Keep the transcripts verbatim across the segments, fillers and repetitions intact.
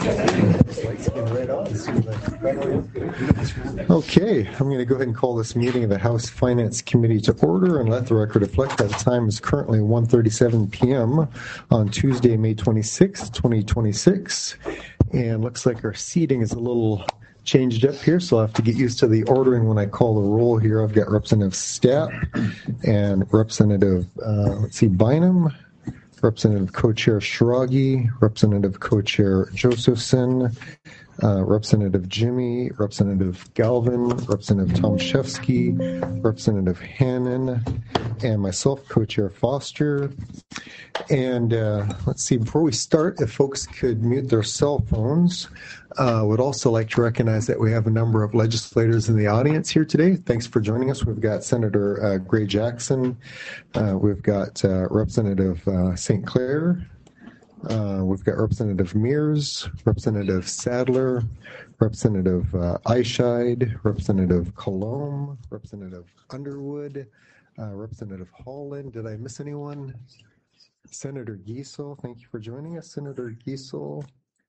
Okay, I'm going to go ahead and call this meeting of the House Finance Committee to order and let the record reflect that the time is currently one thirty-seven p.m. on Tuesday, May twenty-sixth, twenty twenty-six. And looks like our seating is a little changed up here, so I'll have to get used to the ordering when I call the roll here. I've got Representative Stapp and Representative, uh, let's see, Bynum, Representative Co-Chair Schrage, Representative Co-Chair Josephson, uh, Representative Jimmy, Representative Galvin, Representative Tomaszewski, Representative Hannan, and myself, Co-Chair Foster. And uh, let's see, before we start, if folks could mute their cell phones, I uh, would also like to recognize that we have a number of legislators in the audience here today. Thanks for joining us. We've got Senator uh, Gray Jackson. Uh, we've got uh, Representative uh, Saint Clair. Uh, we've got Representative Mears, Representative Sadler, Representative uh, Eischeid, Representative Colomb, Representative Underwood, uh, Representative Holland. Did I miss anyone? Senator Giesel, thank you for joining us, Senator Giesel.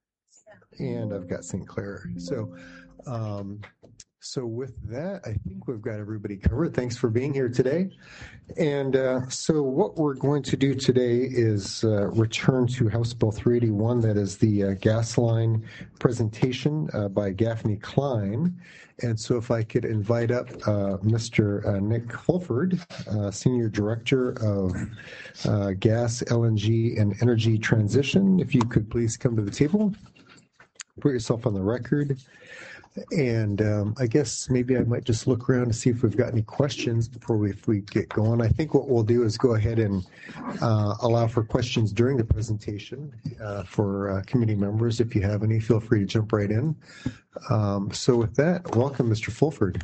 And I've got Saint Clair. So, um, so with that, I think we've got everybody covered. Thanks for being here today. And uh, so what we're going to do today is uh, return to House Bill three eighty-one. That is the uh, gas line presentation uh, by Gaffney Klein. And so if I could invite up uh, Mister Uh, Nick Fulford, uh, Senior Director of uh, Gas, L N G, and Energy Transition, if you could please come to the table. Put yourself on the record. And um, I guess maybe I might just look around to see if we've got any questions before we, if we get going. I think what we'll do is go ahead and uh, allow for questions during the presentation uh, for uh, committee members. If you have any, feel free to jump right in. Um, so with that, welcome, Mister Fulford.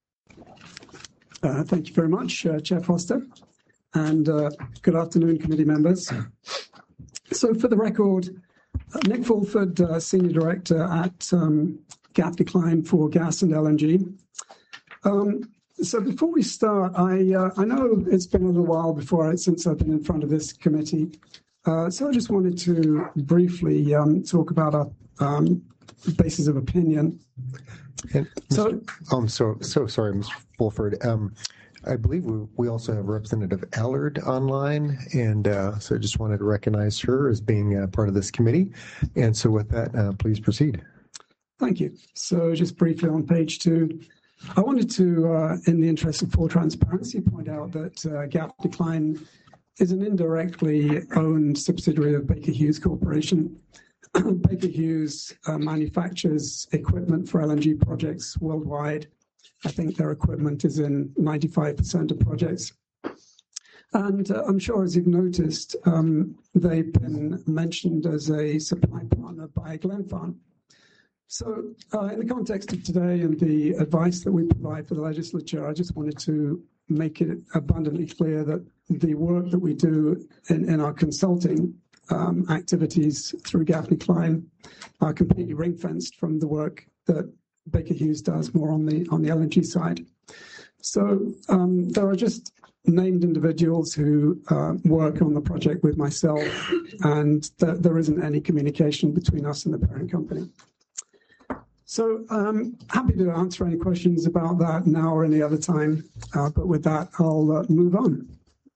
Uh, thank you very much, uh, Chair Foster. And uh, good afternoon, committee members. So for the record, uh, Nick Fulford, uh, Senior Director at um, Gaffney Klein for Gas and L N G. Um, so before we start, I uh, I know it's been a little while before I, since I've been in front of this committee. Uh, so I just wanted to briefly um, talk about our um, basis of opinion. And so, Mister I'm so so sorry, Mister Fulford. Um, I believe we, we also have Representative Allard online, and uh, so I just wanted to recognize her as being uh, part of this committee. And so with that, uh, please proceed. Thank you. So just briefly on page two, I wanted to, uh, in the interest of full transparency, point out that uh, Gaffney Klein is an indirectly owned subsidiary of Baker Hughes Corporation. Baker Hughes uh, manufactures equipment for L N G projects worldwide. I think their equipment is in ninety-five percent of projects. And uh, I'm sure, as you've noticed, um, they've been mentioned as a supply partner by Glenfarne. So uh, in the context of today and the advice that we provide for the legislature, I just wanted to make it abundantly clear that the work that we do in, in our consulting um, activities through Gaffney Klein are completely ring-fenced from the work that Baker Hughes does more on the on the L N G side. So um, there are just named individuals who uh, work on the project with myself, and th- there isn't any communication between us and the parent company. So I'm happy to answer any questions about that now or any other time, uh, but with that, I'll uh, move on.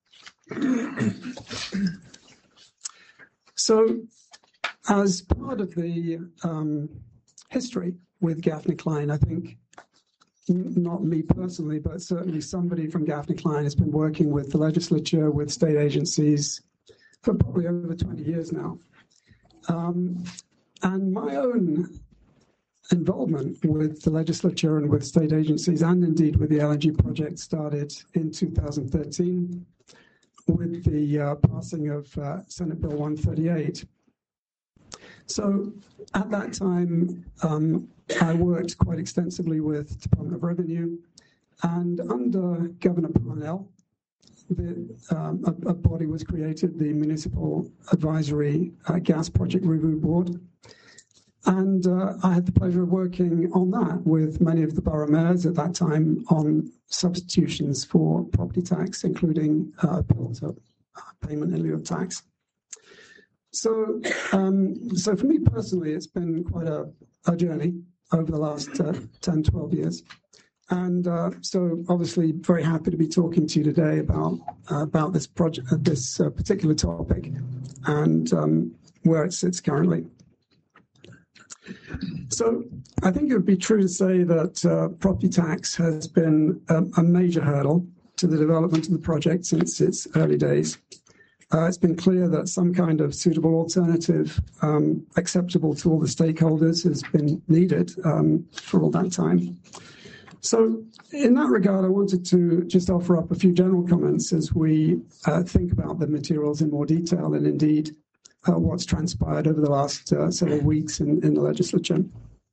So as part of the um, history with Gaffney Klein, I think, n- not me personally, but certainly somebody from Gaffney Klein has been working with the legislature, with state agencies for probably over twenty years now. Um, and my own involvement with the legislature and with state agencies, and indeed with the L N G project, started in two thousand thirteen with the uh, passing of uh, Senate Bill one thirty-eight. So at that time, um, I worked quite extensively with Department of Revenue, and under Governor Parnell, the, um, a, a body was created, the Municipal Advisory uh, Gas Project Review Board. And uh, I had the pleasure of working on that with many of the borough mayors at that time on substitutions for property tax, including uh, appeal to uh, payment in lieu of tax. So, um, so for me personally, it's been quite a, a journey over the last uh, ten, twelve years. And uh, so obviously very happy to be talking to you today about uh, about this project, uh, this uh, particular topic and um, where it sits currently. So I think it would be true to say that uh, property tax has been a, a major hurdle to the development of the project since its early days. Uh, it's been clear that some kind of suitable alternative um, acceptable to all the stakeholders has been needed um, for all that time. So in that regard, I wanted to just offer up a few general comments as we uh, think about the materials in more detail and indeed uh, what's transpired over the last uh, several weeks in, in the legislature.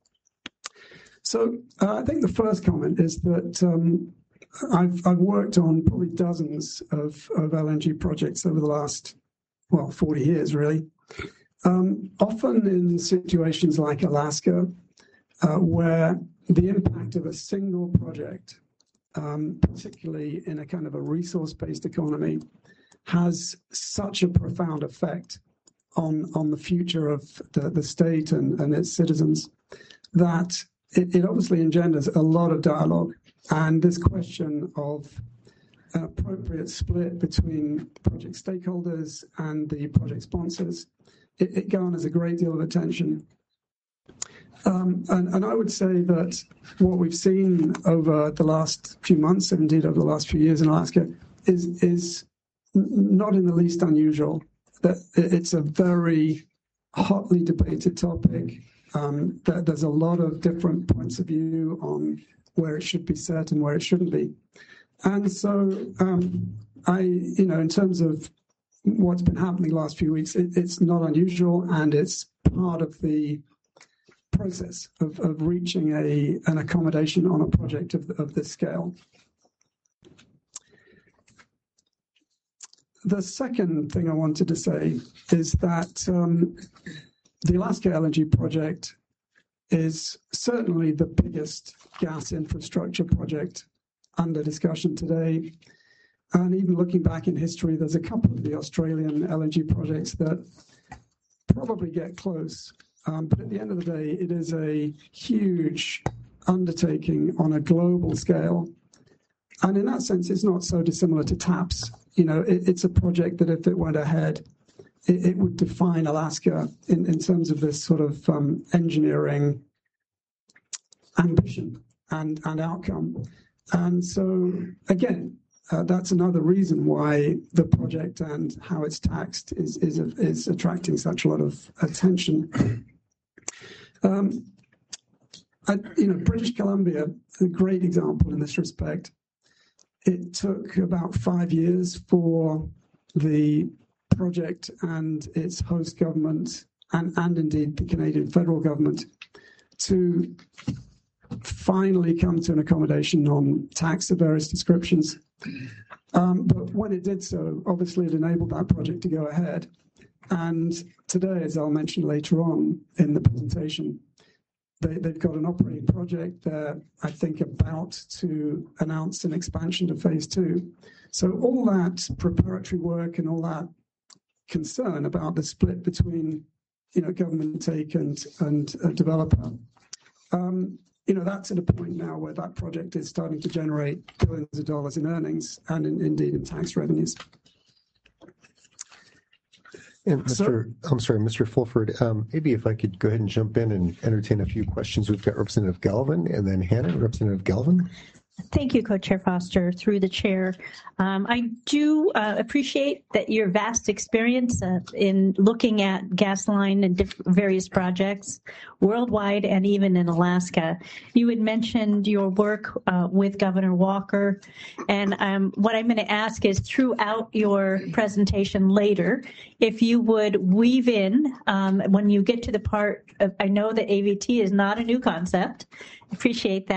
So uh, I think the first comment is that um, I've, I've worked on probably dozens of, of L N G projects over the last, well, forty years, really. Um, often in situations like Alaska, uh, where the impact of a single project, um, particularly in a kind of a resource-based economy, has such a profound effect on, on the future of the, the state and, and its citizens that it, it obviously engenders a lot of dialogue. And this question of an appropriate split between project stakeholders and the project sponsors, it, it garners a great deal of attention. Um, and, and I would say that what we've seen over the last few months, and indeed over the last few years in Alaska, is, is not in the least unusual. That it's a very hotly debated topic. Um, that there's a lot of different points of view on where it should be set and where it shouldn't be. And so um, I, you know, in terms of what's been happening the last few weeks, it, it's not unusual, and it's part of the process of, of reaching a an accommodation on a project of, of this scale. The second thing I wanted to say is that um, the Alaska L N G project is certainly the biggest gas infrastructure project under discussion today. And even looking back in history, there's a couple of the Australian L N G projects that probably get close. Um, but at the end of the day, it is a huge undertaking on a global scale. And in that sense, it's not so dissimilar to TAPS. You know, it, it's a project that if it went ahead, it, it would define Alaska in, in terms of this sort of um, engineering ambition and, and outcome. And so, again, uh, that's another reason why the project and how it's taxed is, is, is attracting such a lot of attention. Um, I, you know, British Columbia, a great example in this respect. It took about five years for the project and its host government, and, and indeed the Canadian federal government, to finally come to an accommodation on tax of various descriptions. Um, but when it did so, obviously it enabled that project to go ahead. And today, as I'll mention later on in the presentation, they, they've got an operating project. They're, I think, about to announce an expansion to phase two. So all that preparatory work and all that concern about the split between, you know, government take and, and a developer, um, you know, that's at a point now where that project is starting to generate billions of dollars in earnings and in, indeed in tax revenues. And Mister So, I'm sorry, Mister Fulford, um, maybe if I could go ahead and jump in and entertain a few questions. We've got Representative Galvin and then Hannah. Representative Galvin. Thank you, Co-Chair Foster, through the chair. Um, I do uh, appreciate that your vast experience uh, in looking at gas line and diff- various projects worldwide and even in Alaska. You had mentioned your work uh, with Governor Walker, and um, what I'm going to ask is throughout your presentation later, if you would weave in, um, when you get to the part of, I know that A V T is not a new concept, appreciate that,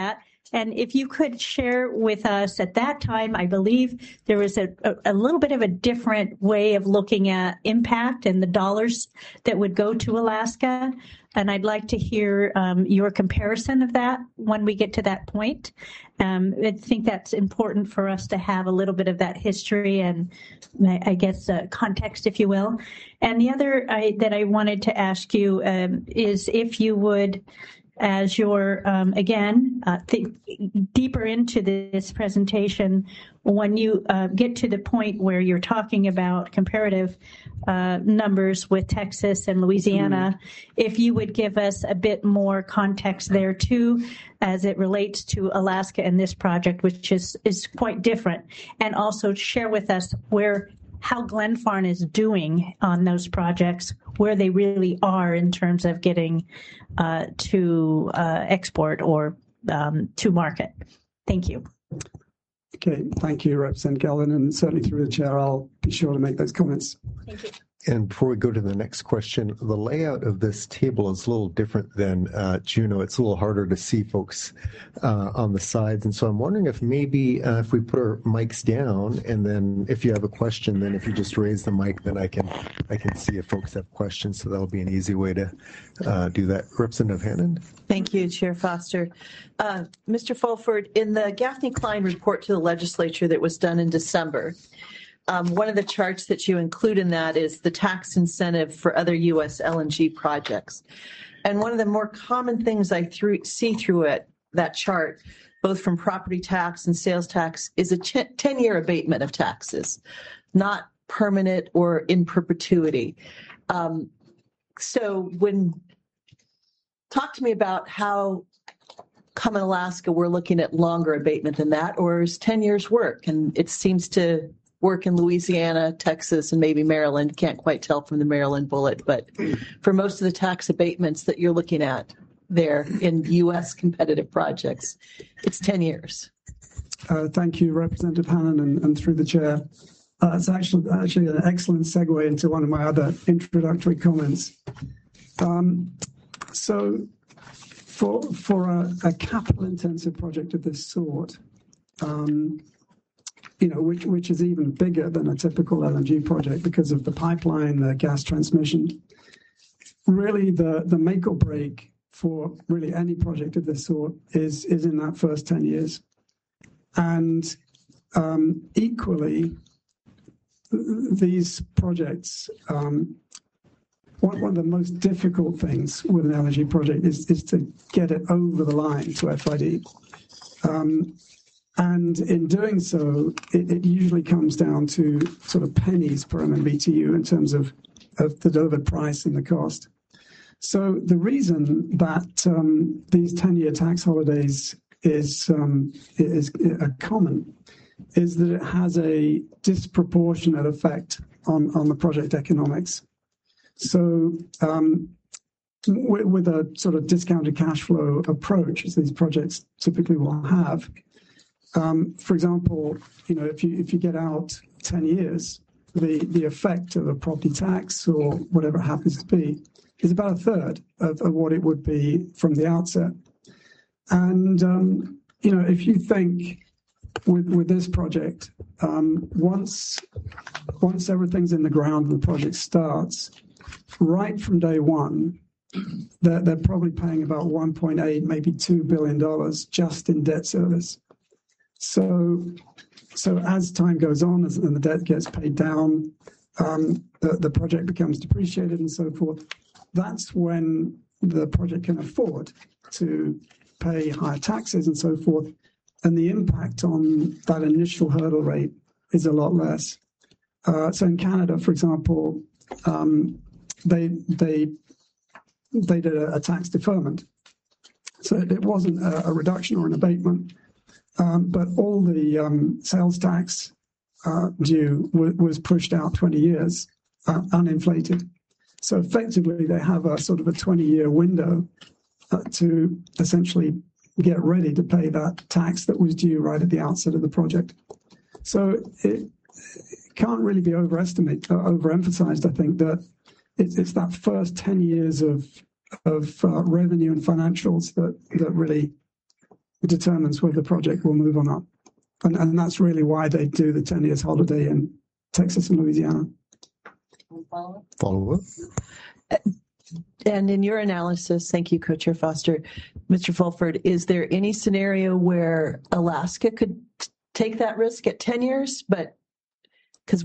And if you could share with us at that time, I believe there was a, a, a little bit of a different way of looking at impact and the dollars that would go to Alaska. And I'd like to hear um, your comparison of that when we get to that point. Um, I think that's important for us to have a little bit of that history and, I guess, uh, context, if you will. And the other I, that I wanted to ask you um, is if you would, as you're, um, again, uh, think deeper into this presentation, when you uh, get to the point where you're talking about comparative uh, numbers with Texas and Louisiana, mm-hmm. if you would give us a bit more context there, too, as it relates to Alaska and this project, which is, is quite different, and also share with us where how Glenfarne is doing on those projects, where they really are in terms of getting uh, to uh, export or um, to market. Thank you. Okay, thank you, Representative Galvin, and certainly through the chair, I'll be sure to make those comments. Thank you. And before we go to the next question, the layout of this table is a little different than uh, Juno. It's a little harder to see folks uh, on the sides. And so I'm wondering if maybe uh, if we put our mics down, and then if you have a question, then if you just raise the mic, then I can I can see if folks have questions. So that'll be an easy way to uh, do that. Representative Hannan. Thank you, Chair Foster. Uh, Mister Fulford, in the Gaffney-Klein report to the legislature that was done in December, Um, one of the charts that you include in that is the tax incentive for other U S L N G projects. And one of the more common things I through, see through it, that chart, both from property tax and sales tax, is a ten-year abatement of taxes, not permanent or in perpetuity. Um, so when, talk to me about how come in Alaska we're looking at longer abatement than that, or is ten years work? And it seems to work in Louisiana, Texas, and maybe Maryland. Can't quite tell from the Maryland bullet, but for most of the tax abatements that you're looking at there in U S competitive projects, it's ten years. Uh, thank you, Representative Hannan, and, and through the chair. Uh, it's actually, actually an excellent segue into one of my other introductory comments. Um, so for, for a, a capital-intensive project of this sort, um, you know, which, which is even bigger than a typical L N G project because of the pipeline, the gas transmission. Really, the, the make or break for really any project of this sort is, is in that first ten years. And um, equally, these projects, um, one, one of the most difficult things with an L N G project is, is to get it over the line to F I D. Um, And in doing so, it, it usually comes down to sort of pennies per M M B T U in terms of, of the delivered price and the cost. So the reason that um, these ten-year tax holidays is, um, is uh, common is that it has a disproportionate effect on, on the project economics. So um, with, with a sort of discounted cash flow approach, as these projects typically will have, Um, for example, you know, if you if you get out ten years, the, the effect of a property tax or whatever it happens to be is about a third of, of what it would be from the outset. And, um, you know, if you think with with this project, um, once once everything's in the ground and the project starts, right from day one, they're, they're probably paying about one point eight, maybe two billion dollars just in debt service. So, so as time goes on, as, and the debt gets paid down, um, the, the project becomes depreciated and so forth. That's when the project can afford to pay higher taxes and so forth. And the impact on that initial hurdle rate is a lot less. Uh, so in Canada, for example, um, they they they did a, a tax deferment. So it wasn't a, a reduction or an abatement. Um, but all the um, sales tax uh, due w- was pushed out twenty years, uh, uninflated. So effectively, they have a sort of a twenty-year window uh, to essentially get ready to pay that tax that was due right at the outset of the project. So it, it can't really be overestimated, uh, overemphasized. I think that it, it's that first ten years of of uh, revenue and financials that that really determines whether the project will move or not. And, and that's really why they do the ten years holiday in Texas and Louisiana. Follow Follow up. And in your analysis, thank you, Co-Chair Foster, Mister Fulford, is there any scenario where Alaska could t- take that risk at ten years? But because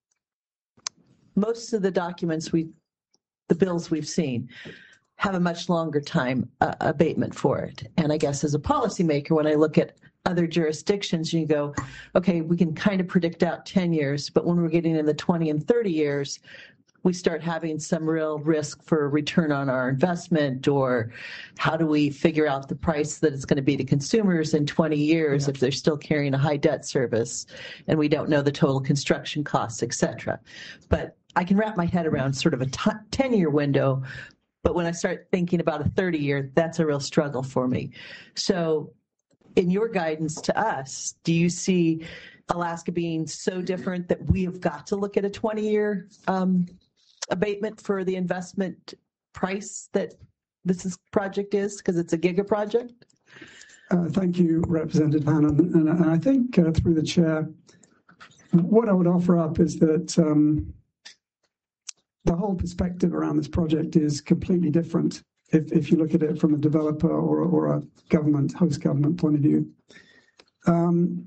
most of the documents we, the bills we've seen, have a much longer time uh, abatement for it. And I guess as a policymaker, when I look at other jurisdictions, you go, okay, we can kind of predict out ten years, but when we're getting in the twenty and thirty years, we start having some real risk for return on our investment, or how do we figure out the price that it's going to be to consumers in twenty years yeah. if they're still carrying a high debt service and we don't know the total construction costs, et cetera. But I can wrap my head around sort of a ten-year window, but when I start thinking about a thirty-year, that's a real struggle for me. So in your guidance to us, do you see Alaska being so different that we have got to look at a twenty-year um, abatement for the investment price that this is, project is, because it's a giga project? Uh, thank you, Representative Hanna. And, and I think uh, through the chair, what I would offer up is that um, the whole perspective around this project is completely different if, if you look at it from a developer or, or a government, host government point of view. Um,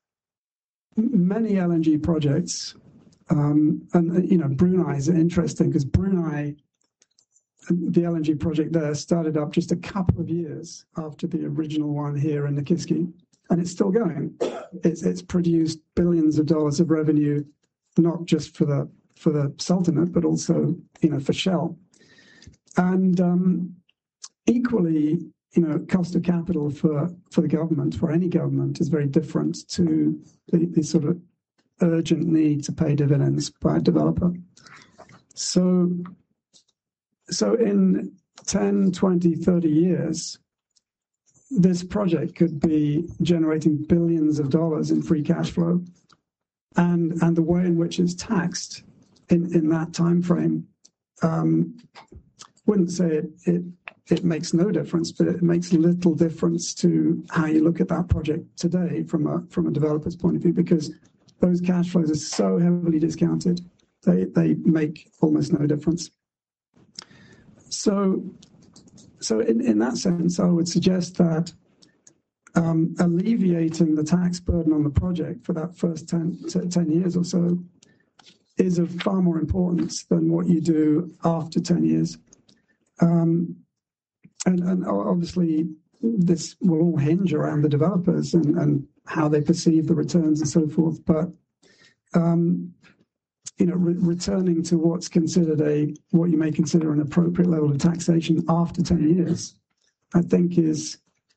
many L N G projects, Um, and, you know, Brunei is interesting because Brunei, the L N G project there started up just a couple of years after the original one here in Nikiski, and it's still going. It's, it's produced billions of dollars of revenue, not just for the for the Sultanate, but also, you know, for Shell. And um, equally, you know, cost of capital for, for the government, for any government, is very different to the, the sort of urgent need to pay dividends by a developer. So, so in ten, twenty, thirty years, this project could be generating billions of dollars in free cash flow. And, and the way in which it's taxed in, in that time frame, um, wouldn't say it, it it makes no difference, but it makes little difference to how you look at that project today from a from a developer's point of view, because those cash flows are so heavily discounted, they they make almost no difference. So, so in, in that sense, I would suggest that um, alleviating the tax burden on the project for that first ten, ten years or so is of far more importance than what you do after ten years. Um, and, and obviously, this will all hinge around the developers and, and how they perceive the returns and so forth. But um, you know, re- returning to what's considered a what you may consider an appropriate level of taxation after ten years, I think is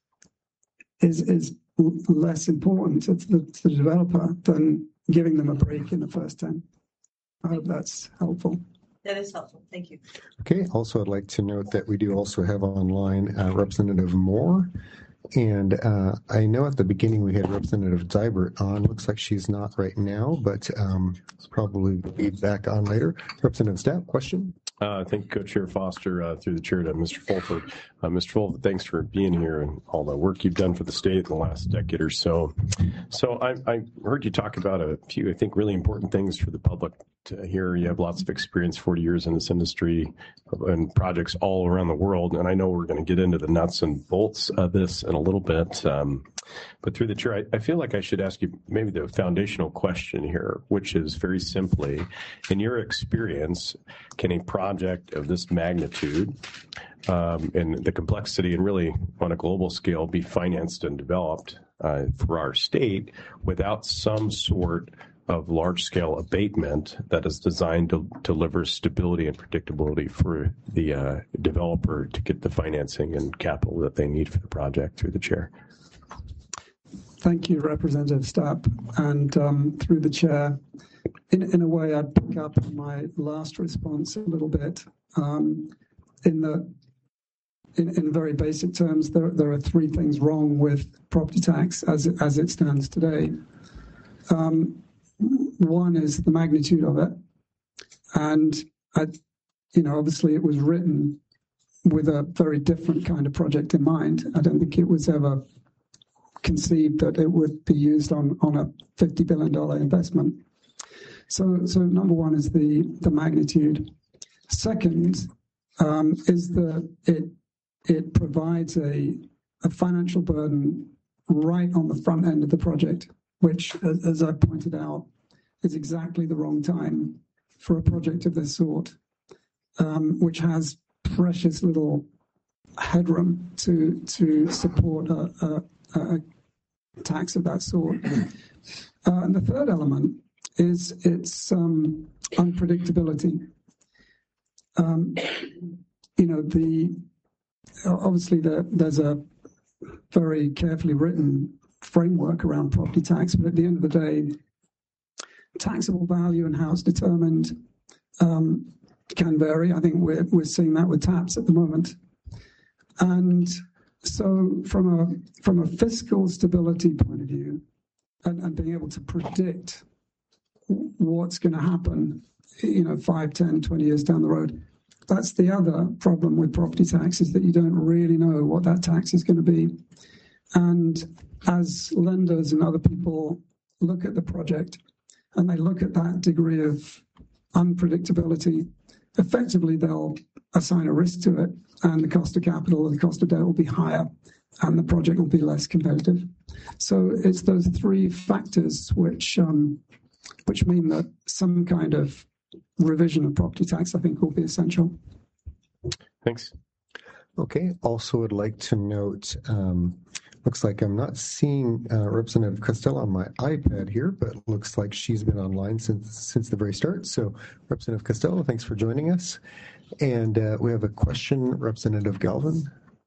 is is less important to the, to the developer than giving them a break in the first ten. I hope that's helpful. That is helpful. Thank you. Okay. Also, I'd like to note that we do also have online uh, Representative Moore. And uh, I know at the beginning we had Representative Dybert on. Looks like she's not right now, but um, probably be back on later. Representative Stapp, question? Uh, thank you, Co-Chair Foster, uh, through the chair to Mister Fulford. Uh, Mister Fulford, thanks for being here and all the work you've done for the state in the last decade or so. So I, I heard you talk about a few, I think, really important things for the public to hear. You have lots of experience, forty years in this industry and projects all around the world. And I know we're going to get into the nuts and bolts of this in a little bit. Um, but through the chair, I, I feel like I should ask you maybe the foundational question here, which is very simply, in your experience, can a project of this magnitude um, and the complexity and really on a global scale be financed and developed uh, for our state without some sort of large-scale abatement that is designed to deliver stability and predictability for the uh, developer to get the financing and capital that they need for the project? Through the chair. Thank you, Representative Stapp. And um, through the chair, in, in a way, I'd pick up on my last response a little bit. Um, in the in, in very basic terms, there, there are three things wrong with property tax as it, as it stands today. Um, One is the magnitude of it, and I, you know, obviously it was written with a very different kind of project in mind. I don't think it was ever conceived that it would be used on, on a fifty billion dollars investment. So, so number one is the, the magnitude. Second um, is that it it provides a, a financial burden right on the front end of the project, which, as, as I pointed out, is exactly the wrong time for a project of this sort, um, which has precious little headroom to to support a, a, a tax of that sort. Uh, and the third element is its um, unpredictability. Um, you know, the obviously the, there's a very carefully written framework around property tax, but at the end of the day, taxable value and how it's determined um, can vary. I think we're we're seeing that with TAPS at the moment, and so from a from a fiscal stability point of view, and, and being able to predict what's going to happen, you know, five, ten, twenty years down the road. That's the other problem with property tax, is that you don't really know what that tax is going to be. And as lenders and other people look at the project and they look at that degree of unpredictability, effectively they'll assign a risk to it, and the cost of capital and the cost of debt will be higher and the project will be less competitive. So it's those three factors which um, which mean that some kind of revision of property tax, I think, will be essential. Thanks. Okay. Also would like to note, um, looks like I'm not seeing uh, Representative Costello on my iPad here, but looks like she's been online since since the very start. So Representative Costello, thanks for joining us. And uh, we have a question, Representative Galvin.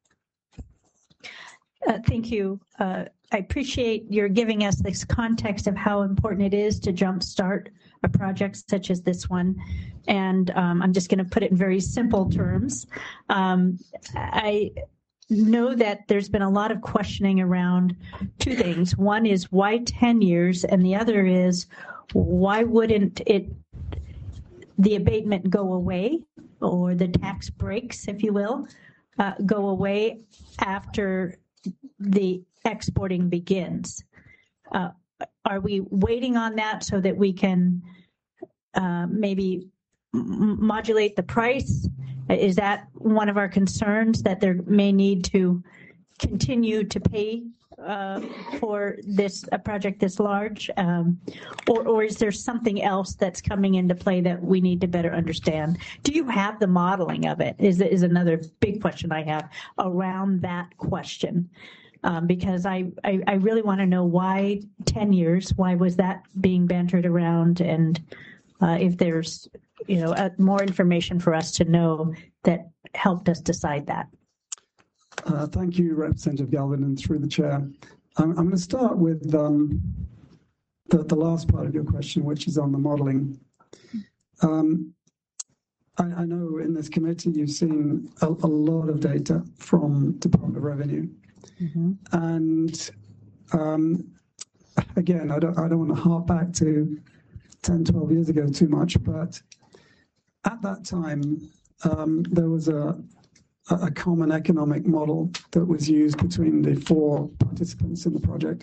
Uh, thank you. Uh, I appreciate your giving us this context of how important it is to jumpstart a project such as this one. And um, I'm just going to put it in very simple terms. Um, I know that there's been a lot of questioning around two things. One is why ten years, and the other is why wouldn't it the abatement go away, or the tax breaks, if you will, uh, go away after the exporting begins? Uh, are we waiting on that so that we can uh, maybe m- modulate the price? Is that one of our concerns, that there may need to continue to pay uh, for this a project this large, um, or, or is there something else that's coming into play that we need to better understand? Do you have the modeling of it? Is is another big question I have around that question. Um, because I, I, I really want to know why ten years, why was that being bantered around, and uh, if there's, you know, uh, more information for us to know that helped us decide that. Uh, thank you, Representative Galvin, and through the chair. I'm, I'm going to start with um, the, the last part of your question, which is on the modeling. Um, I, I know in this committee you've seen a, a lot of data from Department of Revenue. Mm-hmm. And um, again, I don't, I don't want to harp back to ten, twelve years ago too much, but at that time, um, there was a, a common economic model that was used between the four participants in the project.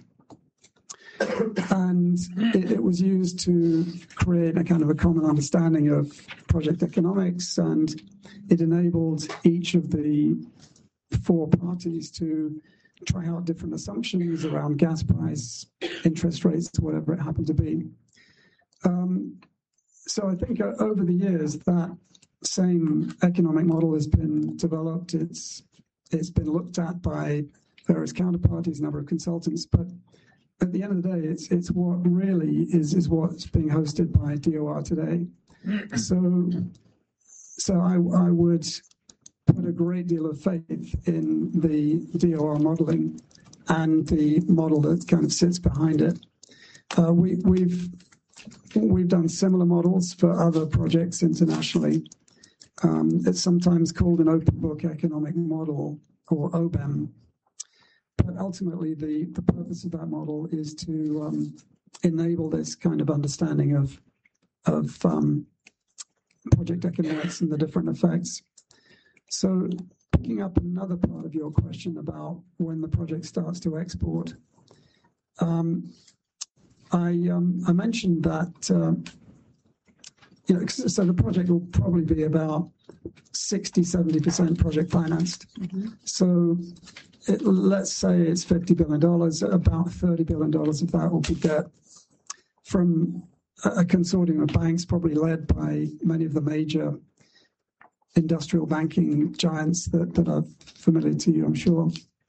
And it, it was used to create a kind of a common understanding of project economics, and it enabled each of the four parties to try out different assumptions around gas price, interest rates, whatever it happened to be. Um, so I think uh, over the years, that same economic model has been developed. It's it's been looked at by various counterparties, a number of consultants, but at the end of the day, it's it's what really is is what's being hosted by D O R today. So so I I would put a great deal of faith in the D O R modeling and the model that kind of sits behind it. Uh, we, we've we've done similar models for other projects internationally. Um, it's sometimes called an open book economic model, or O B E M. But ultimately, the, the purpose of that model is to um, enable this kind of understanding of of um, project economics and the different effects. So picking up another part of your question about when the project starts to export, um, I um, I mentioned that uh, you know, so the project will probably be about sixty, seventy percent project financed. Mm-hmm. So it, let's say it's fifty billion dollars, about thirty billion dollars of that will be debt from a consortium of banks, probably led by many of the major industrial banking giants that, that are familiar to you, I'm sure.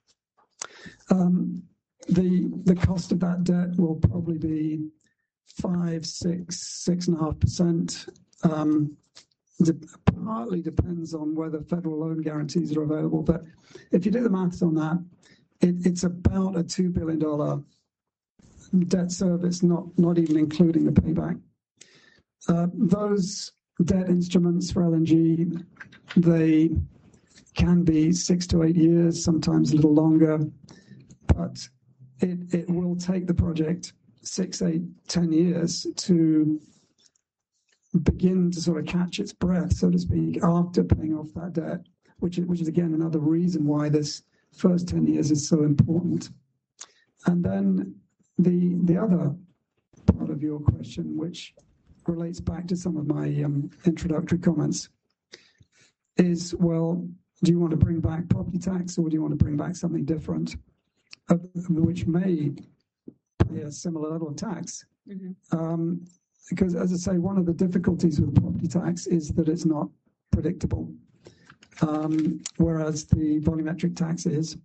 Um, the the cost of that debt will probably be five, six, six and a half percent. Um, de- partly depends on whether federal loan guarantees are available, but if you do the maths on that, it, it's about a two billion dollars debt service, not not even including the payback. Uh, those debt instruments for L N G, they can be six to eight years, sometimes a little longer, but it, it will take the project six, eight, ten years to begin to sort of catch its breath, so to speak, after paying off that debt, which is, which is again another reason why this first ten years is so important. And then the the other part of your question, which relates back to some of my um, introductory comments, is, well, do you want to bring back property tax or do you want to bring back something different, uh, which may pay a similar level of tax? Mm-hmm. Um, because, as I say, one of the difficulties with property tax is that it's not predictable, um, whereas the volumetric tax is.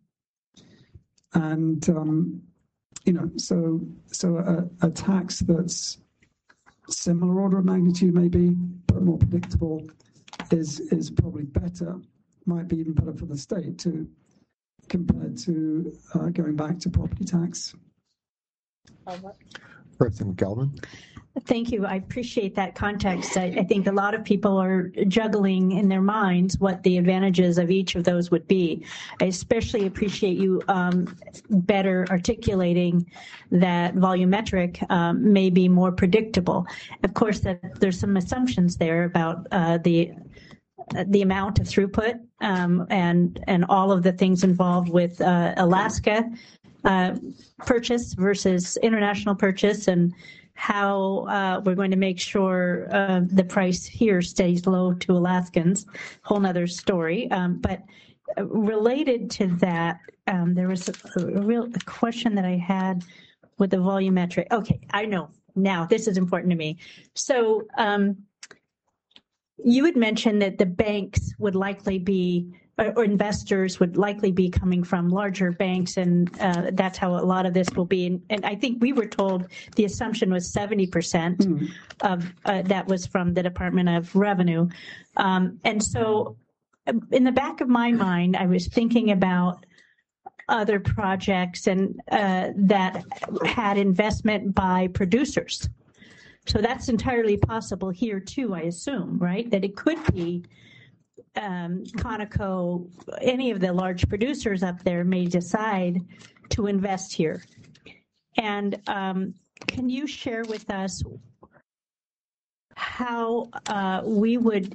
And, um, you know, so so a, a tax that's similar order of magnitude maybe, but more predictable is is probably better, might be even better for the state too, compared to uh, going back to property tax. Representative Galvin. Thank you. I appreciate that context. I, I think a lot of people are juggling in their minds what the advantages of each of those would be. I especially appreciate you um, better articulating that volumetric um, may be more predictable. Of course, that there's some assumptions there about uh, the the amount of throughput um, and and all of the things involved with uh, Alaska uh, purchase versus international purchase, and how uh, we're going to make sure uh, the price here stays low to Alaskans. Whole nother story. Um, but related to that, um, there was a, a real a question that I had with the volumetric. Okay, I know now. This is important to me. So um, you had mentioned that the banks would likely be, or, or investors would likely be coming from larger banks, and uh, that's how a lot of this will be. And, and I think we were told the assumption was seventy percent mm. of uh, that was from the Department of Revenue. Um, and so in the back of my mind, I was thinking about other projects and uh, that had investment by producers. So that's entirely possible here too, I assume, right? That it could be um, Conoco, any of the large producers up there may decide to invest here. And um, can you share with us how uh, we would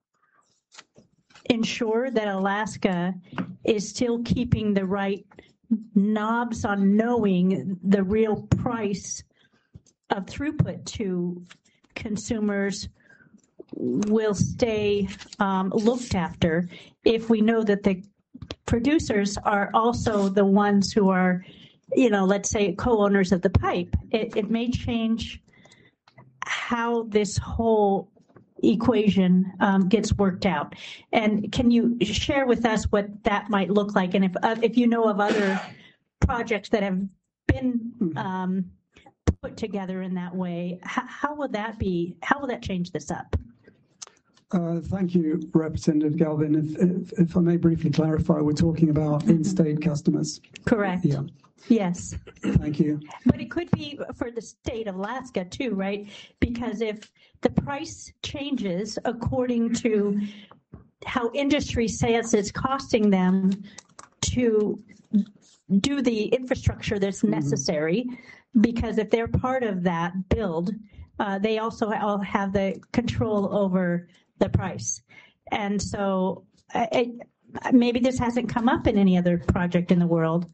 ensure that Alaska is still keeping the right knobs on knowing the real price of throughput to consumers will stay um, looked after if we know that the producers are also the ones who are, you know, let's say co-owners of the pipe. It, it may change how this whole equation um, gets worked out. And can you share with us what that might look like? And if uh, if you know of other projects that have been um, put together in that way, how, how will that be? How will that change this up? Uh, thank you, Representative Galvin. If, if, if I may briefly clarify, we're talking about in-state customers. Correct. Yeah. Yes. Thank you. But it could be for the state of Alaska too, right? Because if the price changes according to how industry says it's costing them to do the infrastructure that's necessary, mm-hmm. because if they're part of that build, uh, they also all have the control over the price. And so I, I, maybe this hasn't come up in any other project in the world,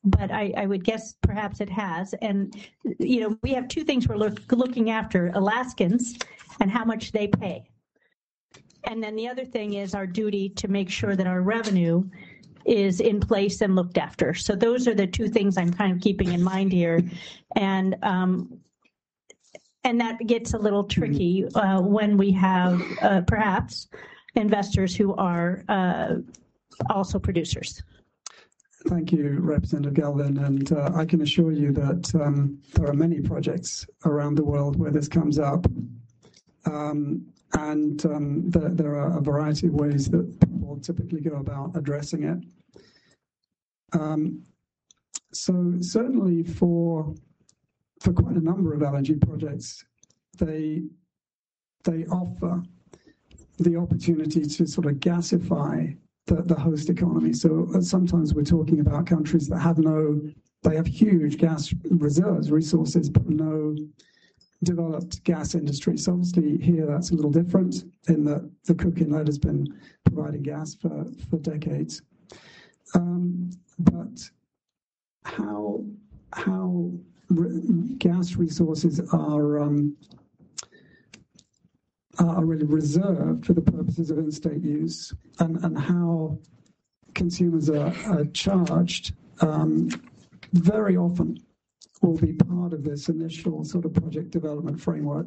but I, I would guess perhaps it has. And, you know, we have two things we're look, looking after, Alaskans and how much they pay. And then the other thing is our duty to make sure that our revenue is in place and looked after. So those are the two things I'm kind of keeping in mind here. And um, and that gets a little tricky uh, when we have uh, perhaps investors who are uh, also producers. Thank you, Representative Galvin. And uh, I can assure you that um, there are many projects around the world where this comes up. Um, and um, there, there are a variety of ways that people typically go about addressing it. Um, so certainly for for quite a number of L N G projects, they they offer the opportunity to sort of gasify the, the host economy. So uh, sometimes we're talking about countries that have no, they have huge gas reserves, resources, but no developed gas industry. So obviously here that's a little different in that the Cook Inlet has been providing gas for, for decades. Um, but how how re- gas resources are um, are really reserved for the purposes of in-state use, and, and how consumers are, are charged um, very often will be part of this initial sort of project development framework.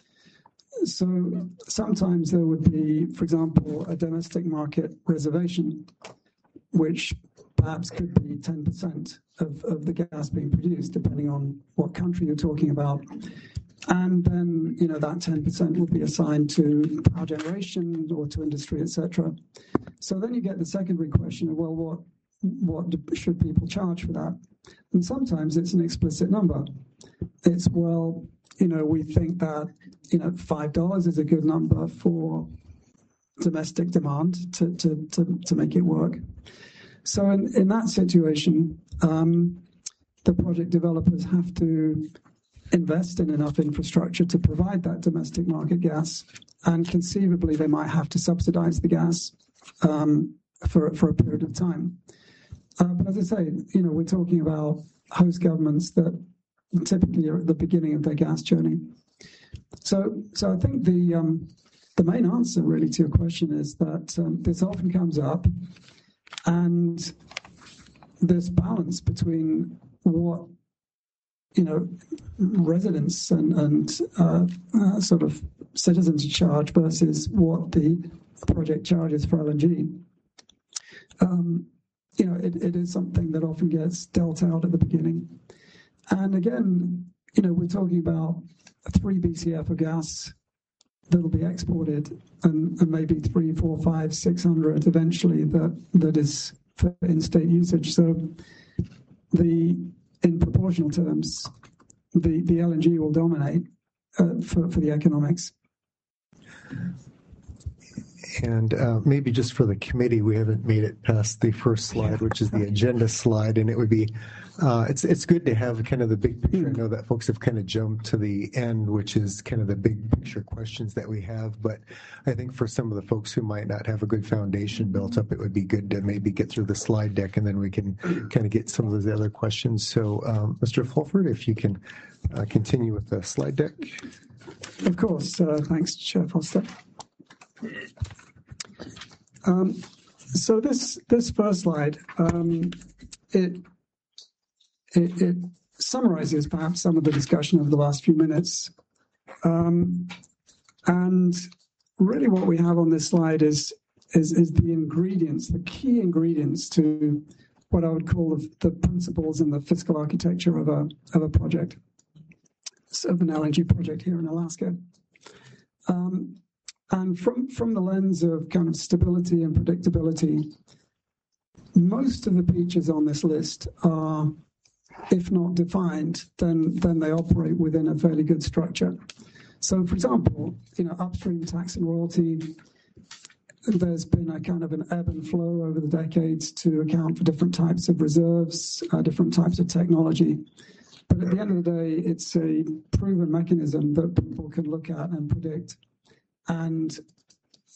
So sometimes there would be, for example, a domestic market reservation, which perhaps could be ten percent of, of the gas being produced, depending on what country you're talking about. And then, you know, that ten percent will be assigned to power generation or to industry, et cetera. So then you get the secondary question of, well, what what should people charge for that? And sometimes it's an explicit number. It's, well, you know, we think that, you know, five dollars is a good number for domestic demand to, to, to, to make it work. So in, in that situation, um, the project developers have to invest in enough infrastructure to provide that domestic market gas, and conceivably they might have to subsidize the gas um, for, for a period of time. Uh, but as I say, you know, we're talking about host governments that typically are at the beginning of their gas journey. So, so I think the um, the main answer really to your question is that um, this often comes up, and this balance between what, you know, residents and, and uh, uh, sort of citizens charge versus what the project charges for L N G. Um, you know, it, it is something that often gets dealt out at the beginning. And again, you know, we're talking about three B C F of gas that'll be exported, and, and maybe three, four, five, six hundred eventually that that is for in-state usage. So the in proportional terms, the, the L N G will dominate uh, for, for the economics. And uh, maybe just for the committee, we haven't made it past the first slide, which is the agenda slide, and it would be, uh, it's it's good to have kind of the big picture. I know that folks have kind of jumped to the end, which is kind of the big picture questions that we have, but I think for some of the folks who might not have a good foundation built up, it would be good to maybe get through the slide deck, and then we can kind of get some of those other questions. So, um, Mister Fulford, if you can uh, continue with the slide deck. Of course. Uh, thanks, Chair Foster. Um, so this this first slide, um, it, it it summarizes perhaps some of the discussion of the last few minutes, um, and really what we have on this slide is is is the ingredients, the key ingredients to what I would call the, the principles and the fiscal architecture of a of a project, of an L N G project here in Alaska. Um, And from, from the lens of kind of stability and predictability, most of the features on this list are, if not defined, then, then they operate within a fairly good structure. So, for example, you know, upstream tax and royalty, there's been a kind of an ebb and flow over the decades to account for different types of reserves, uh, different types of technology. But at the end of the day, it's a proven mechanism that people can look at and predict. And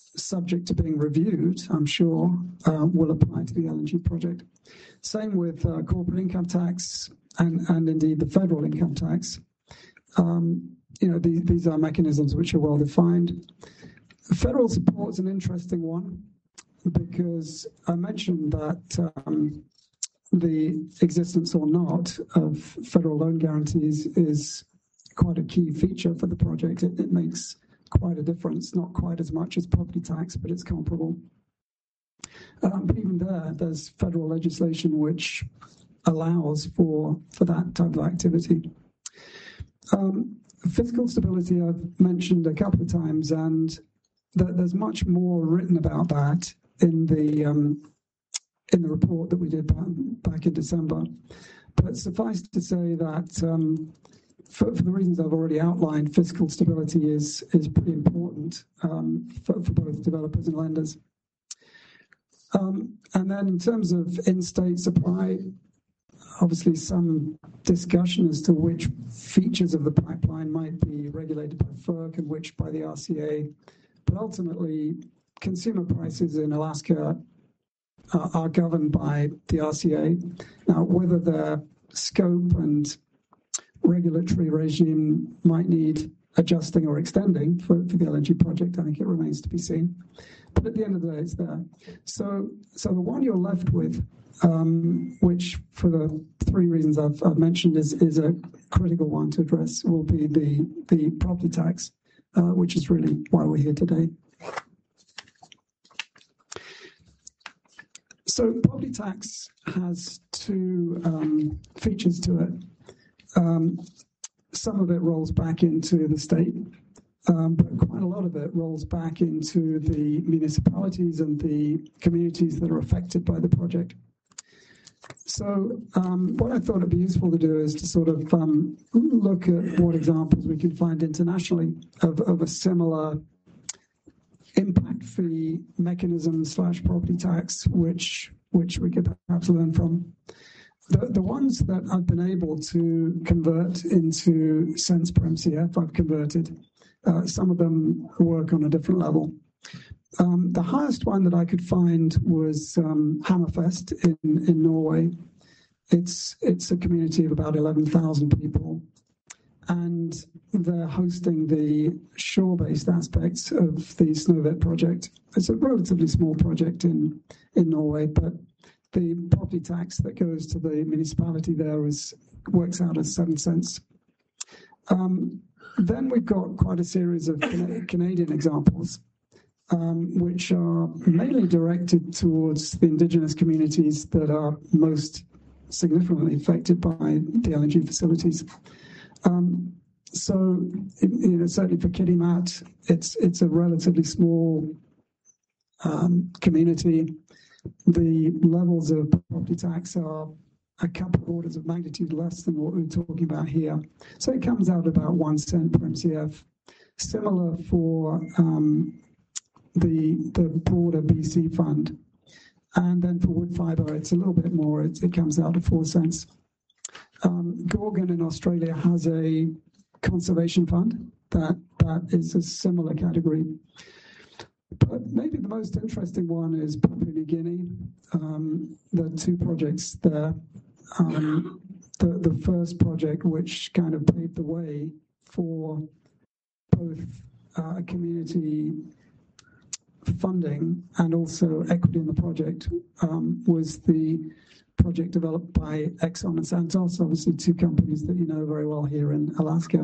subject to being reviewed, I'm sure, uh, will apply to the L N G project. Same with uh, corporate income tax and, and indeed the federal income tax. Um, you know, these, these are mechanisms which are well defined. Federal support is an interesting one because I mentioned that um, the existence or not of federal loan guarantees is quite a key feature for the project. It, it makes quite a difference, not quite as much as property tax, but it's comparable. Um, but even there, there's federal legislation which allows for, for that type of activity. Um, fiscal stability I've mentioned a couple of times, and th- there's much more written about that in the um, in the report that we did back, back in December. But suffice to say that um, for, for the reasons I've already outlined, fiscal stability is is pretty important um, for, for both developers and lenders. Um, and then in terms of in-state supply, obviously some discussion as to which features of the pipeline might be regulated by FERC and which by the R C A. But ultimately, consumer prices in Alaska uh, are governed by the R C A. Now, whether their scope and regulatory regime might need adjusting or extending for, for the L N G project, I think it remains to be seen. But at the end of the day, it's there. So, so the one you're left with, um, which for the three reasons I've, I've mentioned is, is a critical one to address, will be the, the property tax, uh, which is really why we're here today. So property tax has two um, features to it. Um, some of it rolls back into the state, um, but quite a lot of it rolls back into the municipalities and the communities that are affected by the project. So um, what I thought it'd be useful to do is to sort of um, look at what examples we can find internationally of, of a similar impact fee mechanism slash property tax, which which we could perhaps learn from. The, the ones that I've been able to convert into cents per M C F, I've converted. Uh, some of them work on a different level. Um, the highest one that I could find was um, Hammerfest in, in Norway. It's it's a community of about eleven thousand people, and they're hosting the shore-based aspects of the Snøhvit project. It's a relatively small project in, in Norway, but the property tax that goes to the municipality there is works out as seven cents. Um, then we've got quite a series of Canadian examples, um, which are mainly directed towards the Indigenous communities that are most significantly affected by the L N G facilities. Um, so, you know, certainly for Kitimat, it's it's a relatively small um, community. The levels of property tax are a couple of orders of magnitude less than what we're talking about here. So it comes out about one cent per M C F. Similar for um, the the broader B C fund. And then for wood fibre, it's a little bit more. It, it comes out to four cents. Um, Gorgon in Australia has a conservation fund that, that is a similar category. But maybe the most interesting one is Papua New Guinea. Um, there are two projects there. Um, the, the first project, which kind of paved the way for both uh, community funding and also equity in the project, um, was the project developed by Exxon and Santos, obviously two companies that you know very well here in Alaska.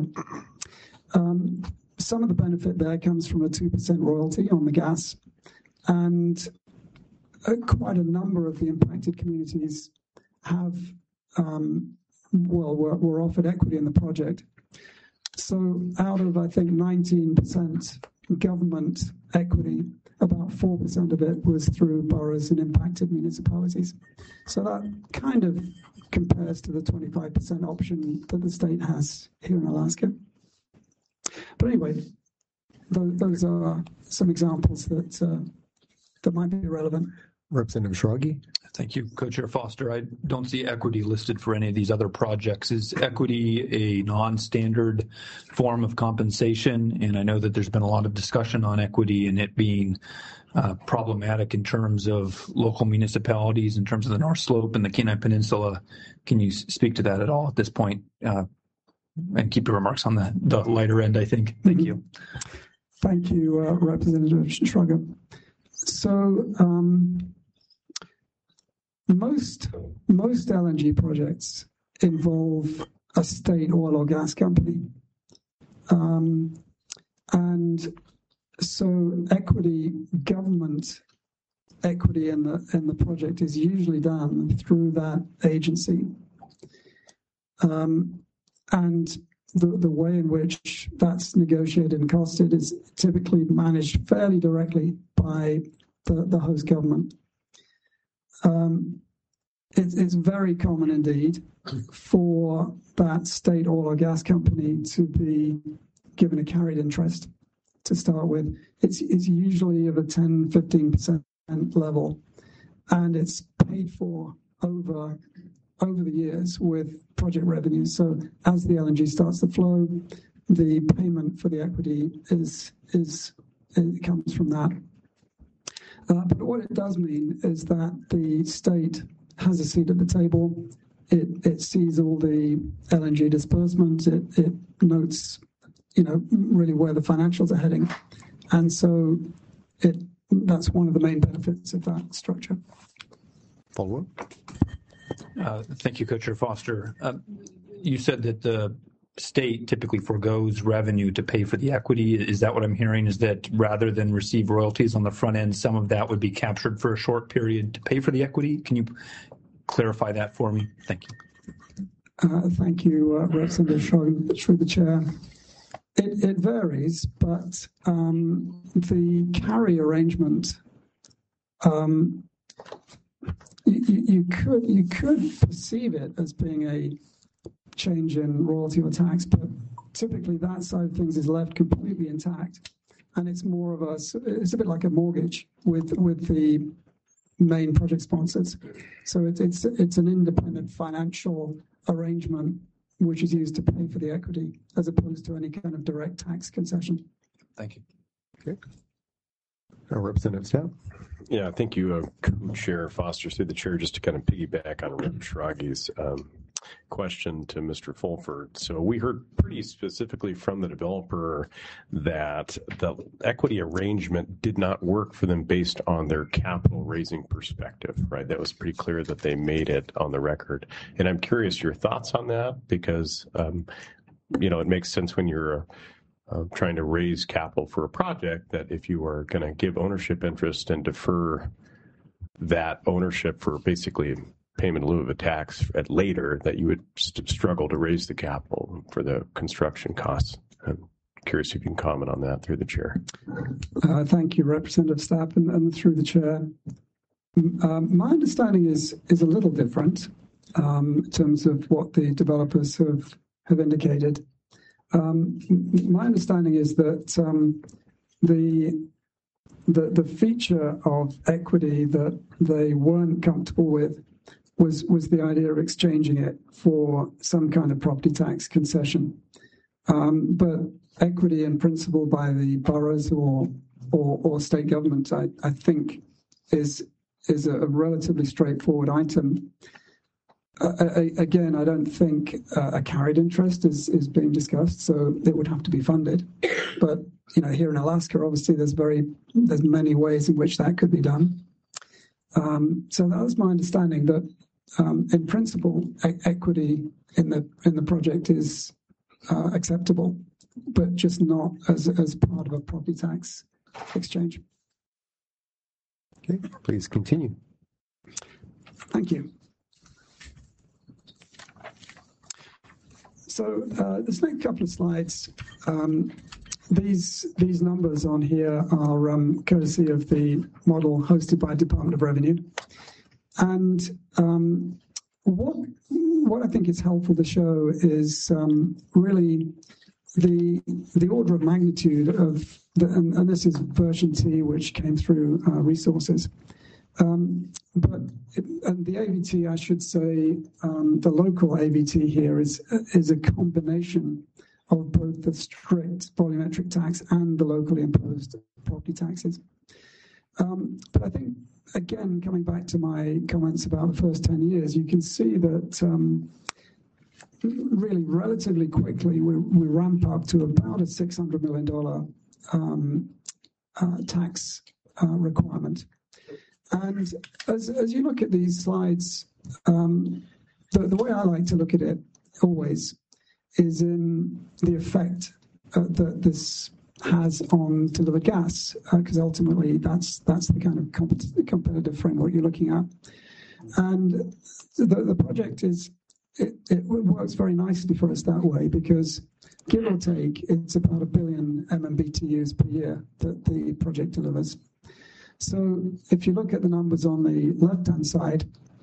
Um, some of the benefit there comes from a two percent royalty on the gas, and uh, quite a number of the impacted communities have, um, well, were, were offered equity in the project. So out of, I think, nineteen percent government equity, about four percent of it was through boroughs and impacted municipalities. So that kind of compares to the twenty-five percent option that the state has here in Alaska. But anyway, th- those are some examples that uh, that might be relevant. Representative Schrage. Thank you, Co-Chair Foster. I don't see equity listed for any of these other projects. Is equity a non-standard form of compensation? And I know that there's been a lot of discussion on equity and it being uh, problematic in terms of local municipalities, in terms of the North Slope and the Kenai Peninsula. Can you speak to that at all at this point? Uh, and keep your remarks on the, the lighter end, I think. Thank you. Thank you, uh, Representative Schrager. So, um, Most most L N G projects involve a state oil or gas company, um, and so equity, government equity in the in the project is usually done through that agency, um, and the the way in which that's negotiated and costed is typically managed fairly directly by the, the host government. Um, it, it's very common indeed for that state oil or gas company to be given a carried interest to start with. It's, it's usually of a ten, fifteen percent level, and it's paid for over, over the years with project revenue. So as the L N G starts to flow, the payment for the equity is, is it comes from that. Uh, but what it does mean is that the state has a seat at the table. It it sees all the L N G disbursement. It it notes, you know, really where the financials are heading, and so it that's one of the main benefits of that structure. Follow up. Uh, thank you, Co-Chair Foster. Uh, you said that the state typically forgoes revenue to pay for the equity. Is that what I'm hearing? Is that rather than receive royalties on the front end, some of that would be captured for a short period to pay for the equity? Can you clarify that for me? Thank you. Uh, thank you, uh, Representative Schrager, through the chair. It, it varies, but um, the carry arrangement, um, you, you could you could perceive it as being a change in royalty or tax, but typically that side of things is left completely intact, and it's more of a it's a bit like a mortgage with with the main project sponsors. So it, it's it's an independent financial arrangement which is used to pay for the equity as opposed to any kind of direct tax concession. Thank you. Okay. Uh, Representative Stapp. Yeah, thank you, uh, Co-Chair Foster, through the chair, just to kind of piggyback on Representative Schrage's um, question to Mister Fulford. So we heard pretty specifically from the developer that the equity arrangement did not work for them based on their capital raising perspective, right? That was pretty clear that they made it on the record. And I'm curious your thoughts on that, because, um, you know, it makes sense when you're uh, trying to raise capital for a project that if you are going to give ownership interest and defer that ownership for basically payment in lieu of a tax at later, that you would st- struggle to raise the capital for the construction costs. I'm curious if you can comment on that through the chair. Uh, thank you, Representative Stapp, and, and through the chair. Um, my understanding is is a little different um, in terms of what the developers have have indicated. Um, my understanding is that um, the the the feature of equity that they weren't comfortable with was was the idea of exchanging it for some kind of property tax concession. Um, but equity in principle by the boroughs or or, or state government, I, I think, is is a, a relatively straightforward item. Uh, I, again, I don't think uh, a carried interest is, is being discussed, so it would have to be funded. But you know, here in Alaska, obviously, there's very there's many ways in which that could be done. Um, so that was my understanding that, um, in principle, e- equity in the in the project is uh, acceptable, but just not as as part of a property tax exchange. Okay, please continue. Thank you. So uh, this next couple of slides, um, these these numbers on here are um, courtesy of the model hosted by Department of Revenue, and um, what what I think is helpful to show is um, really the the order of magnitude of the, and, and this is version T, which came through uh, resources. Um, but it, and the A V T, I should say, um, the local A V T here is is a combination of both the strict volumetric tax and the locally imposed property taxes. Um, but I think, again, coming back to my comments about the first ten years, you can see that um, really relatively quickly we, we ramp up to about a six hundred million dollars um, uh, tax uh, requirement. And as, as you look at these slides, um, the, the way I like to look at it always is in the effect uh, that this has on delivered gas, because uh, ultimately that's that's the kind of compet- competitive framework you're looking at. And the, the project is, it, it works very nicely for us that way, because give or take, it's about a billion M M B T Us per year that the project delivers. So if you look at the numbers on the left-hand side,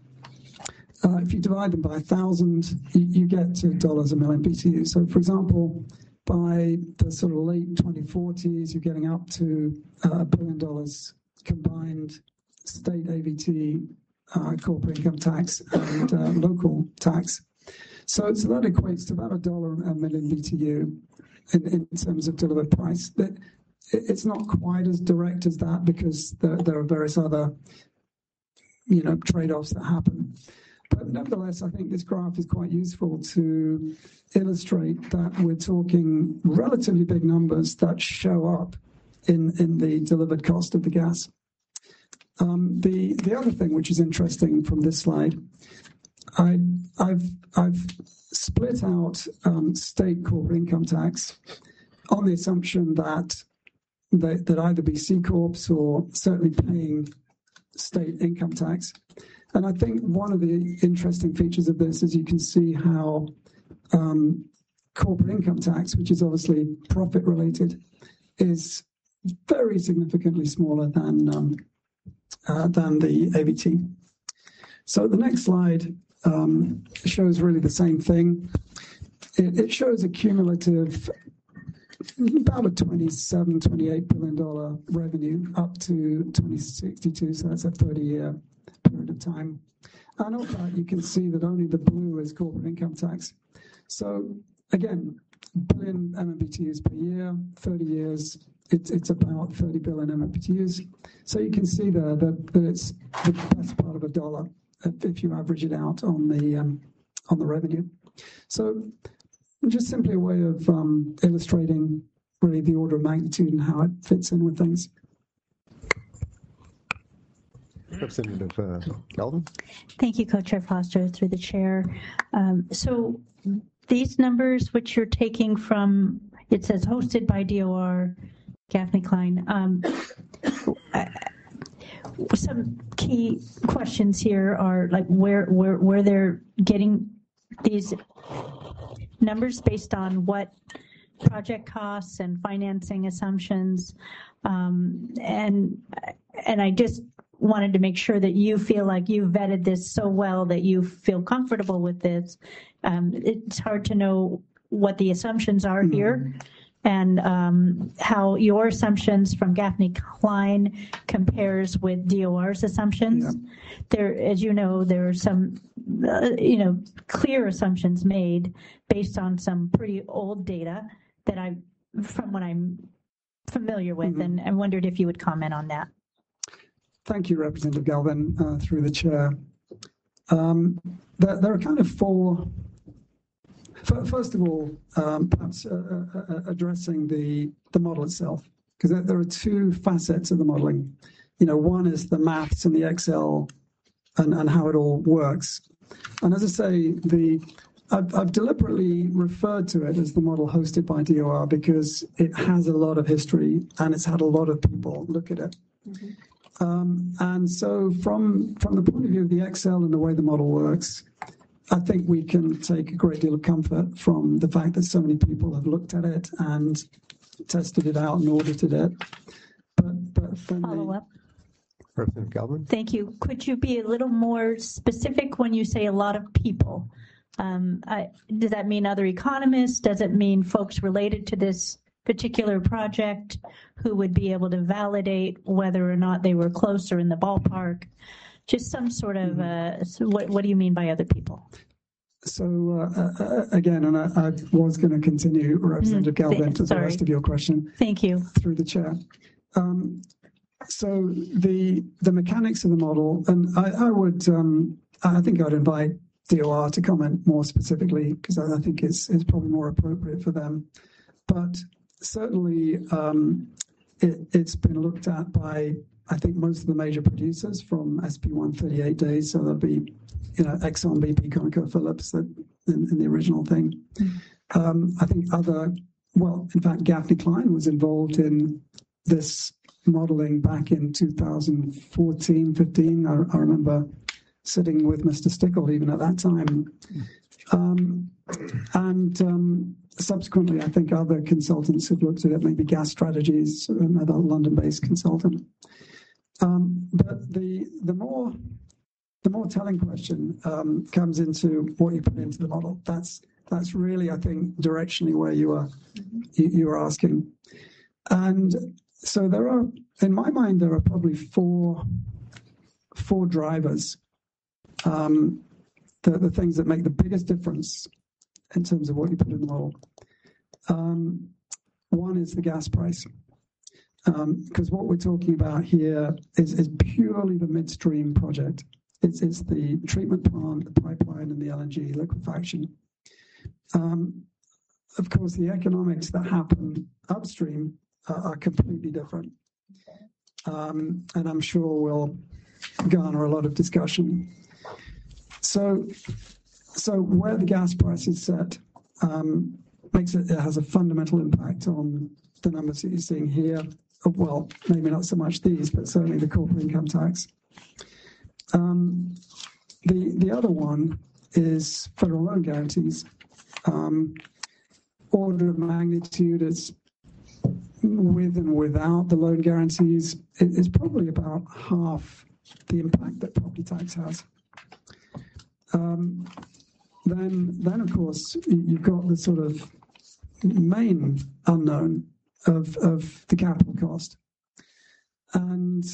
uh, if you divide them by a thousand, you, you get to dollars a million B T U. So for example, by the sort of late twenty forties, you're getting up to a uh, billion dollars combined state A V T, uh, corporate income tax, and uh, local tax. So, so that equates to about a dollar a million B T U in, in terms of delivered price. That it's not quite as direct as that, because there, there are various other, you know, trade-offs that happen. But nevertheless, I think this graph is quite useful to illustrate that we're talking relatively big numbers that show up in, in the delivered cost of the gas. Um, the the other thing which is interesting from this slide, I, I've I've split out um, state corporate income tax on the assumption that they, that either be C corps or certainly paying state income tax. And I think one of the interesting features of this is you can see how um, corporate income tax, which is obviously profit related, is very significantly smaller than um, uh, than the A V T. So the next slide um, shows really the same thing. It, it shows a cumulative about a twenty-seven, twenty-eight billion dollars revenue up to twenty sixty-two, so that's a thirty-year period of time. And of that, you can see that only the blue is corporate income tax. So again, billion M M B T Us per year, thirty years, it's it's about thirty billion M M B T Us. So you can see there that, that it's the best part of a dollar if, if you average it out on the um, on the revenue. So just simply a way of um, illustrating really the order of magnitude and how it fits in with things. Representative uh, Galvin. Thank you, Co-Chair Foster, through the chair. Um, so these numbers, which you're taking from, it says hosted by D O R, Gaffney Klein. Um, some key questions here are like where where where they're getting these numbers based on what project costs and financing assumptions, um, and and I just wanted to make sure that you feel like you vetted this so well that you feel comfortable with this. Um, it's hard to know what the assumptions are here, and um, how your assumptions from Gaffney Klein compares with D O R's assumptions. Yeah. There, as you know, there are some, uh, you know, clear assumptions made based on some pretty old data that I, from what I'm familiar with, mm-hmm. and I wondered if you would comment on that. Thank you, Representative Galvin, uh, through the chair. Um, there, there are kind of four. First of all, um, perhaps uh, uh, addressing the, the model itself, because there, there are two facets of the modeling. You know, one is the maths and the Excel and, and how it all works. And as I say, the I've, I've deliberately referred to it as the model hosted by D O R because it has a lot of history and it's had a lot of people look at it. Mm-hmm. Um, and so from, from the point of view of the Excel and the way the model works, I think we can take a great deal of comfort from the fact that so many people have looked at it and tested it out and audited it. But, but Follow the, up. Representative Galvin. Thank you. Could you be a little more specific when you say a lot of people? Um, I, does that mean other economists? Does it mean folks related to this particular project who would be able to validate whether or not they were close or in the ballpark? just some sort of, uh, so what, what do you mean by other people? So uh, uh, again, and I, I was going to continue, Representative Mm, Galvin, to the sorry. rest of your question. Thank you. Through the chair. Um, so the the mechanics of the model, and I, I would, um, I think I'd invite D O R to comment more specifically because I, I think it's it's probably more appropriate for them. But certainly, um, it, it's been looked at by I think most of the major producers from S P one thirty-eight days. So there'll be, you know, Exxon, B P, ConocoPhillips that in, in the original thing. Mm-hmm. Um, I think other, well, in fact, Gaffney Klein was involved in this modeling back in two thousand fourteen, fifteen. I, I remember sitting with Mister Stickle even at that time. Um, and um, subsequently, I think other consultants have looked at it, maybe Gas Strategies, another London-based consultant. Um, but the the more the more telling question um, comes into what you put into the model. That's that's really, I think, directionally where you are you, you are asking. And so there are, in my mind, there are probably four four drivers. Um, the, the things that make the biggest difference in terms of what you put in the model. Um, one is the gas price, because um, what we're talking about here is, is purely the midstream project. It's, it's the treatment plant, the pipeline, and the L N G liquefaction. Um, of course, the economics that happen upstream uh, are completely different, um, and I'm sure will garner a lot of discussion. So, so where the gas price is set um, makes it, it has a fundamental impact on the numbers that you're seeing here. Well, maybe not so much these, but certainly the corporate income tax. Um, the the other one is federal loan guarantees. Um, order of magnitude is with and without the loan guarantees. It is probably about half the impact that property tax has. Um, then, then of course, you've got the sort of main unknown of of the capital cost, and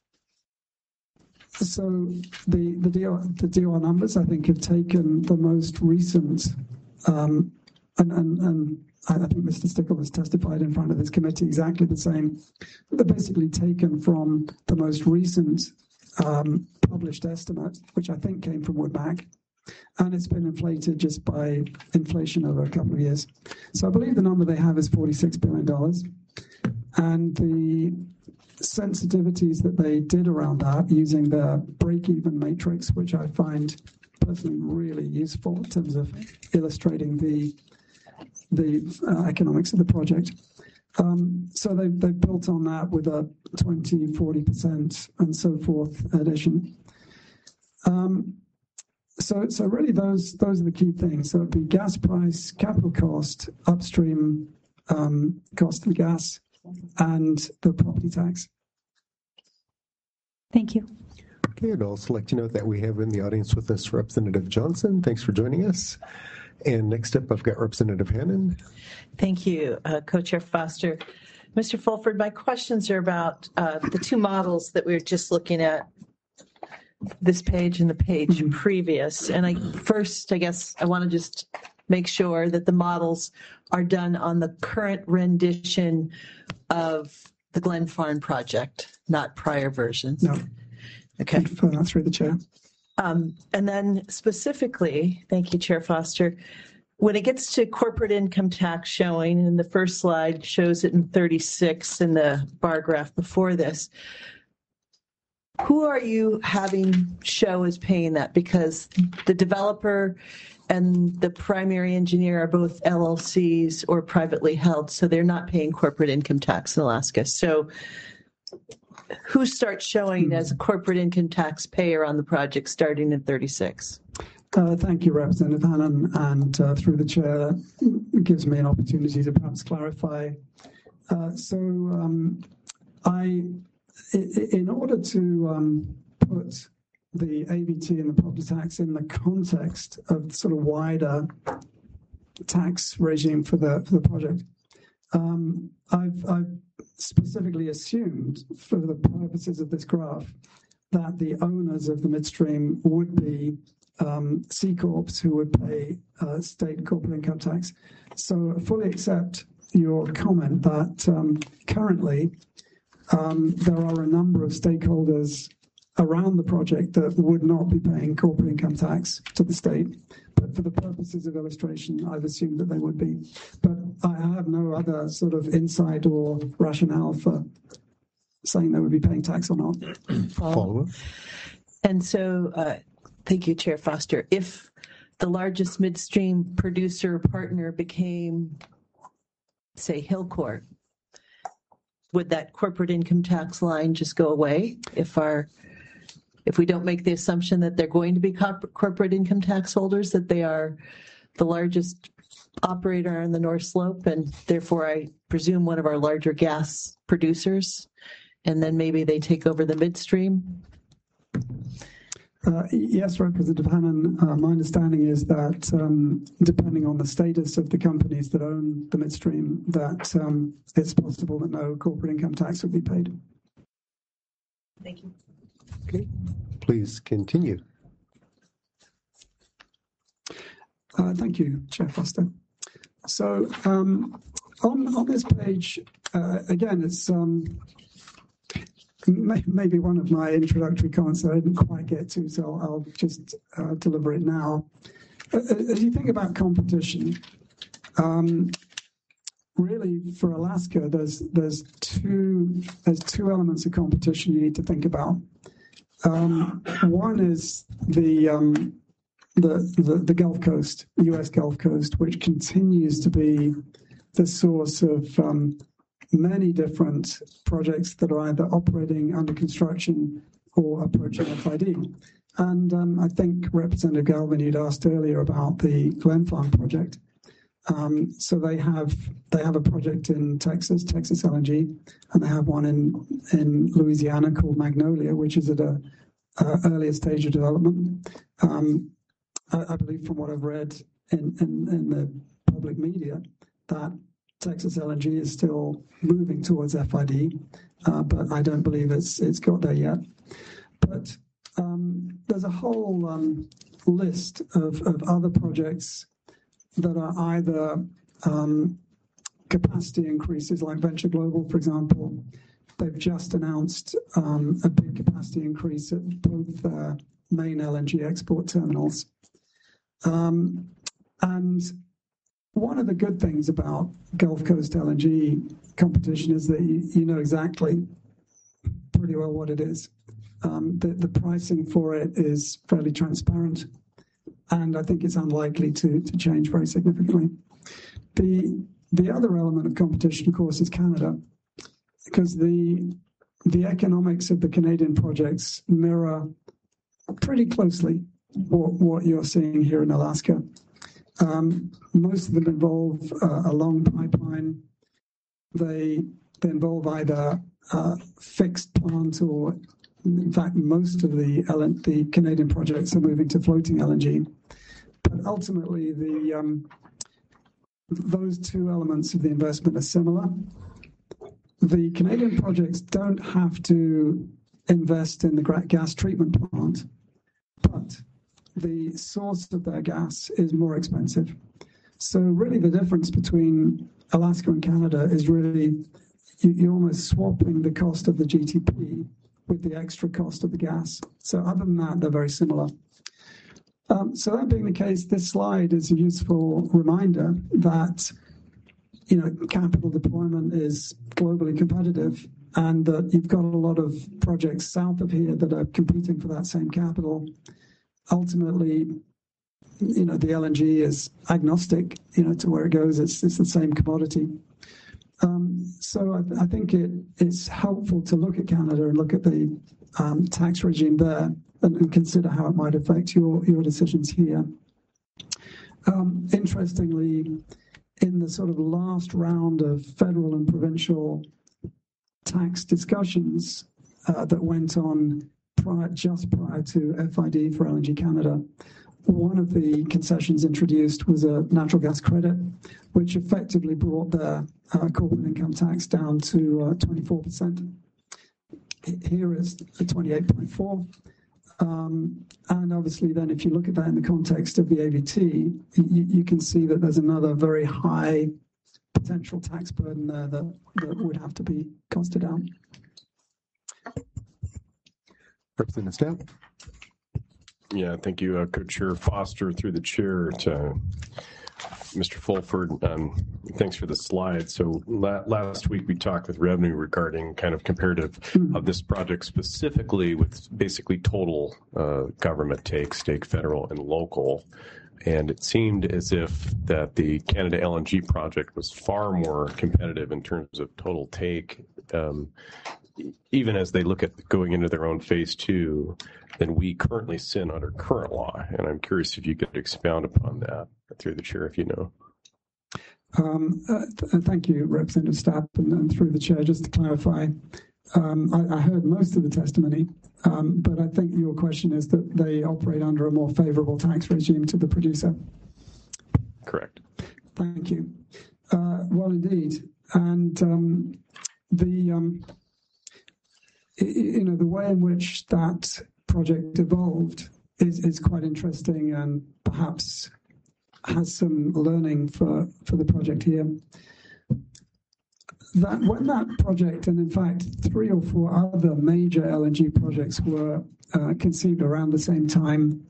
so the the D O R, the D O R numbers I think have taken the most recent, um, and and and I think Mister Stickle has testified in front of this committee exactly the same. They're basically taken from the most recent um, published estimate, which I think came from Woodmac. And it's been inflated just by inflation over a couple of years. So I believe the number they have is forty-six billion dollars. And the sensitivities that they did around that using their break-even matrix, which I find personally really useful in terms of illustrating the, the uh, economics of the project. Um, so they, they've built on that with a twenty, forty percent and so forth addition. Um, So, so really, those those are the key things. So, it'd be gas price, capital cost, upstream um, cost of gas, and the property tax. Thank you. Okay, I'd also like to note that we have in the audience with us Representative Johnson. Thanks for joining us. And next up, I've got Representative Hannan. Thank you, uh, Co-Chair Foster. Mister Fulford, my questions are about uh, the two models that we were just looking at. This page and the page mm-hmm. previous. And I first, I guess I want to just make sure that the models are done on the current rendition of the Glen Farm project, not prior versions. No. Okay. That's through the chair. Um, and then specifically, thank you, Chair Foster, when it gets to corporate income tax showing, and the first slide shows it in thirty-six in the bar graph before this, who are you having show as paying that? Because the developer and the primary engineer are both L L Cs or privately held, so they're not paying corporate income tax in Alaska. So who starts showing as a corporate income tax payer on the project starting in thirty-six? Uh, thank you, Representative Hannan, and uh, through the chair, it gives me an opportunity to perhaps clarify. Uh, so um, I... In order to um, put the A B T and the property tax in the context of the sort of wider tax regime for the for the project, um, I've, I've specifically assumed, for the purposes of this graph, that the owners of the midstream would be um, C Corps who would pay uh, state corporate income tax. So I fully accept your comment that um, currently um, there are a number of stakeholders around the project that would not be paying corporate income tax to the state. But for the purposes of illustration, I've assumed that they would be. But I have no other sort of insight or rationale for saying they would be paying tax or not. Follow-up? And so, uh, thank you, Chair Foster. If the largest midstream producer partner became, say, Hilcorp, would that corporate income tax line just go away if our if we don't make the assumption that they're going to be corp- corporate income tax holders, that they are the largest operator on the North Slope, and therefore I presume one of our larger gas producers, and then maybe they take over the midstream? Uh, yes, Representative Hannan, uh, my understanding is that um, depending on the status of the companies that own the midstream, that um, it's possible that no corporate income tax would be paid. Thank you. Okay, please continue. Uh, thank you, Chair Foster. So um, on, on this page, uh, again, it's um, may, maybe one of my introductory comments that I didn't quite get to, so I'll, I'll just uh, deliver it now. As you think about competition, um, really for Alaska, there's there's two there's two elements of competition you need to think about. Um, one is the, um, the the the Gulf Coast, U S Gulf Coast, which continues to be the source of um, many different projects that are either operating, under construction, or approaching F I D. And um, I think Representative Galvin, you'd asked earlier about the Glen Farm project. Um, so they have they have a project in Texas, Texas L N G, and they have one in in Louisiana called Magnolia, which is at a, a earlier stage of development. Um, I, I believe, from what I've read in, in, in the public media, that Texas L N G is still moving towards F I D, uh, but I don't believe it's it's got there yet. But um, there's a whole um, list of, of other projects that are either um, capacity increases, like Venture Global, for example. They've just announced um, a big capacity increase at both their main L N G export terminals. Um, and one of the good things about Gulf Coast L N G competition is that you, you know exactly pretty well what it is. Um, the, the pricing for it is fairly transparent, and I think it's unlikely to, to change very significantly. The the other element of competition, of course, is Canada, because the the economics of the Canadian projects mirror pretty closely what, what you're seeing here in Alaska. Um, most of them involve uh, a long pipeline. They they involve either uh, fixed plant or, in fact, most of the L N, the Canadian projects are moving to floating L N G. But ultimately, the um, those two elements of the investment are similar. The Canadian projects don't have to invest in the gas treatment plant, but the source of their gas is more expensive. So really the difference between Alaska and Canada is really you, you're almost swapping the cost of the G T P with the extra cost of the gas. So other than that, they're very similar. Um, so that being the case, this slide is a useful reminder that, you know, capital deployment is globally competitive, and that you've got a lot of projects south of here that are competing for that same capital. Ultimately, you know, the L N G is agnostic, you know, to where it goes. It's it's the same commodity. Um, so I, I think it it's helpful to look at Canada and look at the um, tax regime there and, and consider how it might affect your your decisions here. Um, interestingly, in the sort of last round of federal and provincial tax discussions uh, that went on prior, just prior to F I D for L N G Canada, one of the concessions introduced was a natural gas credit, which effectively brought their uh, corporate income tax down to uh, twenty-four percent. here is the twenty-eight point four. Um, and obviously then if you look at that in the context of the A V T, you, you can see that there's another very high potential tax burden there that, that would have to be costed out. Representative Stapp. Yeah, thank you, uh, Co-Chair Foster, through the chair to Mister Fulford. Um, thanks for the slide. So la- last week we talked with Revenue regarding kind of comparative of this project specifically with basically total uh, government take, state, federal, and local. And it seemed as if that the Canada L N G project was far more competitive in terms of total take, um, even as they look at going into their own phase two, than we currently sit under current law. And I'm curious if you could expound upon that through the chair, if you know. Um, uh, th- thank you, Representative Stapp, and, and through the chair, just to clarify, um, I, I heard most of the testimony, um, but I think your question is that they operate under a more favorable tax regime to the producer. Correct. Thank you. Uh, well, indeed. And um, the, um, you know, the way in which that project evolved is, is quite interesting and perhaps has some learning for, for the project here. That when that project, and in fact three or four other major L N G projects were uh, conceived around the same time,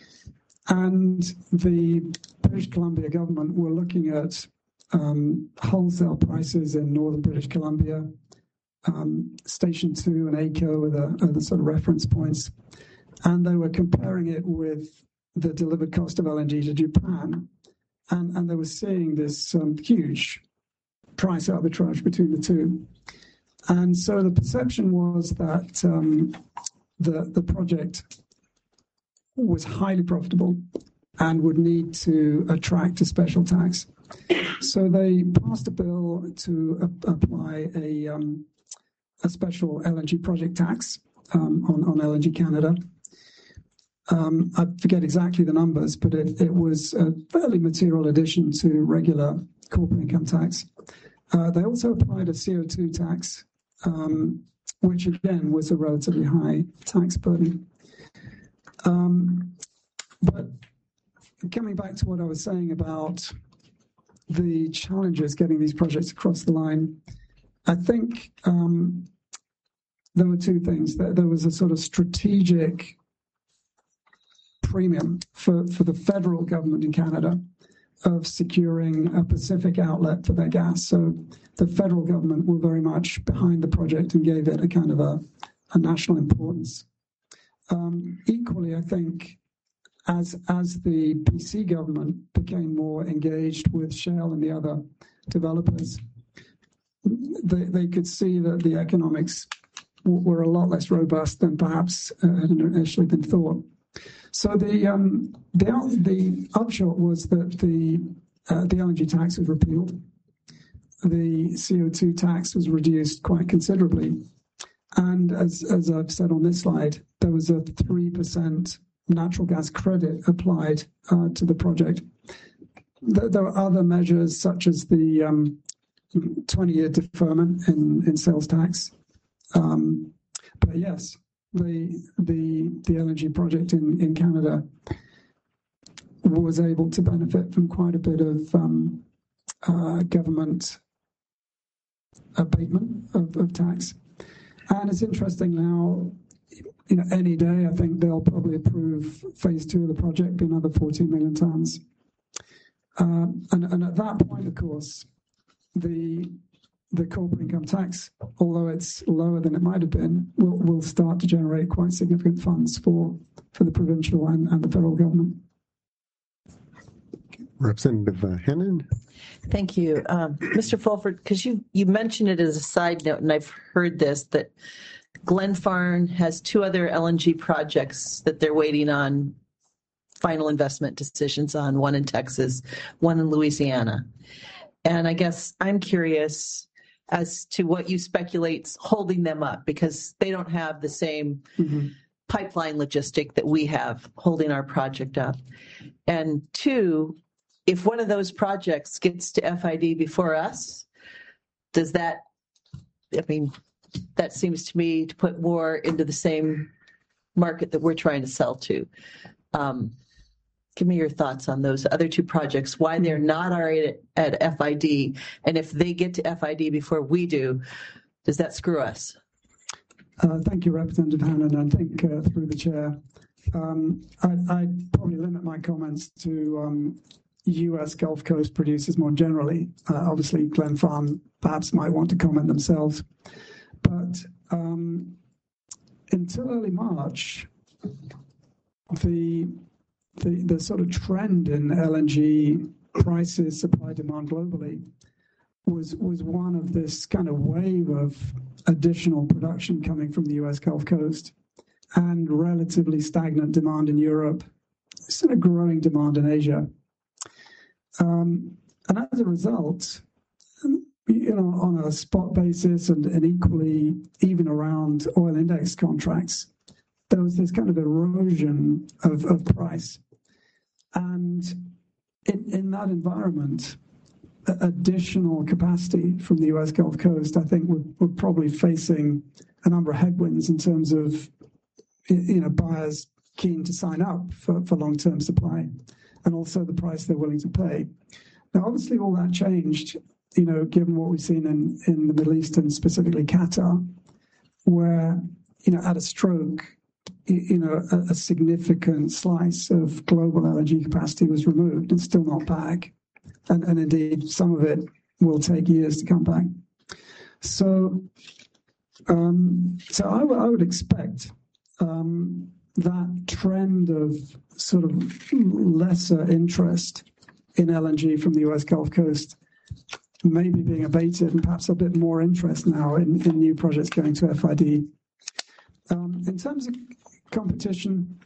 and the British Columbia government were looking at um, wholesale prices in northern British Columbia. Um, Station two and A C O are the, are the sort of reference points, and they were comparing it with the delivered cost of L N G to Japan, and, and they were seeing this um, huge price arbitrage between the two. And so the perception was that um, the, the project was highly profitable and would need to attract a special tax. So they passed a bill to uh, apply a, um, a special L N G project tax um, on, on L N G Canada. Um, I forget exactly the numbers, but it, it was a fairly material addition to regular corporate income tax. Uh, they also applied a C O two tax, um, which again was a relatively high tax burden. Um, but coming back to what I was saying about the challenges getting these projects across the line, I think um, there were two things. There, there was a sort of strategic premium for, for the federal government in Canada of securing a Pacific outlet for their gas. So the federal government were very much behind the project and gave it a kind of a, a national importance. Um, equally, I think as, as the B C government became more engaged with Shell and the other developers, they, they could see that the economics w- were a lot less robust than perhaps uh, had initially been thought. So the um, the, the upshot was that the uh, the L N G tax was repealed. The C O two tax was reduced quite considerably, and as as I've said on this slide, there was a three percent natural gas credit applied uh, to the project. There, there were other measures such as the um, twenty-year deferment in, in sales tax, um, but yes. The, the the L N G project in, in Canada was able to benefit from quite a bit of um, uh, government abatement of, of tax. And it's interesting now, you know, any day I think they'll probably approve phase two of the project, be another fourteen million tonnes. Um, and, and at that point, of course, the the corporate income tax, although it's lower than it might have been, will, will start to generate quite significant funds for, for the provincial and, and the federal government. Representative uh, Hannan. Thank you. Um, Mister Fulford, because you, you mentioned it as a side note, and I've heard this, that Glenfarne has two other L N G projects that they're waiting on final investment decisions on, one in Texas, one in Louisiana. And I guess I'm curious as to what you speculate's holding them up, because they don't have the same mm-hmm. pipeline logistic that we have holding our project up. And two, if one of those projects gets to F I D before us, does that, I mean, that seems to me to put more into the same market that we're trying to sell to. Um, give me your thoughts on those other two projects, why they're not already at, at F I D, and if they get to F I D before we do, does that screw us? Uh, thank you, Representative Hannan. I think uh, through the chair, um, I, I'd probably limit my comments to um, U S Gulf Coast producers more generally. Uh, obviously, Glen Farm perhaps might want to comment themselves. But um, until early March, the, the the sort of trend in L N G prices, supply demand globally, was was one of this kind of wave of additional production coming from the U S Gulf Coast and relatively stagnant demand in Europe, sort of growing demand in Asia. Um, and as a result, you know, on a spot basis and, and equally even around oil index contracts, there was this kind of erosion of, of price. And in, in that environment, additional capacity from the U S Gulf Coast, I think we're, we're probably facing a number of headwinds in terms of, you know, buyers keen to sign up for, for long-term supply and also the price they're willing to pay. Now, obviously, all that changed, you know, given what we've seen in, in the Middle East and specifically Qatar, where, you know, at a stroke, you know, a, a significant slice of global L N G capacity was removed and still not back. And, and indeed, some of it will take years to come back. So, um, so I, w- I would expect um, that trend of sort of lesser interest in L N G from the U S Gulf Coast maybe being abated and perhaps a bit more interest now in, in new projects going to F I D. Um, in terms of competition,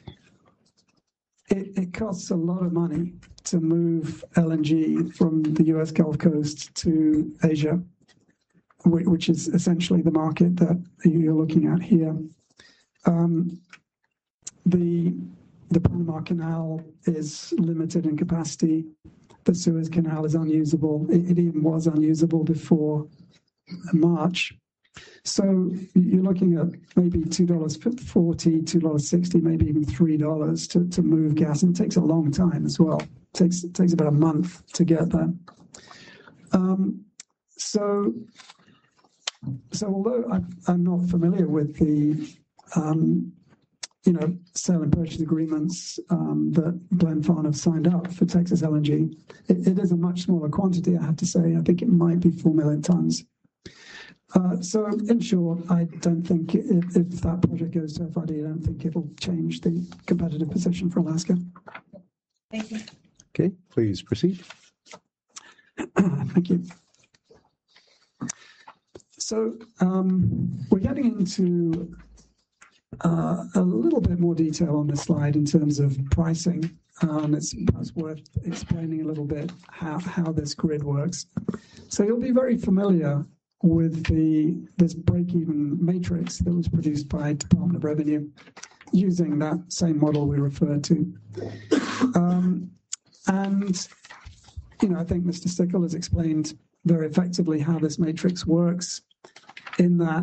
it, it costs a lot of money to move L N G from the U S Gulf Coast to Asia, which is essentially the market that you're looking at here. Um, the, the Panama Canal is limited in capacity. The Suez Canal is unusable. It, it even was unusable before March. So you're looking at maybe two dollars forty, two dollars sixty, maybe even three dollars to, to move gas. And it takes a long time as well. It takes, it takes about a month to get there. Um, so, so although I, I'm not familiar with the, um, you know, sale and purchase agreements um, that Glen Farm have signed up for Texas L N G, it, it is a much smaller quantity, I have to say. I think it might be four million tons. Uh, so, in short, I don't think if, if that project goes to F I D, I don't think it'll change the competitive position for Alaska. Thank you. Okay, please proceed. Thank you. So, um, we're getting into uh, a little bit more detail on this slide in terms of pricing. Um, it's perhaps worth explaining a little bit how, how this grid works. So, you'll be very familiar with the this break-even matrix that was produced by Department of Revenue using that same model we referred to. Um, and, you know, I think Mister Stickle has explained very effectively how this matrix works in that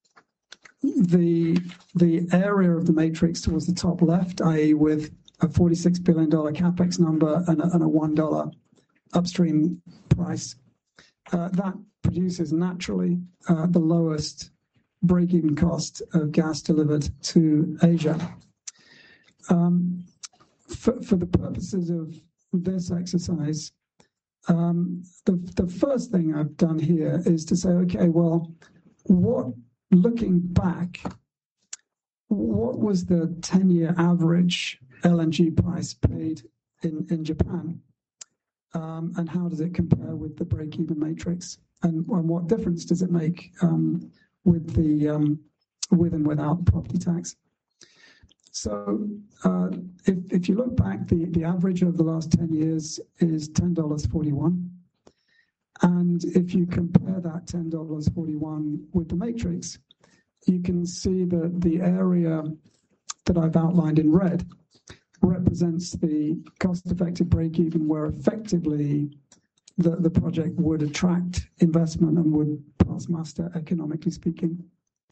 the, the area of the matrix towards the top left, that is with a forty-six billion dollars capex number and a, and a one dollar upstream price, uh, that produces naturally uh, the lowest break-even cost of gas delivered to Asia. Um, for, for the purposes of this exercise, um, the, the first thing I've done here is to say, okay, well, what, looking back, what was the ten-year average L N G price paid in, in Japan? Um, and how does it compare with the break-even matrix? And, and what difference does it make um, with the um, with and without the property tax? So uh, if, if you look back, the, the average over the last ten years is ten dollars and forty-one cents. And if you compare that ten dollars and forty-one cents with the matrix, you can see that the area that I've outlined in red represents the cost-effective break-even where effectively the, the project would attract investment and would pass muster, economically speaking.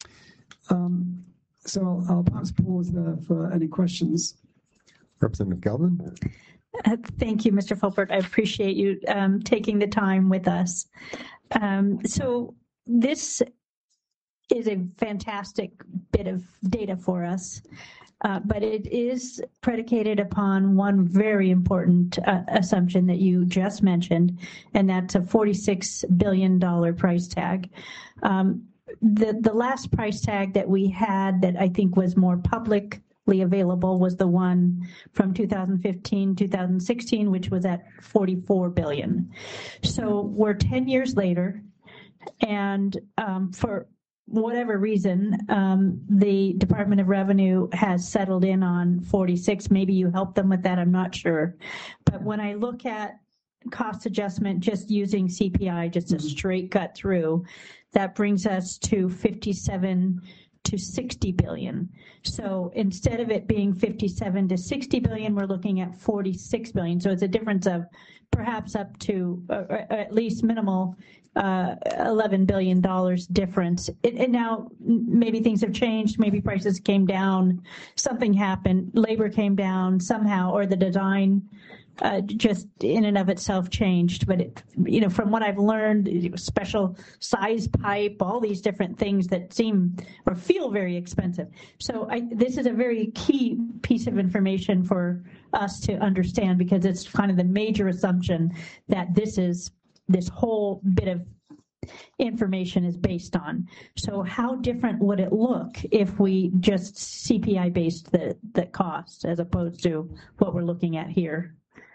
Um, so I'll, I'll perhaps pause there for any questions. Representative Galvin. Uh, Thank you, Mister Fulford. I appreciate you um, taking the time with us. Um, so this is a fantastic bit of data for us, uh, but it is predicated upon one very important uh, assumption that you just mentioned, and that's a forty-six billion dollars price tag. Um, the, the last price tag that we had that I think was more public available was the one from two thousand fifteen, two thousand sixteen, which was at forty-four billion dollars. So we're ten years later, and um, for whatever reason, um, the Department of Revenue has settled in on forty-six. Maybe you helped them with that, I'm not sure. But when I look at cost adjustment just using C P I, just a straight cut through, that brings us to fifty-seven to sixty billion. So instead of it being fifty-seven to sixty billion, we're looking at forty-six billion. So it's a difference of perhaps up to uh, at least minimal uh, eleven billion dollars difference. It, and now maybe things have changed. Maybe prices came down. Something happened. Labor came down somehow, or the design Uh, just in and of itself changed. But, it, you know, from what I've learned, special size pipe, all these different things that seem or feel very expensive. So I, this is a very key piece of information for us to understand, because it's kind of the major assumption that this is, this whole bit of information is based on. So how different would it look if we just C P I based the, the cost as opposed to what we're looking at here?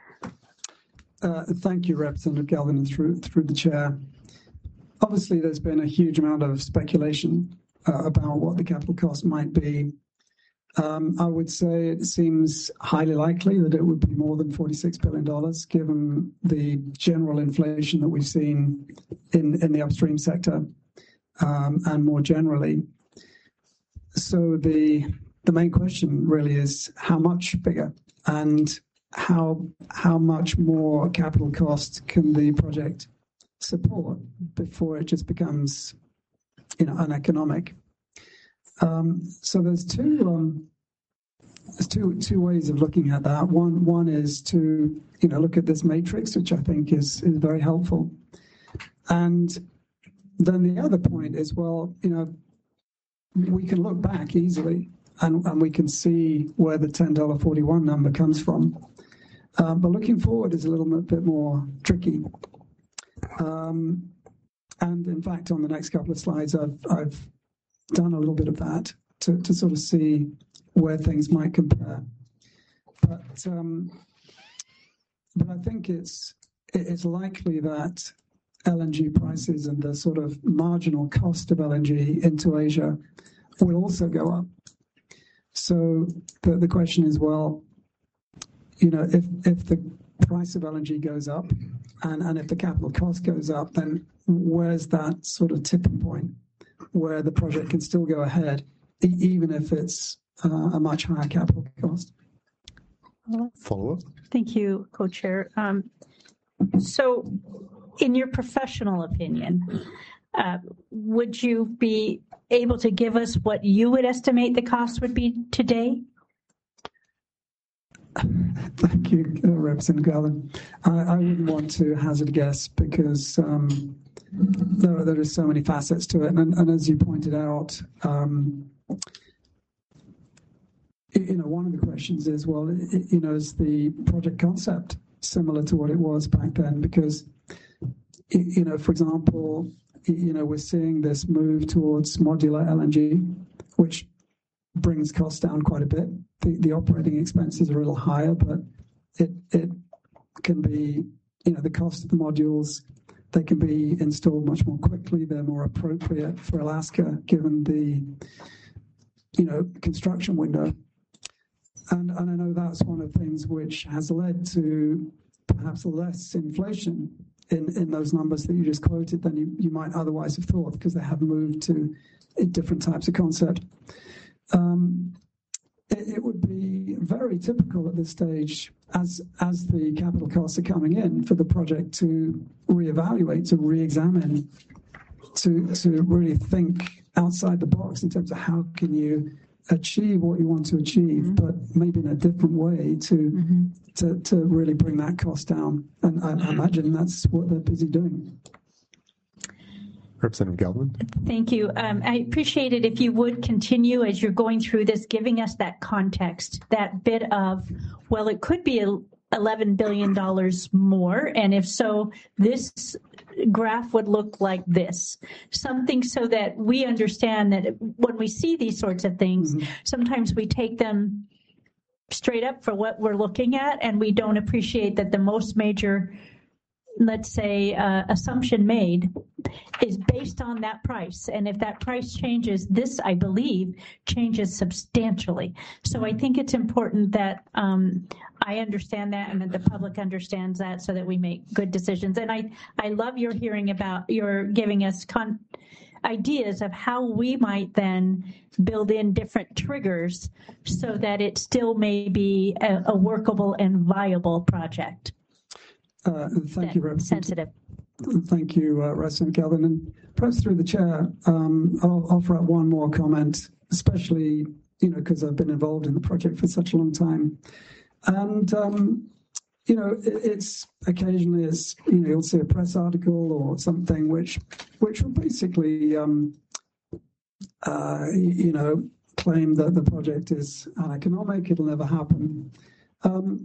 Uh, thank you, Representative Galvin, and through, through the chair. Obviously, there's been a huge amount of speculation uh, about what the capital cost might be. Um, I would say it seems highly likely that it would be more than forty-six billion dollars, given the general inflation that we've seen in, in the upstream sector um, and more generally. So the, the main question really is how much bigger, and how how much more capital cost can the project support before it just becomes, you know, uneconomic. Um, so there's two um, there's two two ways of looking at that. One one is to, you know, look at this matrix, which I think is is very helpful, and then the other point is, well, you know, we can look back easily and, and we can see where the ten dollars forty-one number comes from. Um, but looking forward is a little bit more tricky. Um, and in fact, on the next couple of slides, I've, I've done a little bit of that to, to sort of see where things might compare. But um, but I think it's it's likely that L N G prices and the sort of marginal cost of L N G into Asia will also go up. So the, the question is, well, you know, if, if the price of L N G goes up and, and if the capital cost goes up, then where's that sort of tipping point where the project can still go ahead, e- even if it's uh, a much higher capital cost? Follow up. Thank you, Co-Chair. Um, so in your professional opinion, uh, would you be able to give us what you would estimate the cost would be today? Thank you, uh, Representative Galvin. I, I wouldn't want to hazard a guess because um, there, there are so many facets to it. And, and as you pointed out, um, you know, one of the questions is, well, you know, is the project concept similar to what it was back then? Because, you know, for example, you know, we're seeing this move towards modular L N G, which brings costs down quite a bit. The, the operating expenses are a little higher, but it it can be, you know, the cost of the modules, they can be installed much more quickly. They're more appropriate for Alaska, given the, you know, construction window. And, and I know that's one of the things which has led to perhaps less inflation in, in those numbers that you just quoted than you, you might otherwise have thought, because they have moved to different types of concept. Um, it, it would be very typical at this stage, as as the capital costs are coming in, for the project to reevaluate, to re-examine, to to really think outside the box in terms of how can you achieve what you want to achieve, mm-hmm. but maybe in a different way to mm-hmm. to to really bring that cost down. And I, I imagine that's what they're busy doing. Representative Galvin. Thank you. Um, I appreciate it if you would continue as you're going through this, giving us that context, that bit of, well, it could be eleven billion dollars more, and if so, this graph would look like this. Something so that we understand that when we see these sorts of things, mm-hmm. sometimes we take them straight up for what we're looking at, and we don't appreciate that the most major, let's say, uh, assumption made is based on that price. And if that price changes, this, I believe, changes substantially. So I think it's important that um, I understand that and that the public understands that so that we make good decisions. And I, I love your hearing about, your giving us con- ideas of how we might then build in different triggers so that it still may be a, a workable and viable project. Uh, thank you, Representative. Sensitive. Thank you, uh, Representative Galvin. And perhaps through the chair, um, I'll offer up one more comment, especially, you know, because I've been involved in the project for such a long time. And, um, you know, it, it's occasionally, it's, you know, you'll see a press article or something which, which will basically, um, uh, you know, claim that the project is uneconomic, it'll never happen. Um,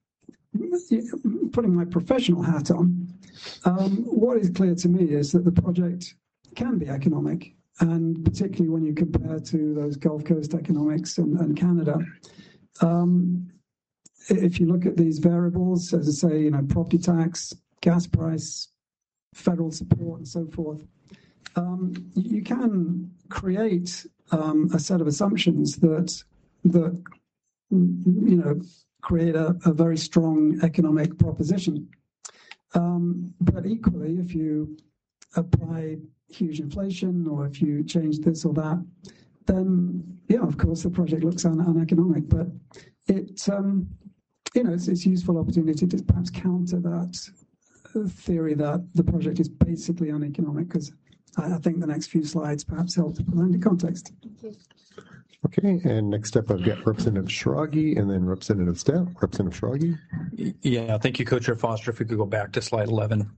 Putting my professional hat on, um, what is clear to me is that the project can be economic, and particularly when you compare to those Gulf Coast economics and, and Canada. Um, if you look at these variables, as I say, you know, property tax, gas price, federal support, and so forth, um, you can create um, a set of assumptions that that you know. create a, a very strong economic proposition. Um, but equally, if you apply huge inflation or if you change this or that, then, yeah, of course, the project looks un- uneconomic. But it, um, you know, it's, it's a useful opportunity to perhaps counter that theory that the project is basically uneconomic, because I, I think the next few slides perhaps help to put that into context. Thank you. Okay, and next up I've got Representative Schrage and then Representative Stout. Representative Schrage. Yeah, thank you, Co-Chair Foster. If we could go back to slide eleven.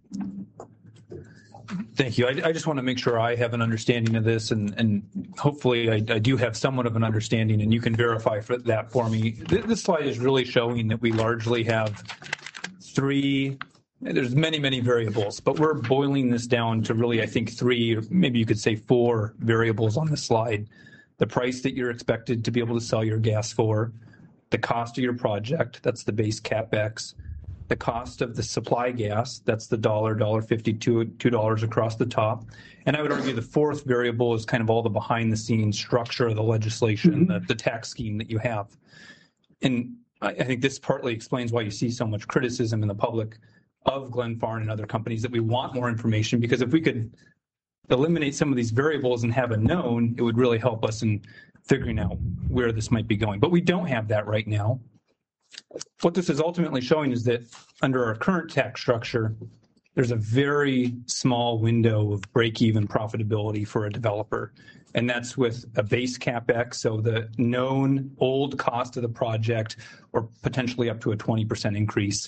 Thank you. I, I just want to make sure I have an understanding of this, and, and hopefully I, I do have somewhat of an understanding, and you can verify for that for me. This, this slide is really showing that we largely have three, there's many, many variables, but we're boiling this down to really, I think, three, or maybe you could say four variables on this slide. The price that you're expected to be able to sell your gas for, the cost of your project, that's the base CapEx, the cost of the supply gas, that's the dollar, dollar fifty-two, two dollars across the top. And I would argue the fourth variable is kind of all the behind the scenes structure of the legislation, mm-hmm. the, the tax scheme that you have. And I, I think this partly explains why you see so much criticism in the public of Glenfarne and other companies, that we want more information, because if we could eliminate some of these variables and have a known, it would really help us in figuring out where this might be going. But we don't have that right now. What this is ultimately showing is that under our current tax structure, there's a very small window of break-even profitability for a developer. And that's with a base CapEx, so the known old cost of the project, or potentially up to a twenty percent increase.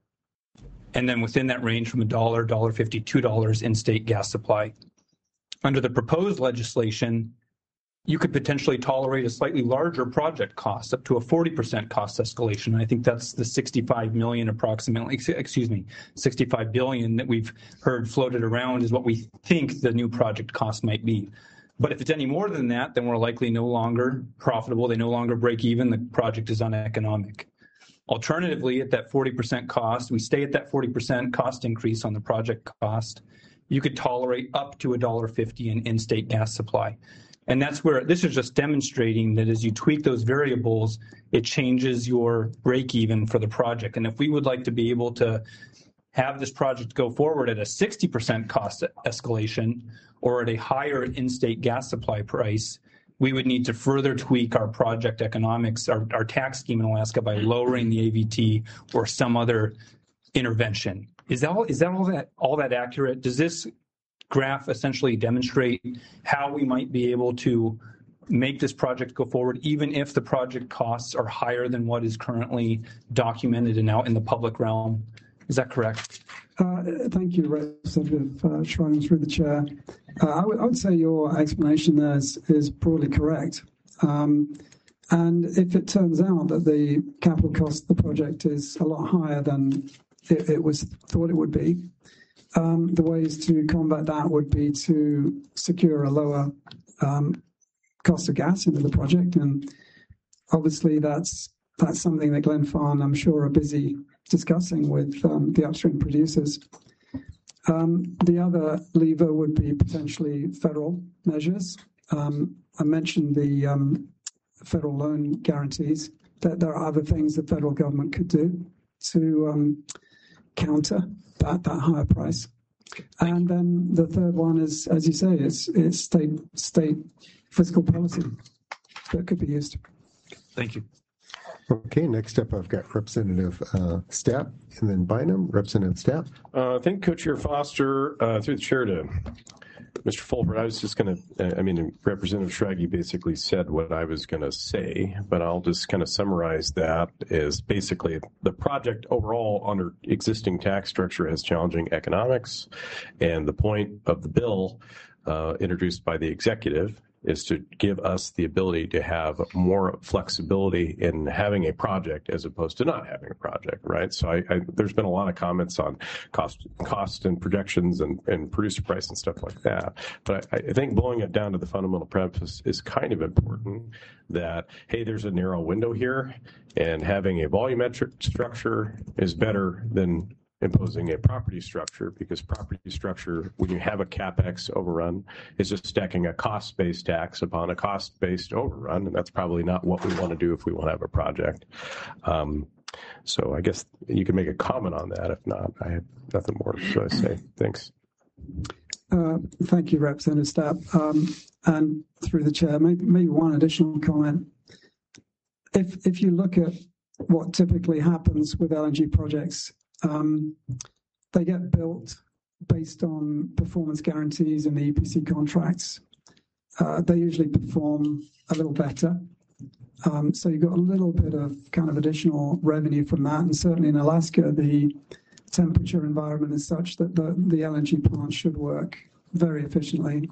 And then within that range from a dollar, dollar fifty, two dollars in-state gas supply. Under the proposed legislation, you could potentially tolerate a slightly larger project cost, up to a forty percent cost escalation. And I think that's the sixty-five million approximately, excuse me, sixty-five billion that we've heard floated around is what we think the new project cost might be. But if it's any more than that, then we're likely no longer profitable. They no longer break even. The project is uneconomic. Alternatively, at that forty percent cost, we stay at that forty percent cost increase on the project cost. You could tolerate up to one dollar fifty in in-state gas supply. And that's where this is just demonstrating that as you tweak those variables, it changes your break even for the project. And if we would like to be able to have this project go forward at a sixty percent cost escalation or at a higher in-state gas supply price, we would need to further tweak our project economics, our, our tax scheme in Alaska by lowering the A V T or some other intervention. Is that all, is that all that all that accurate? Does this graph essentially demonstrate how we might be able to make this project go forward, even if the project costs are higher than what is currently documented and out in the public realm? Is that correct? Uh, thank you, Representative uh, Schreiner, through the chair. Uh, I, w- I would say your explanation there is, is broadly correct. Um, and if it turns out that the capital cost of the project is a lot higher than it, it was thought it would be, um, the ways to combat that would be to secure a lower um, cost of gas into the project. And obviously that's that's something that Glenfarne, I'm sure, are busy discussing with um, the upstream producers. Um, the other lever would be potentially federal measures. Um, I mentioned the um, federal loan guarantees, that there are other things the federal government could do to um, counter that, that higher price. And then the third one is, as you say, it's, it's state, state fiscal policy that could be used. Thank you. Okay, next up I've got Representative uh, Stapp and then Bynum. Representative Stapp. Uh, thank you, Co-Chair Foster. Uh, through the chair to Mister Fulford, I was just going to, I mean, Representative Schrage basically said what I was going to say, but I'll just kind of summarize that as basically the project overall under existing tax structure has challenging economics, and the point of the bill uh, introduced by the executive is to give us the ability to have more flexibility in having a project as opposed to not having a project, right? So I, I, there's been a lot of comments on cost, cost and projections and, and producer price and stuff like that. But I, I think blowing it down to the fundamental premise is kind of important that, hey, there's a narrow window here, and having a volumetric structure is better than imposing a property structure, because property structure, when you have a CapEx overrun, is just stacking a cost-based tax upon a cost-based overrun, and that's probably not what we want to do if we want to have a project. Um, so I guess you can make a comment on that. If not, I have nothing more to say. Thanks. Uh, thank you, Representative Stapp. Um, and through the chair, maybe, maybe one additional comment. If if you look at what typically happens with L N G projects, Um, they get built based on performance guarantees in the E P C contracts. Uh, they usually perform a little better. Um, so you've got a little bit of kind of additional revenue from that. And certainly in Alaska, the temperature environment is such that the, the L N G plants should work very efficiently.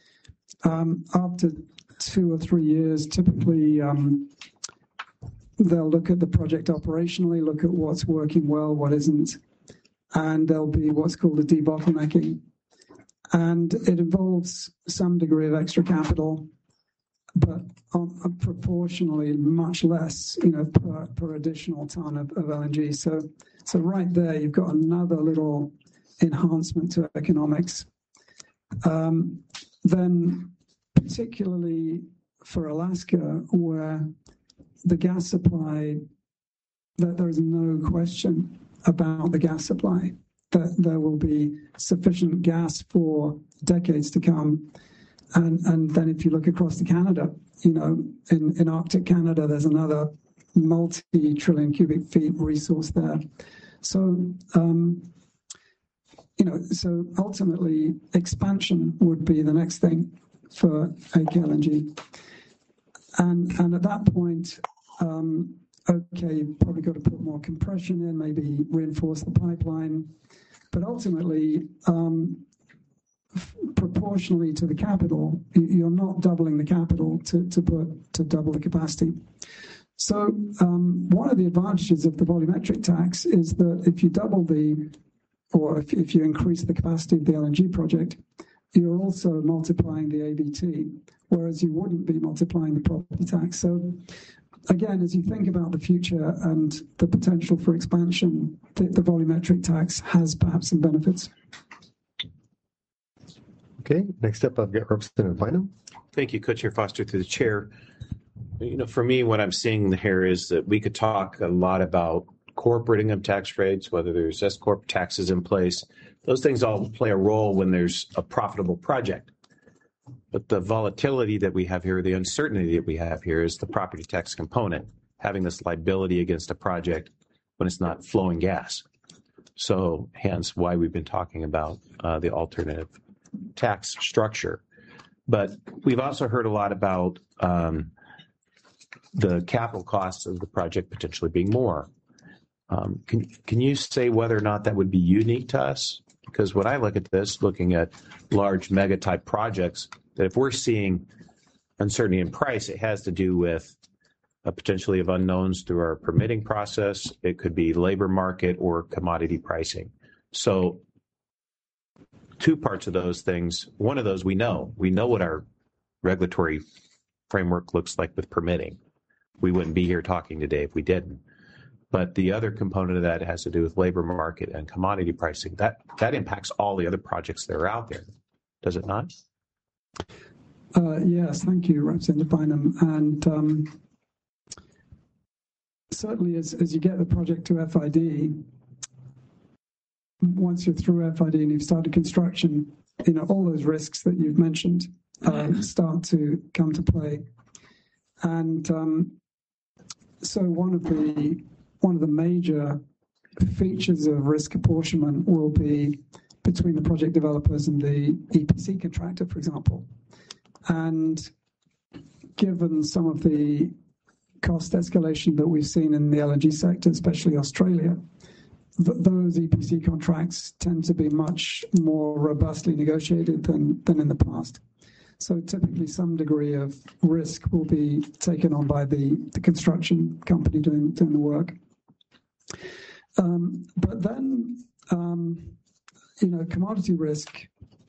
Um, after two or three years, typically um, they'll look at the project operationally, look at what's working well, what isn't, and there'll be what's called a debottlenecking. And it involves some degree of extra capital, but um, proportionally much less, you know, per, per additional ton of, of L N G. So, so right there, you've got another little enhancement to economics. Um, then, particularly for Alaska, where the gas supply, that there is no question about the gas supply, that there will be sufficient gas for decades to come. And and then if you look across to Canada, you know, in, in Arctic Canada, there's another multi-trillion cubic feet resource there. So, um, you know, so ultimately expansion would be the next thing for A K L N G. And, and at that point, um, okay, you've probably got to put more compression in, maybe reinforce the pipeline. But ultimately, um, f- proportionally to the capital, you're not doubling the capital to, to put to double the capacity. So um, one of the advantages of the volumetric tax is that if you double the, or if, if you increase the capacity of the L N G project, you're also multiplying the A B T, whereas you wouldn't be multiplying the property tax. So again, as you think about the future and the potential for expansion, the, the volumetric tax has perhaps some benefits. Okay, next up I've got Representative Bynum. Thank you, Co-Chair Foster, through the chair. You know, for me, what I'm seeing here is that we could talk a lot about corporate income tax rates, whether there's S-corp taxes in place. Those things all play a role when there's a profitable project. But the volatility that we have here, the uncertainty that we have here is the property tax component, having this liability against a project when it's not flowing gas. So hence why we've been talking about uh, the alternative tax structure. But we've also heard a lot about um, the capital costs of the project potentially being more. Um, can, can you say whether or not that would be unique to us? Because when I look at this, looking at large mega type projects, that if we're seeing uncertainty in price, it has to do with a potentially of unknowns through our permitting process. It could be labor market or commodity pricing. So two parts of those things. One of those we know. We know what our regulatory framework looks like with permitting. We wouldn't be here talking today if we didn't. But the other component of that has to do with labor market and commodity pricing. That that impacts all the other projects that are out there, does it not? Uh, yes, thank you, Representative Bynum. And um, certainly as, as you get the project to F I D, once you're through F I D and you've started construction, you know, all those risks that you've mentioned uh, start to come to play. And um, so one of the one of the major features of risk apportionment will be between the project developers and the E P C contractor, for example. And given some of the cost escalation that we've seen in the L N G sector, especially Australia, th- those E P C contracts tend to be much more robustly negotiated than, than in the past. So typically some degree of risk will be taken on by the, the construction company doing, doing the work. Um, but then, um, you know, commodity risk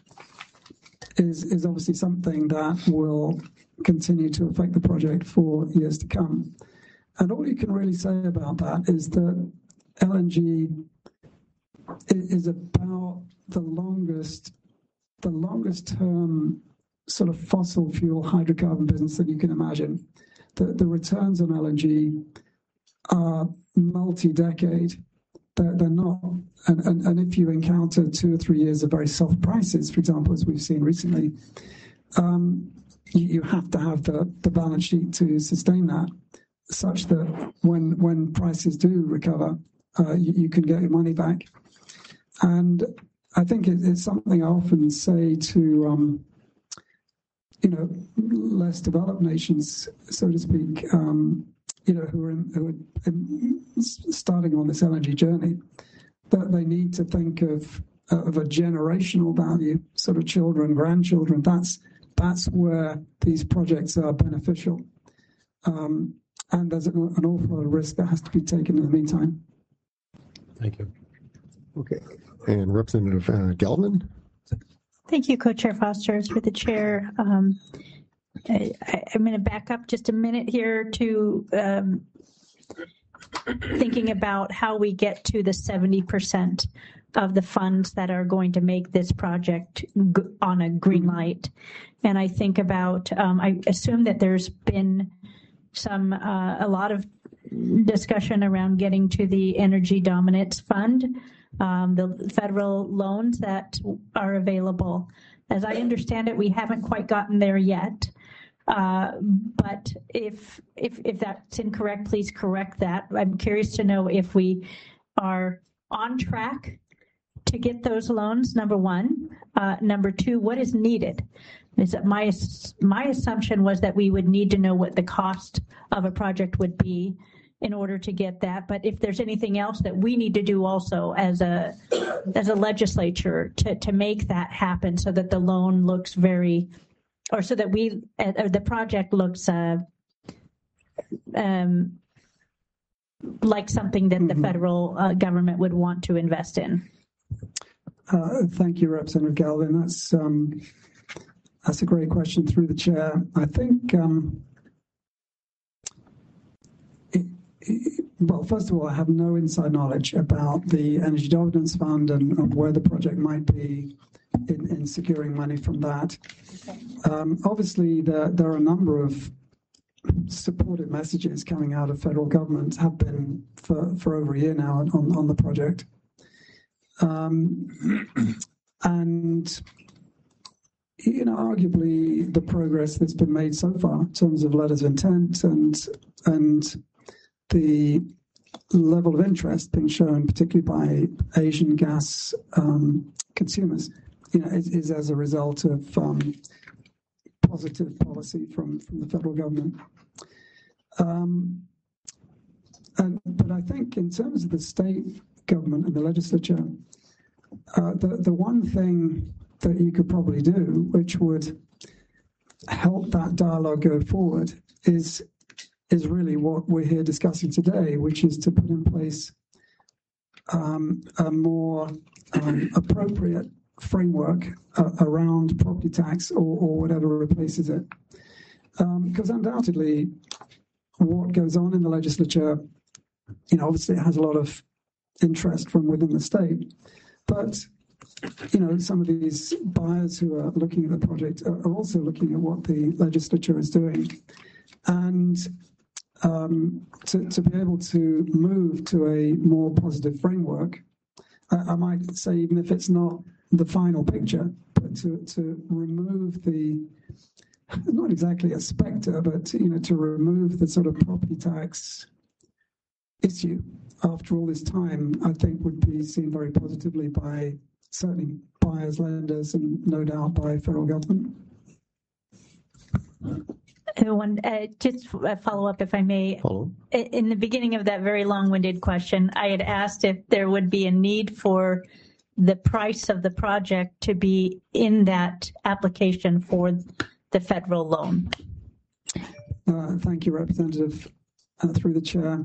is, is obviously something that will continue to affect the project for years to come. And all you can really say about that is that L N G is about the longest, the longest term sort of fossil fuel hydrocarbon business that you can imagine. The, the returns on L N G are multi-decade. They're, they're not, and, and, and if you encounter two or three years of very soft prices, for example, as we've seen recently, um, you, you have to have the, the balance sheet to sustain that, such that when when prices do recover, uh, you, you can get your money back. And I think it, it's something I often say to, um, you know, less developed nations, so to speak, um, you know, who are, in, who are in starting on this L N G journey, that they need to think of uh, of a generational value, sort of children, grandchildren. That's that's where these projects are beneficial. Um, and there's an, an awful lot of risk that has to be taken in the meantime. Thank you. Okay. And Representative uh, Gelman? Thank you, Co-Chair Foster. Through the chair, um, I, I'm going to back up just a minute here to um, thinking about how we get to the seventy percent of the funds that are going to make this project g- on a green light. And I think about, um, I assume that there's been some, uh, a lot of discussion around getting to the Energy Dominance Fund, um, the federal loans that are available. As I understand it, we haven't quite gotten there yet. Uh, but if, if, if that's incorrect, please correct that. I'm curious to know if we are on track to get those loans, number one. Uh, number two, what is needed? Is that my, my assumption was that we would need to know what the cost of a project would be in order to get that. But if there's anything else that we need to do also as a as a legislature to, to make that happen so that the loan looks very, or so that we, uh, the project looks uh, um, like something that the federal uh, government would want to invest in. Uh, thank you, Representative Galvin. That's um, that's a great question through the chair. I think, um, it, it, well, first of all, I have no inside knowledge about the Energy Dominance Fund and, and where the project might be in, in securing money from that. Okay. Um, obviously, there, there are a number of supportive messages coming out of federal government, have been for, for over a year now on, on the project. Um, and you know, arguably the progress that's been made so far in terms of letters of intent and and the level of interest being shown, particularly by Asian gas um, consumers, you know, is, is as a result of um, positive policy from, from the federal government. Um, and, but I think in terms of the state government and the legislature, uh, the, the one thing that you could probably do, which would help that dialogue go forward, is is really what we're here discussing today, which is to put in place um, a more um, appropriate framework uh, around property tax or, or whatever replaces it. Because um, undoubtedly, what goes on in the legislature, you know, obviously it has a lot of interest from within the state, but you know, some of these buyers who are looking at the project are also looking at what the legislature is doing. And um, to, to be able to move to a more positive framework, I, I might say, even if it's not the final picture, but to, to remove the, not exactly a spectre, but, you know, to remove the sort of property tax issue after all this time, I think would be seen very positively by certainly buyers, lenders, and no doubt by federal government. One, uh, just a follow up, if I may. Follow. In the beginning of that very long-winded question, I had asked if there would be a need for the price of the project to be in that application for the federal loan. Uh, thank you, Representative, uh, through the chair.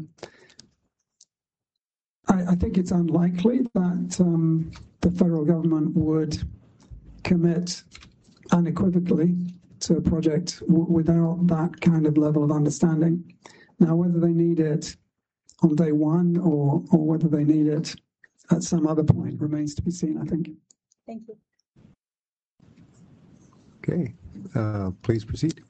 I, I think it's unlikely that um, the federal government would commit unequivocally to a project w- without that kind of level of understanding. Now, whether they need it on day one or, or whether they need it at some other point remains to be seen, I think. Thank you. Okay, uh, please proceed.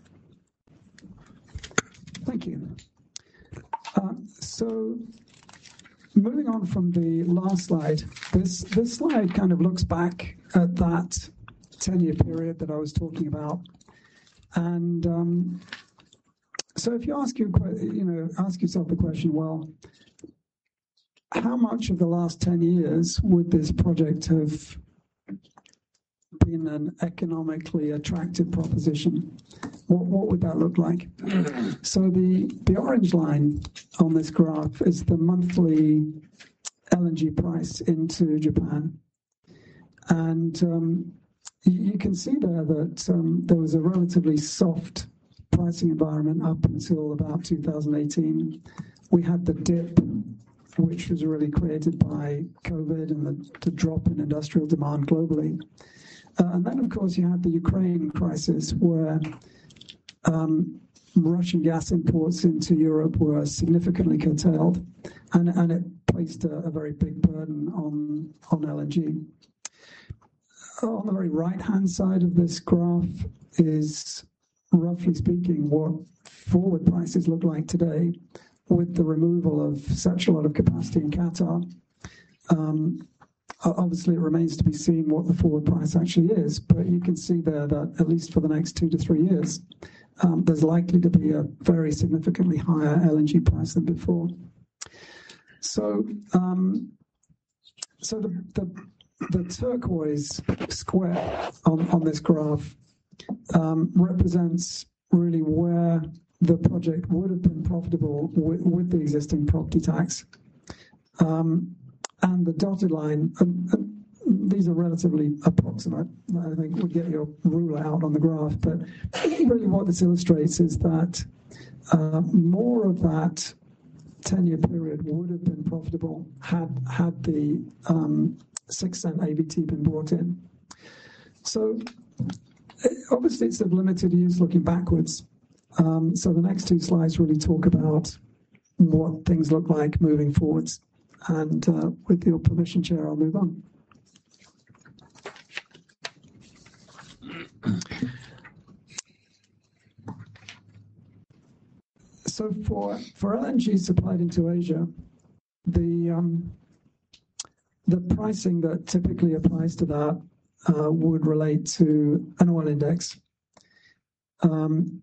Thank you. Uh, so, moving on from the last slide, this this slide kind of looks back at that ten-year period that I was talking about, and um, so if you ask you you know ask yourself the question, well, how much of the last ten years would this project have been an economically attractive proposition? What, what would that look like? So the, the orange line on this graph is the monthly L N G price into Japan. And um, you, you can see there that um, there was a relatively soft pricing environment up until about two thousand eighteen. We had the dip, which was really created by COVID and the, the drop in industrial demand globally. Uh, and then, of course, you had the Ukraine crisis, where um, Russian gas imports into Europe were significantly curtailed, and, and it placed a, a very big burden on, on L N G. On the very right-hand side of this graph is, roughly speaking, what forward prices look like today with the removal of such a lot of capacity in Qatar. Um, Obviously, it remains to be seen what the forward price actually is, but you can see there that at least for the next two to three years, um, there's likely to be a very significantly higher L N G price than before. So, um, so the, the the turquoise square on, on this graph um, represents really where the project would have been profitable with, with the existing property tax. Um, And the dotted line, um, um, these are relatively approximate. I think would get your ruler out on the graph. But really what this illustrates is that uh, more of that ten-year period would have been profitable had, had the um, six cent A B T been brought in. So obviously it's of limited use looking backwards. Um, so the next two slides really talk about what things look like moving forwards. And uh, with your permission, Chair, I'll move on. So for, for L N G supplied into Asia, the um, the pricing that typically applies to that uh, would relate to an oil index. Um,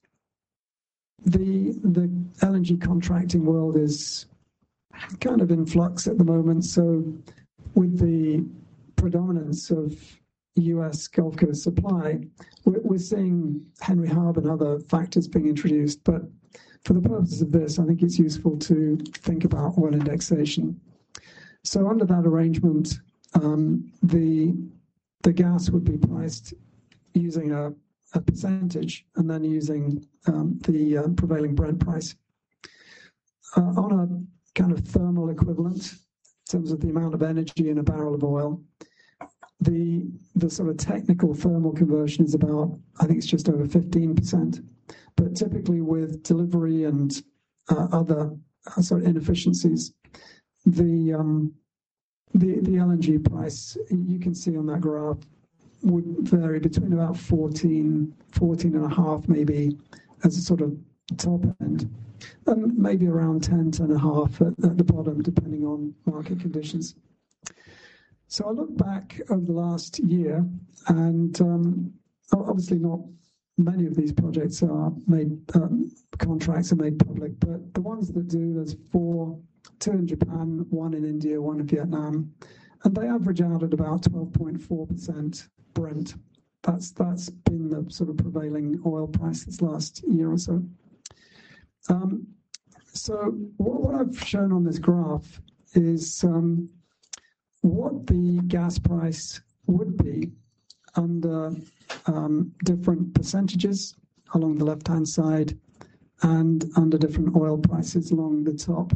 the the L N G contracting world is kind of in flux at the moment. So with the predominance of U S Gulf Coast supply, we're, we're seeing Henry Hub and other factors being introduced. But for the purposes of this, I think it's useful to think about oil indexation. So under that arrangement, um, the the gas would be priced using a, a percentage and then using um, the uh, prevailing Brent price. Uh, on a kind of thermal equivalent, in terms of the amount of energy in a barrel of oil, the the sort of technical thermal conversion is about, I think it's just over fifteen percent. But typically with delivery and uh, other uh, sort of inefficiencies, the um, the the L N G price, you can see on that graph, would vary between about fourteen, fourteen and a half maybe as a sort of top end, and maybe around ten, ten and a half at, at the bottom, depending on market conditions. So I look back over the last year, and um, obviously not many of these projects are made, um, contracts are made public, but the ones that do, there's four, two in Japan, one in India, one in Vietnam, and they average out at about twelve point four percent Brent. That's that's been the sort of prevailing oil price this last year or so. Um, so what, what I've shown on this graph is um, what the gas price would be under um, different percentages along the left-hand side and under different oil prices along the top.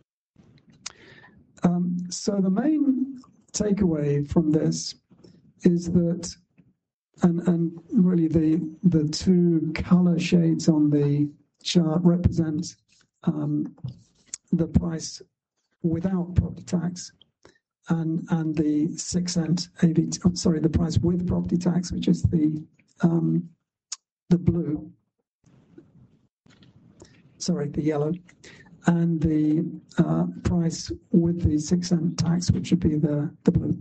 Um, so the main takeaway from this is that, and, and really the, the two color shades on the chart represent um, the price without property tax, and and the six cent A V T. I'm sorry, the price with property tax, which is the um, the blue. Sorry, the yellow, and the uh, price with the six cent tax, which would be the the blue.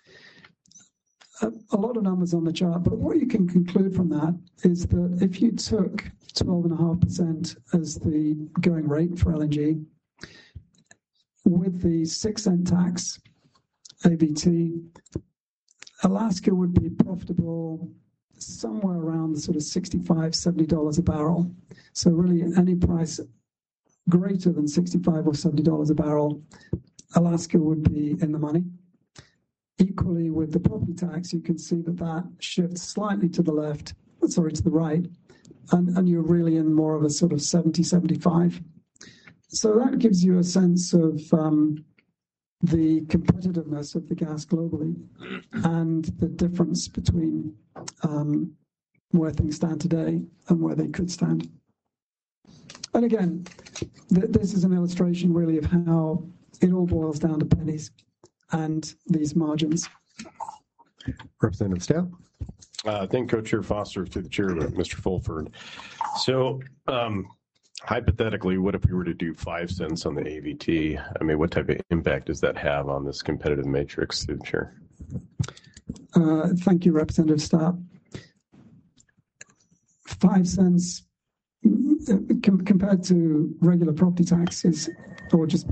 A, a lot of numbers on the chart, but what you can conclude from that is that if you took twelve and a half percent as the going rate for L N G, with the six cent tax, A V T, Alaska would be profitable somewhere around the sort of sixty-five, seventy dollars a barrel. So really any price greater than sixty-five or seventy dollars a barrel, Alaska would be in the money. Equally with the property tax, you can see that that shifts slightly to the left, sorry, to the right, and, and you're really in more of a sort of seventy, seventy-five. So that gives you a sense of um, the competitiveness of the gas globally and the difference between um, where things stand today and where they could stand. And again, th- this is an illustration really of how it all boils down to pennies and these margins. Representative Stout. Uh, thank Co-Chair Foster through the chair, Mister Fulford. So um, hypothetically, what if we were to do five cents on the A V T? I mean, what type of impact does that have on this competitive matrix through the chair? Uh, thank you, Representative Stout. Five cents com- compared to regular property taxes, or just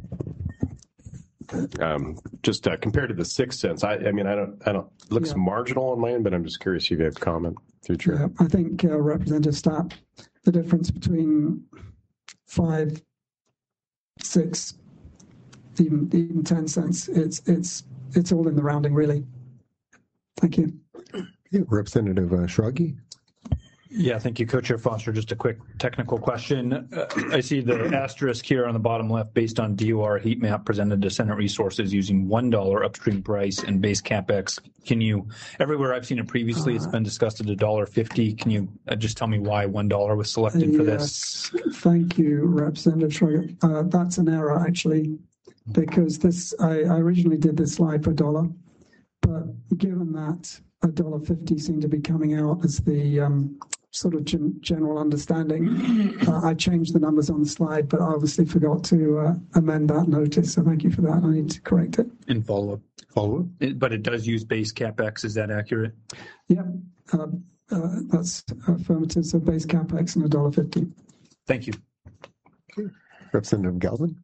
Um, just uh, compared to the six cents, I, I mean, I don't, I don't. It looks Yeah. marginal on my end, but I'm just curious if you have a comment through the chair. yeah, I think uh, Representative Stout, the difference between five, six, even even ten cents, it's it's it's all in the rounding, really. Thank you. Yeah, Representative uh, Shruggy. Yeah, thank you, Co-Chair Foster. Just a quick technical question. Uh, I see the asterisk here on the bottom left based on D O R heat map presented to Senate Resources using one dollar upstream price and base CapEx. Can you, everywhere I've seen it previously, it's been discussed at one dollar fifty. Can you uh, just tell me why one dollar was selected for this? Yes, thank you, Representative Schroeder. Uh, that's an error, actually, because this I, I originally did this slide for a dollar, but given that a dollar fifty seemed to be coming out as the um, sort of gen- general understanding. Uh, I changed the numbers on the slide, but I obviously forgot to uh, amend that notice. So thank you for that. I need to correct it. And follow up. Follow up? It, but it does use base CapEx. Is that accurate? Yeah, uh, uh, that's affirmative. So base CapEx and one dollar fifty. Thank you. Okay. Representative Galvin.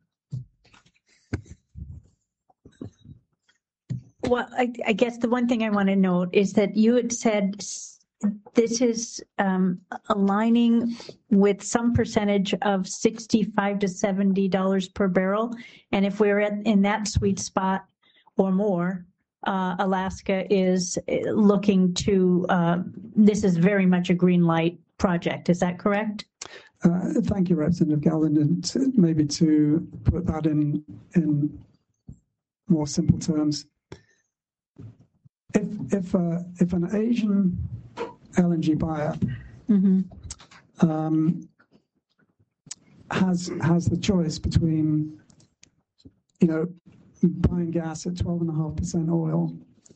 Well, I, I guess the one thing I want to note is that you had said s- this is um, aligning with some percentage of sixty-five to seventy dollars per barrel. And if we're at, in that sweet spot or more, uh, Alaska is looking to, uh, this is very much a green light project. Is that correct? Uh, thank you, Representative Galvin. And to, maybe to put that in in more simple terms, if if uh, if an Asian L N G buyer Mm-hmm. um, has has the choice between, you know, buying gas at twelve and a half percent oil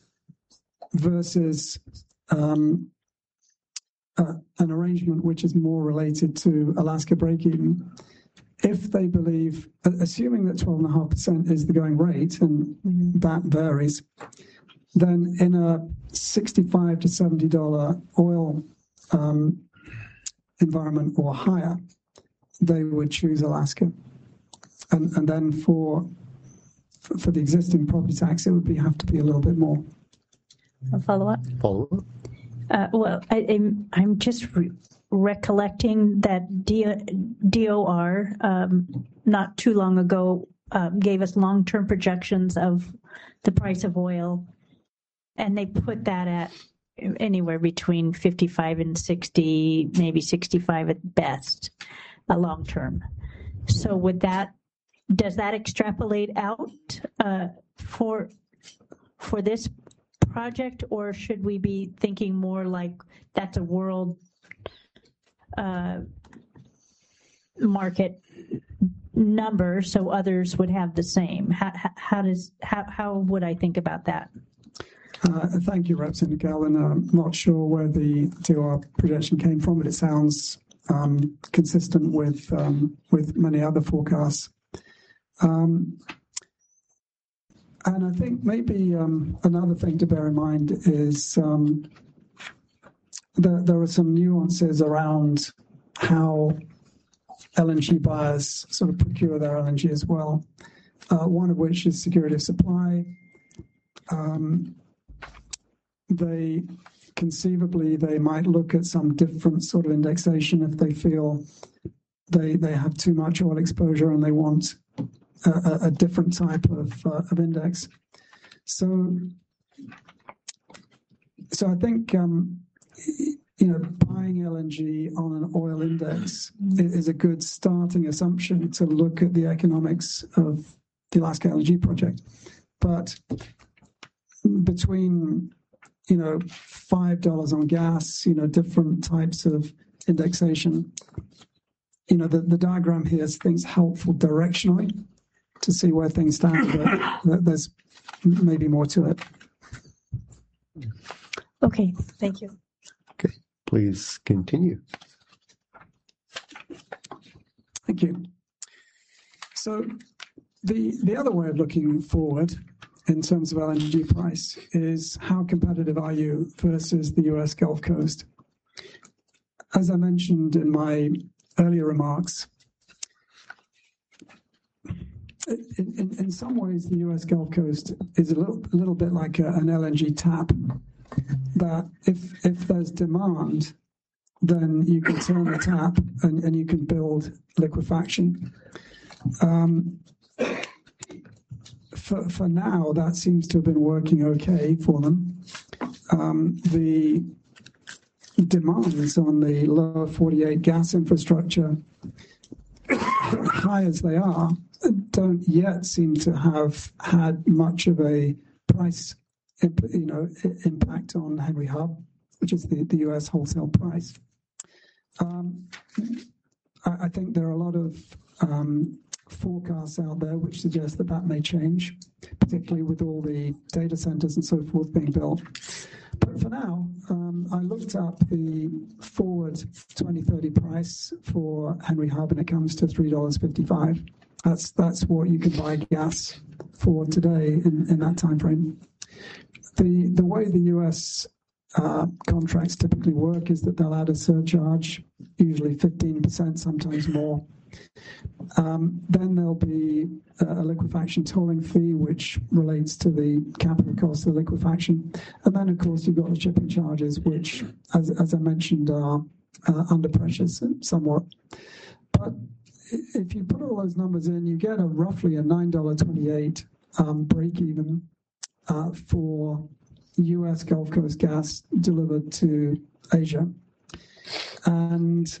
versus um, uh, an arrangement which is more related to Alaska break-even, if they believe, assuming that twelve and a half percent is the going rate, and that varies, then in a sixty-five to seventy dollar oil um, environment or higher, they would choose Alaska. And and then for for, for the existing property tax, it would be have to be a little bit more. A follow up? Follow up? Uh, well, I, I'm, I'm just re- recollecting that D- DOR um, not too long ago uh, gave us long-term projections of the price of oil, and they put that at anywhere between fifty-five and sixty, maybe sixty-five at best, a long term. So would that, does that extrapolate out uh, for for this project, or should we be thinking more like that's a world uh, market number, so others would have the same? How, how does how how would I think about that? Uh, thank you, Representative Galvin. I'm not sure where the D O R projection came from, but it sounds um, consistent with um, with many other forecasts. Um, and I think maybe um, another thing to bear in mind is um, that there are some nuances around how L N G buyers sort of procure their L N G as well. Uh, one of which is security of supply. Um, they conceivably they might look at some different sort of indexation if they feel they they have too much oil exposure and they want a, a different type of uh, of index. So, so I think um, you know buying L N G on an oil index is a good starting assumption to look at the economics of the Alaska L N G project, but between you know, five dollars on gas, you know, different types of indexation. You know, the, the diagram here is things helpful directionally to see where things stand, but there's maybe more to it. Okay, thank you. Okay, please continue. Thank you. So the the other way of looking forward in terms of L N G price is how competitive are you versus the U S Gulf Coast? As I mentioned in my earlier remarks, in, in, in some ways the U S Gulf Coast is a little, a little bit like a, an L N G tap, that if, if there's demand, then you can turn the tap and, and you can build liquefaction. Um, For, for now, that seems to have been working okay for them. Um, the demands on the lower forty-eight gas infrastructure, high as they are, don't yet seem to have had much of a price, you know, impact on Henry Hub, which is the, the U S wholesale price. Um, I, I think there are a lot of um, forecasts out there which suggest that that may change, particularly with all the data centers and so forth being built. But for now, um, I looked up the forward twenty thirty price for Henry Hub, and it comes to three dollars and fifty-five cents. That's that's what you can buy gas for today in, in that time frame. The the way the U S uh, contracts typically work is that they'll add a surcharge, usually fifteen percent, sometimes more. Um, then there'll be a liquefaction tolling fee, which relates to the capital cost of the liquefaction. And then, of course, you've got the shipping charges, which, as, as I mentioned, are uh, under pressure somewhat. But if you put all those numbers in, you get a roughly a nine dollars and twenty-eight cents um, break even uh, for U S Gulf Coast gas delivered to Asia. And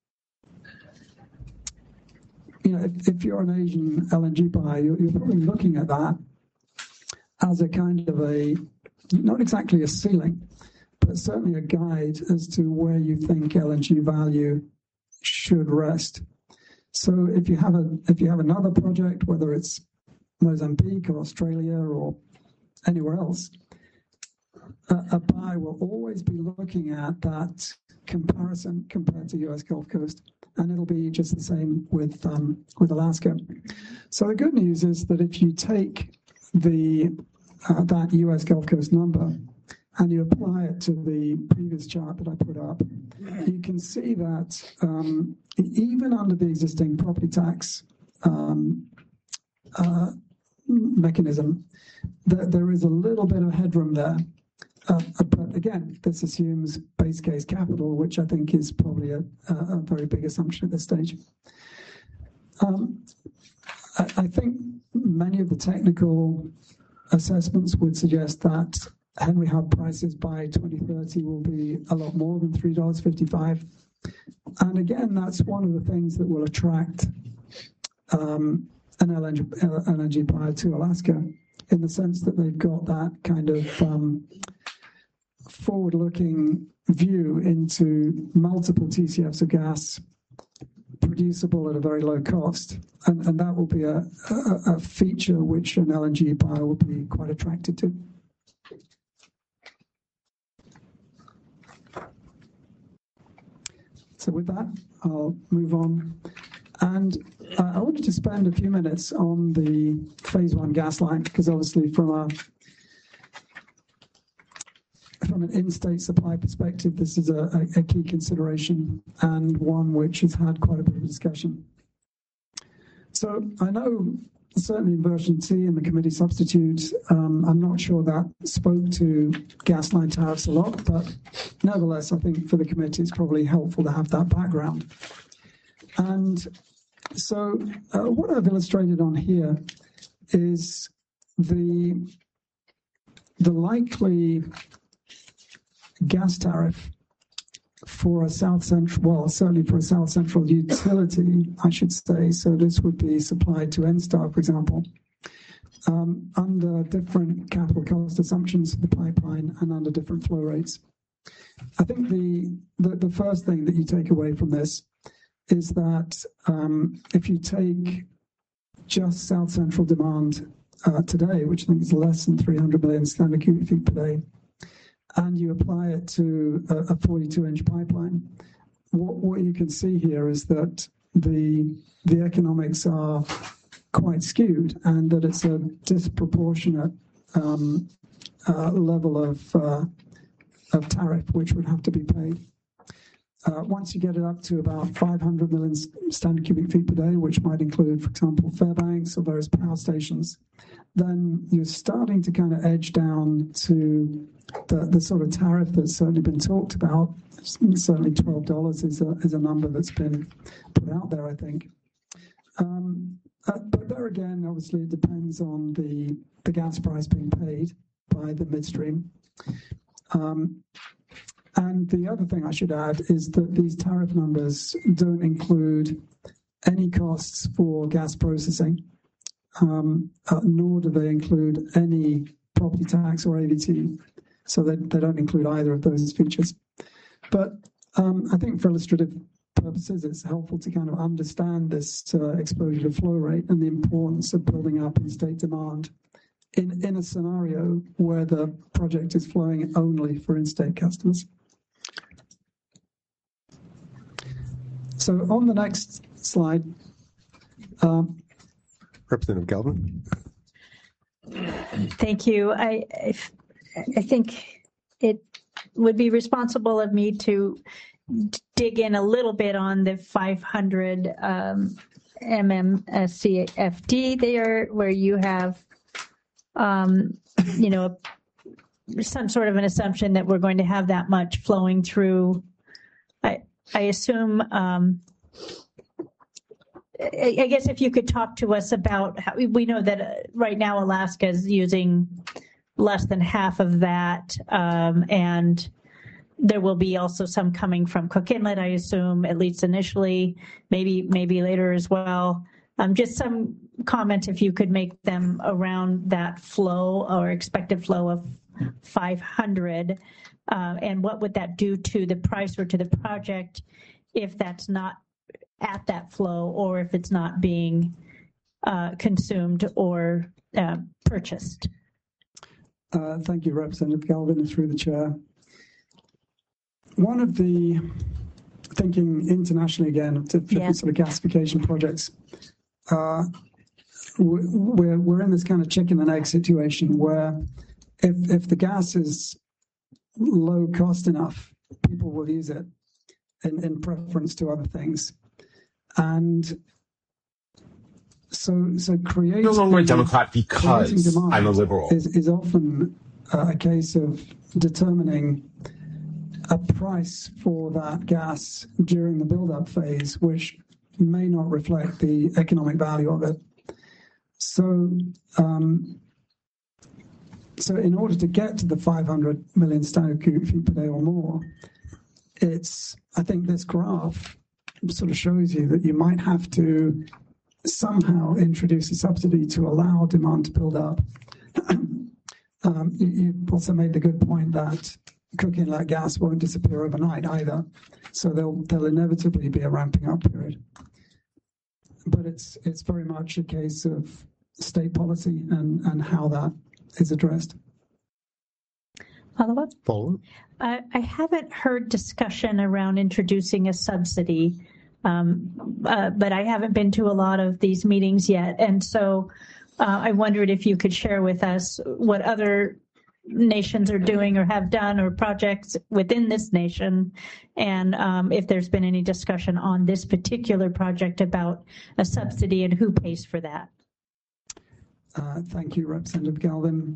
you know, if, if you're an Asian L N G buyer, you're, you're probably looking at that as a kind of a, not exactly a ceiling, but certainly a guide as to where you think L N G value should rest. So if you have a if you have another project, whether it's Mozambique or Australia or anywhere else, a, a buyer will always be looking at that comparison compared to U S Gulf Coast. And it'll be just the same with um, with Alaska. So the good news is that if you take the uh, that U S Gulf Coast number and you apply it to the previous chart that I put up, you can see that um, even under the existing property tax um, uh, mechanism, that there is a little bit of headroom there. Uh, but again, this assumes base case capital, which I think is probably a, a very big assumption at this stage. Um, I, I think many of the technical assessments would suggest that Henry Hub prices by twenty thirty will be a lot more than three dollars and fifty-five cents. And again, that's one of the things that will attract um, an L N G buyer to Alaska, in the sense that they've got that kind of um, forward-looking view into multiple T C Fs of gas producible at a very low cost. And, and that will be a, a, a feature which an L N G buyer will be quite attracted to. So with that, I'll move on. And uh, I wanted to spend a few minutes on the phase one gas line, because obviously from a from an in-state supply perspective, this is a, a, a key consideration and one which has had quite a bit of discussion. So I know certainly in version T in the committee substitute, um, I'm not sure that spoke to gas line tariffs a lot, but nevertheless, I think for the committee it's probably helpful to have that background. And so uh, what I've illustrated on here is the, the likely gas tariff for a South Central, well, certainly for a South Central utility, I should say. So this would be supplied to Enstar, for example, um, under different capital cost assumptions for the pipeline and under different flow rates. I think the, the, the first thing that you take away from this is that um, if you take just South Central demand uh, today, which I think is less than three hundred million standard cubic feet per day, and you apply it to a forty-two inch pipeline, what, what you can see here is that the the economics are quite skewed, and that it's a disproportionate um, uh, level of uh, of tariff which would have to be paid. Uh, once you get it up to about five hundred million standard cubic feet per day, which might include, for example, Fairbanks or various power stations, then you're starting to kind of edge down to the, the sort of tariff that's certainly been talked about. Certainly twelve dollars is a, is a number that's been put out there, I think. Um, uh, but there again, obviously, it depends on the, the gas price being paid by the midstream. Um, And the other thing I should add is that these tariff numbers don't include any costs for gas processing, um, uh, nor do they include any property tax or A V T. So they, they don't include either of those features. But um, I think for illustrative purposes, it's helpful to kind of understand this uh, exposure to flow rate and the importance of building up in-state demand in, in a scenario where the project is flowing only for in-state customers. So on the next slide, um, Representative Galvin. Thank you. I, I, I think it would be responsible of me to dig in a little bit on the five hundred um, M M C F D there, where you have, um, you know, some sort of an assumption that we're going to have that much flowing through. I, I assume, um, I, I guess if you could talk to us about how we know that uh, right now Alaska is using less than half of that, um, and there will be also some coming from Cook Inlet, I assume, at least initially, maybe maybe later as well. Um, just some comments, if you could make them around that flow or expected flow of five hundred, uh, and what would that do to the price or to the project if that's not at that flow, or if it's not being uh, consumed or uh, purchased. Uh, thank you, Representative Galvin, through the chair. One of the, thinking internationally again, of different Yeah. sort of gasification projects, uh, we're, we're in this kind of chicken and egg situation where if, if the gas is low cost enough, people will use it in, in preference to other things. And so, so creating, no longer a Democrat because demand I'm a liberal. Is, is often uh, a case of determining a price for that gas during the build-up phase, which may not reflect the economic value of it. So, um, so in order to get to the five hundred million standard cubic feet per day or more, it's, I think this graph sort of shows you that you might have to somehow introduce a subsidy to allow demand to build up. um, you, you also made the good point that Cook Inlet gas won't disappear overnight either, so there'll there'll inevitably be a ramping up period. But it's it's very much a case of state policy and, and how that is addressed. Follow up? Follow up. I, I haven't heard discussion around introducing a subsidy, um, uh, but I haven't been to a lot of these meetings yet. And so uh, I wondered if you could share with us what other nations are doing or have done, or projects within this nation, and um, if there's been any discussion on this particular project about a subsidy and who pays for that. Uh, thank you, Representative Galvin.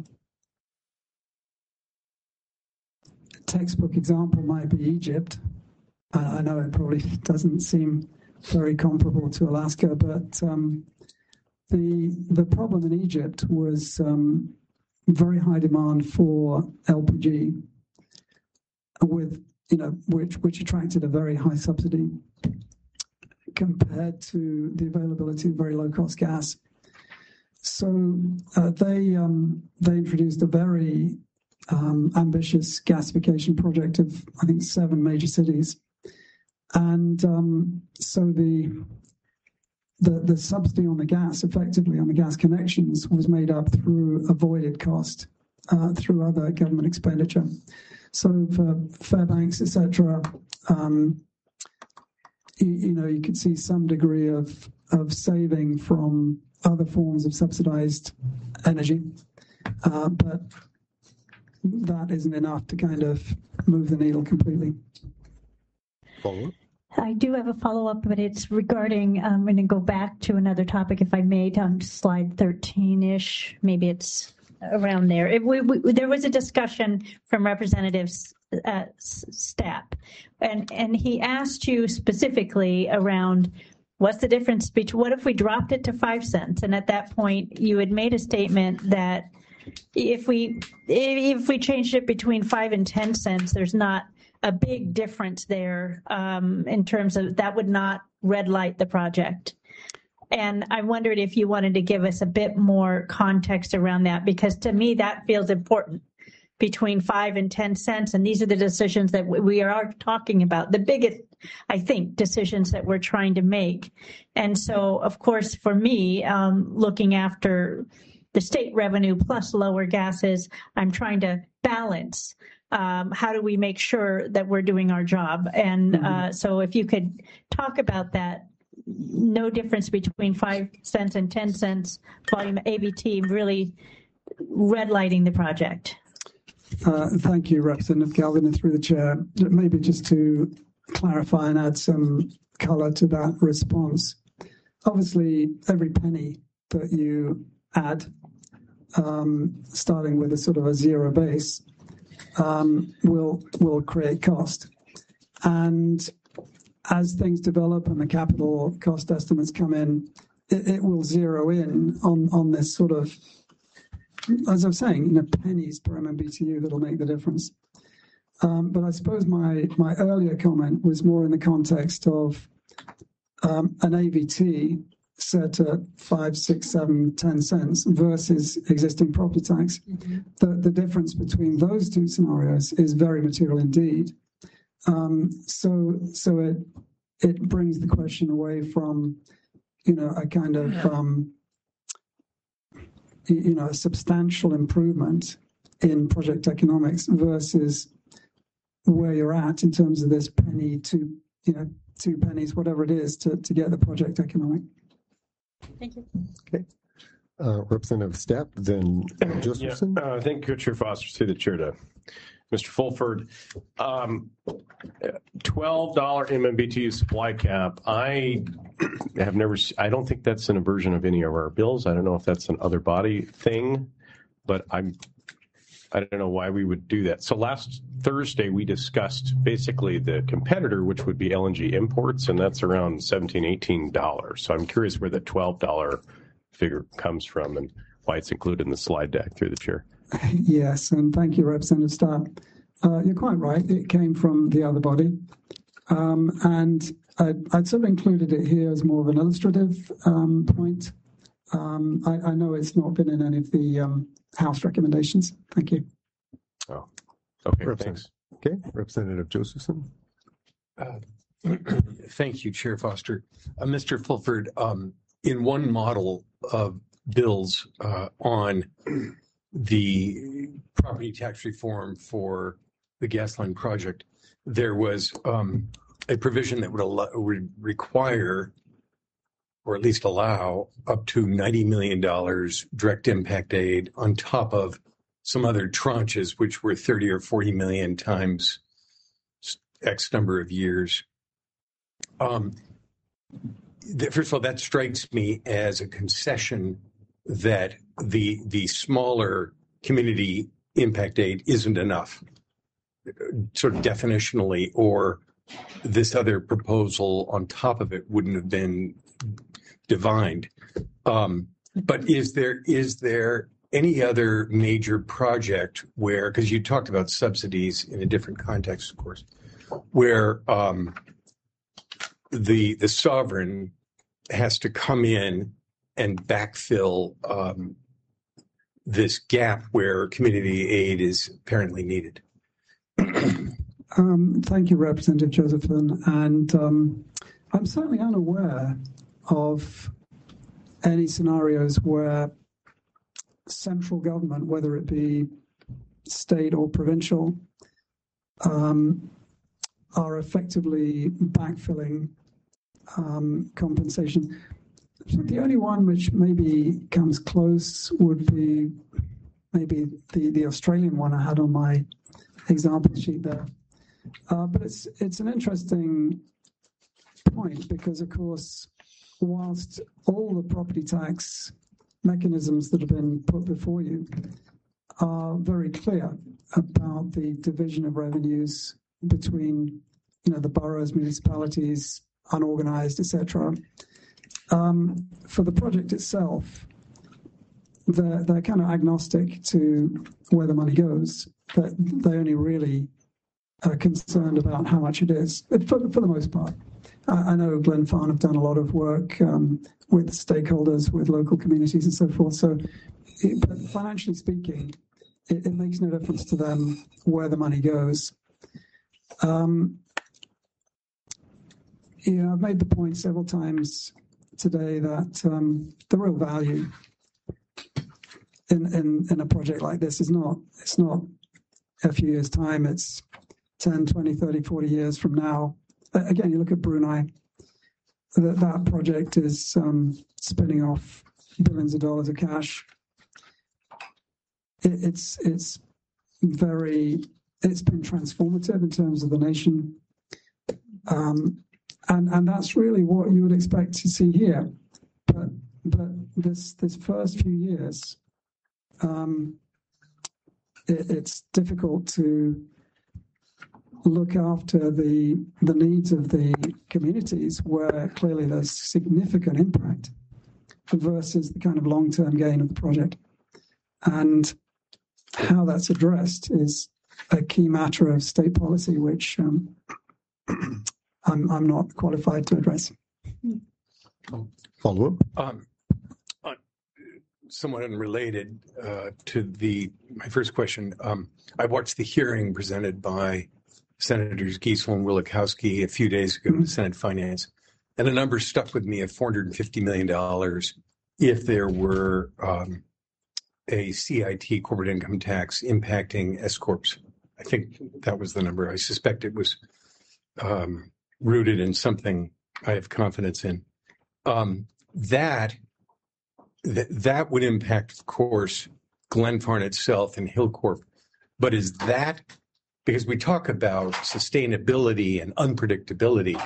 A textbook example might be Egypt. I, I know it probably doesn't seem very comparable to Alaska, but um, the the problem in Egypt was um, very high demand for L P G, with you know which which attracted a very high subsidy compared to the availability of very low cost gas. So uh, they um, they introduced a very um, ambitious gasification project of I think seven major cities, and um, so the The, the subsidy on the gas, effectively on the gas connections, was made up through avoided cost, uh, through other government expenditure. So for Fairbanks, et cetera, um, you, you know, you could see some degree of of saving from other forms of subsidized energy, uh, but that isn't enough to kind of move the needle completely. Follow up. I do have a follow-up, but it's regarding, I'm going to go back to another topic, if I may, on slide thirteen-ish. Maybe it's around there. It, we, we, there was a discussion from Representative uh, Stapp, and, and he asked you specifically around what's the difference between, what if we dropped it to five cents? And at that point, you had made a statement that if we, if we changed it between five and ten cents, there's not a big difference there um, in terms of that would not red light the project. And I wondered if you wanted to give us a bit more context around that, because to me that feels important, between five and ten cents. And these are the decisions that we are talking about, the biggest, I think, decisions that we're trying to make. And so, of course, for me, um, looking after the state revenue plus lower gases. I'm trying to balance. Um, how do we make sure that we're doing our job? And Mm-hmm. uh, so if you could talk about that, no difference between five cents and ten cents volume A B T, really red lighting the project. Uh, thank you, Representative Galvin, through the chair. Maybe just to clarify and add some color to that response. Obviously, every penny that you add, um, starting with a sort of a zero base, um, will will create cost. And as things develop and the capital cost estimates come in, it, it will zero in on, on this sort of, as I was saying, you know, pennies per M M B T U that'll make the difference. Um, but I suppose my my earlier comment was more in the context of um, an A V T set at five, six, seven, ten cents versus existing property tax. Mm-hmm. The the difference between those two scenarios is very material indeed. Um, so so it it brings the question away from, you know, a kind of um, you know, a substantial improvement in project economics versus where you're at in terms of this penny to, you know, two pennies, whatever it is, to, to get the project economic. Thank you. Okay. Uh, Representative Stepp, then Josephson. Yeah, uh, thank you, Chair Foster, through the chair to Mister Fulford. Um, twelve dollar M M B T U supply cap. I have never, I don't think that's in a version of any of our bills. I don't know if that's an other body thing, but I'm, I don't know why we would do that. So last Thursday, we discussed basically the competitor, which would be L N G imports, and that's around seventeen, eighteen dollars. So I'm curious where the twelve dollar figure comes from and why it's included in the slide deck, through the chair. Yes, and thank you, Representative Starr. Uh, you're quite right. It came from the other body. Um, and I'd, I'd sort of included it here as more of an illustrative um, point. Um, I, I know it's not been in any of the um, House recommendations. Thank you. Oh, okay, thanks. Okay, Representative Josephson. Uh, thank you, Chair Foster. Uh, Mister Fulford, um, in one model of bills uh, on the property tax reform for the gas line project, there was um, a provision that would, allow, would require, or at least allow, up to ninety million dollars direct impact aid on top of some other tranches, which were thirty or forty million times X number of years. Um, the, first of all, that strikes me as a concession that the the smaller community impact aid isn't enough, sort of definitionally, or this other proposal on top of it wouldn't have been divined. Um, but is there is there any other major project where, because you talked about subsidies in a different context, of course, where um, the the sovereign has to come in and backfill um, this gap where community aid is apparently needed? Um, thank you, Representative Josephson. And um, I'm certainly unaware of any scenarios where central government, whether it be state or provincial, um, are effectively backfilling um, compensation. The only one which maybe comes close would be maybe the, the Australian one I had on my example sheet there. Uh, but it's it's an interesting point because, of course, whilst all the property tax mechanisms that have been put before you are very clear about the division of revenues between, you know, the boroughs, municipalities, unorganized, et cetera. Um, for the project itself, they're, they're kind of agnostic to where the money goes, but they only really are concerned about how much it is, but for, for the most part. I, I know Glen Farne have done a lot of work um, with stakeholders, with local communities and so forth. So, it, but financially speaking, it, it makes no difference to them where the money goes. Um, you know, I've made the point several times today that um, the real value in, in, in a project like this is not, it's not a few years' time, it's ten, twenty, thirty, forty years from now. Again, you look at Brunei, that, that project is um, spinning off billions of dollars of cash. It, it's, it's very, it's been transformative in terms of the nation. Um, and, and that's really what you would expect to see here. But, but this, this first few years, um, it, it's difficult to look after the, the needs of the communities where clearly there's significant impact versus the kind of long-term gain of the project. And how that's addressed is a key matter of state policy, which um, I'm, I'm not qualified to address. Follow up. Um, uh, somewhat unrelated uh, to the my first question. Um, I watched the hearing presented by Senators Giesel and Wielechowski a few days ago mm-hmm. to Senate Finance, and a number stuck with me of four hundred fifty million dollars if there were um, a C I T, corporate income tax, impacting S corps. I think that was the number. I suspect it was um, rooted in something I have confidence in. Um, that, that that would impact, of course, Glenfarne itself and Hilcorp. But is that, because we talk about sustainability and unpredictability,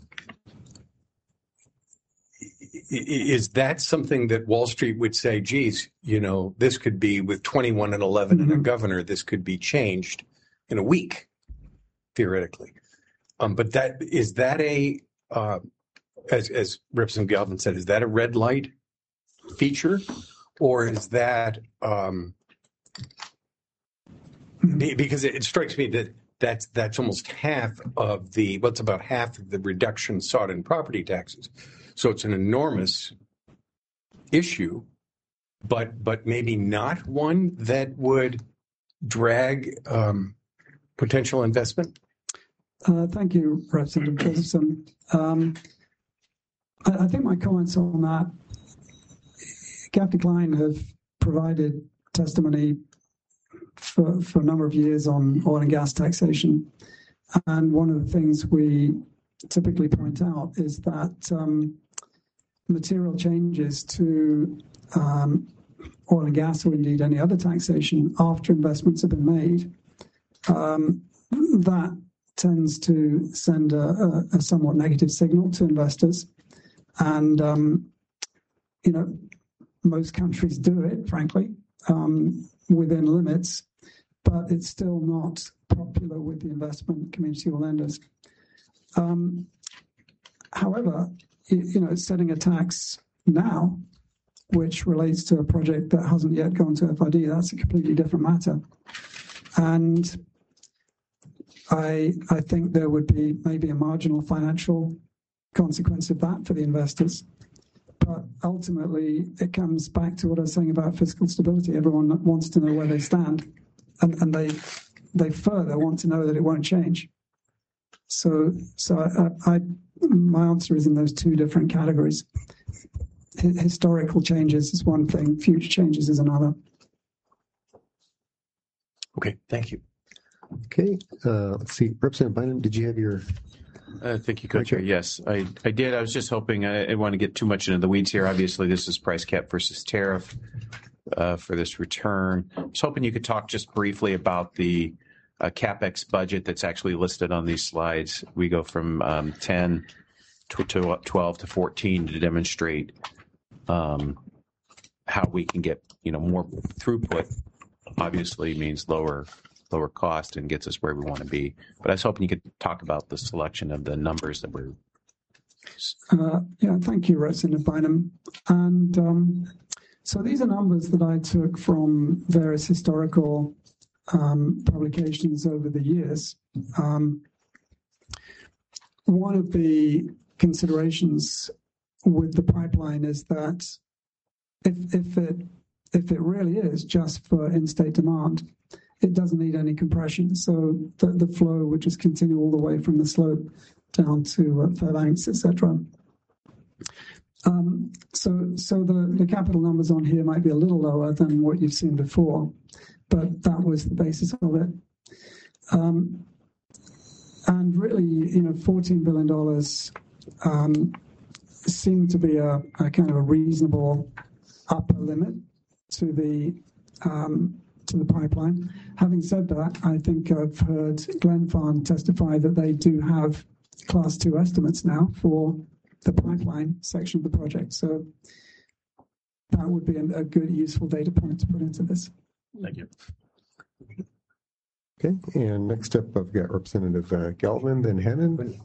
is that something that Wall Street would say, geez, you know, this could be with twenty-one and eleven mm-hmm. and a governor, this could be changed in a week, theoretically. Um, but that is that a, uh, as, as Representative Galvin said, is that a red light feature, or is that um, mm-hmm. because it, it strikes me that that's that's almost half of the what's about half of the reduction sought in property taxes. So it's an enormous issue, but but maybe not one that would drag um, potential investment. Uh, thank you, Representative Josephson. Um, I, I think my comments on that, Gaffney Klein have provided testimony for, for a number of years on oil and gas taxation. And one of the things we typically point out is that um, material changes to um, oil and gas, or indeed any other taxation, after investments have been made, um, that tends to send a, a, a somewhat negative signal to investors. And, um, you know, most countries do it, frankly, um, within limits, but it's still not popular with the investment community or lenders. Um, however, you, you know, setting a tax now, which relates to a project that hasn't yet gone to F I D, that's a completely different matter. And I, I think there would be maybe a marginal financial consequence of that for the investors. But ultimately, it comes back to what I was saying about fiscal stability. Everyone wants to know where they stand, and, and they they further want to know that it won't change. So, so I, I, my answer is in those two different categories. H- historical changes is one thing, future changes is another. Okay, thank you. Okay, uh, let's see. Representative Bynum, did you have your... Uh, thank you, Co-Chair. Yes, I, I did. I was just hoping, I didn't want to get too much into the weeds here. Obviously, this is price cap versus tariff uh, for this return. I was hoping you could talk just briefly about the uh, CapEx budget that's actually listed on these slides. We go from um, ten to, to twelve to fourteen to demonstrate um, how we can get, you know, more throughput. Obviously means lower lower cost and gets us where we want to be. But I was hoping you could talk about the selection of the numbers that we're... Uh, yeah, thank you, Representative Bynum. And um, so these are numbers that I took from various historical um, publications over the years. Um, one of the considerations with the pipeline is that if, if it if it really is just for in-state demand, it doesn't need any compression. So the, the flow would just continue all the way from the slope down to uh, Fairbanks, et cetera. Um, so so the, the capital numbers on here might be a little lower than what you've seen before, but that was the basis of it. Um, and really, you know, fourteen billion dollars um, seemed to be a, a kind of a reasonable upper limit to the um, to the pipeline. Having said that, I think I've heard Glenfarne testify that they do have class two estimates now for the pipeline section of the project. So that would be a, a good, useful data point to put into this. Thank you. Okay, and next up, I've got Representative uh, Galvin, then Hannon.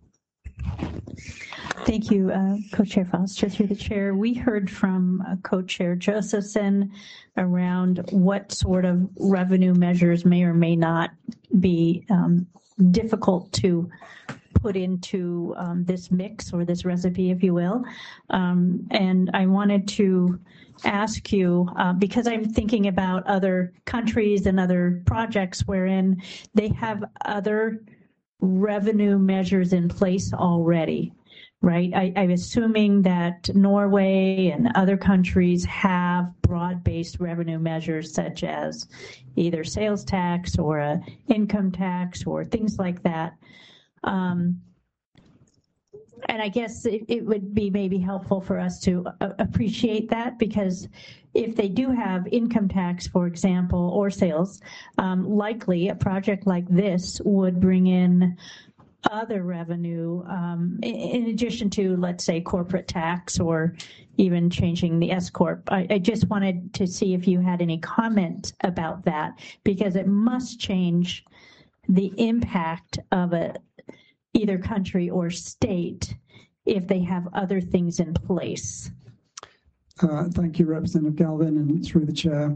Thank you, uh, Co-Chair Foster. Through the chair, we heard from uh, Co-Chair Josephson around what sort of revenue measures may or may not be um, difficult to put into um, this mix or this recipe, if you will. Um, and I wanted to ask you, uh, because I'm thinking about other countries and other projects wherein they have other revenue measures in place already, right? I, I'm assuming that Norway and other countries have broad-based revenue measures such as either sales tax or a income tax or things like that. Um, and I guess it, it would be maybe helpful for us to uh, appreciate that, because if they do have income tax, for example, or sales, um, likely a project like this would bring in other revenue um, in, in addition to, let's say, corporate tax or even changing the S corp. I, I just wanted to see if you had any comment about that, because it must change the impact of a either country or state if they have other things in place. Uh, thank you, Representative Galvin, and through the chair.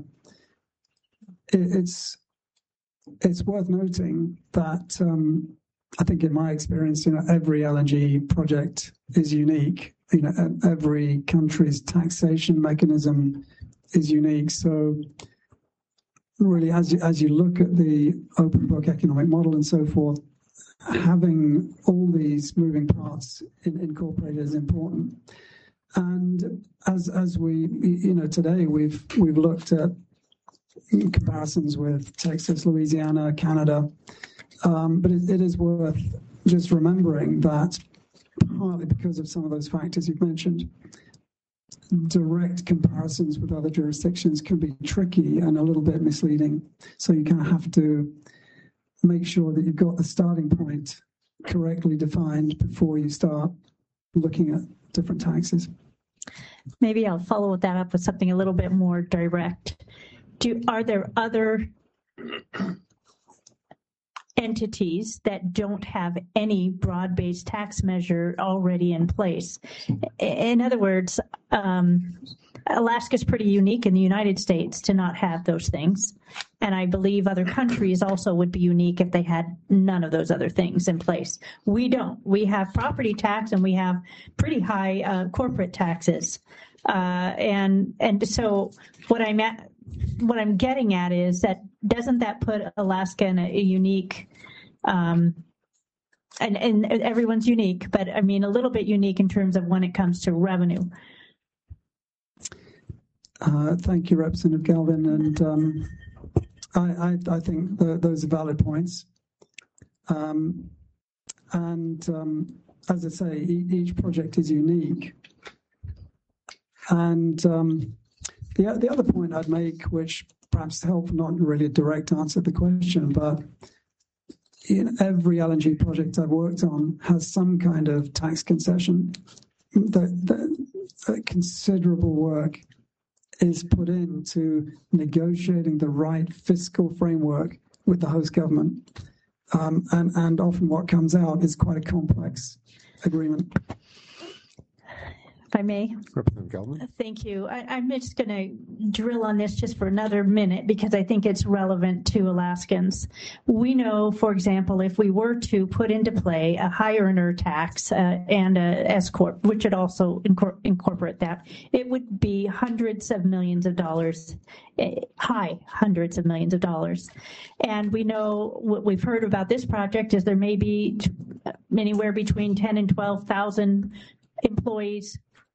It, it's it's worth noting that um, I think in my experience, you know, every L N G project is unique. You know, every country's taxation mechanism is unique. So really, as you, as you look at the open book economic model and so forth, having all these moving parts in, incorporated is important. And as as we, you know, today we've we've looked at comparisons with Texas, Louisiana, Canada, um, but it, it is worth just remembering that partly because of some of those factors you've mentioned, direct comparisons with other jurisdictions can be tricky and a little bit misleading. So you kind of have to make sure that you've got the starting point correctly defined before you start looking at different taxes. Maybe I'll follow that up with something a little bit more direct. Do, are there other entities that don't have any broad-based tax measure already in place? In other words, um, Alaska is pretty unique in the United States to not have those things. And I believe other countries also would be unique if they had none of those other things in place. We don't. We have property tax and we have pretty high uh, corporate taxes. Uh, and and so what I'm at, what I'm getting at is that doesn't that put Alaska in a, a unique, um, and, and everyone's unique, but I mean a little bit unique in terms of when it comes to revenue. Uh, thank you, Representative Galvin, and um, I, I, I think the, those are valid points. Um, and um, as I say, e- each project is unique. And um, the the other point I'd make, which perhaps help not really a direct answer to the question, but in every L N G project I've worked on has some kind of tax concession. That, that, that considerable work is put into negotiating the right fiscal framework with the host government. Um, and, and often what comes out is quite a complex agreement. If I may. Representative Galvin. Thank you. I, I'm just going to drill on this just for another minute because I think it's relevant to Alaskans. We know, for example, if we were to put into play a high earner tax uh, and a S corp, which would also incor- incorporate that, it would be hundreds of millions of dollars, eh, high hundreds of millions of dollars. And we know what we've heard about this project is there may be anywhere between ten and twelve thousand employees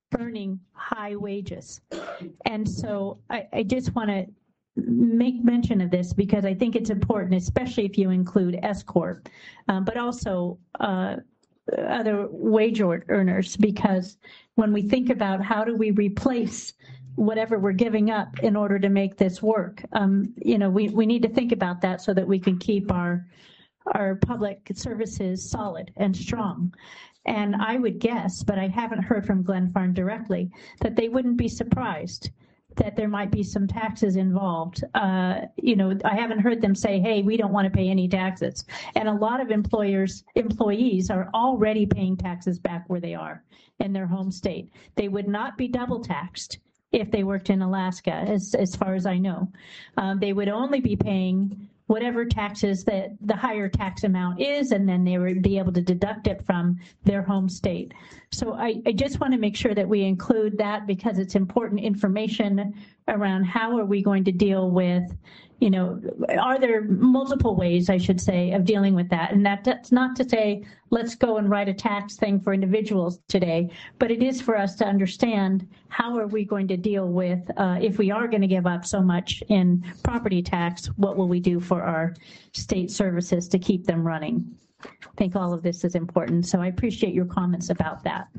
earning high wages. And so I, I just want to make mention of this because I think it's important, especially if you include S Corp, um, but also uh, other wage earners, because when we think about how do we replace whatever we're giving up in order to make this work, um, you know, we, we need to think about that so that we can keep our our public services solid and strong. And I would guess, but I haven't heard from Glen Farm directly, that they wouldn't be surprised that there might be some taxes involved. Uh, you know, I haven't heard them say, hey, we don't want to pay any taxes. And a lot of employers, employees are already paying taxes back where they are in their home state. They would not be double taxed if they worked in Alaska, as, as far as I know. Um, they would only be paying whatever taxes that the higher tax amount is, and then they would be able to deduct it from their home state. So I, I just want to make sure that we include that because it's important information around how are we going to deal with, you know, are there multiple ways, I should say, of dealing with that? And that, that's not to say let's go and write a tax thing for individuals today, but it is for us to understand how are we going to deal with, uh, if we are going to give up so much in property tax, what will we do for our state services to keep them running? I think all of this is important. So I appreciate your comments about that.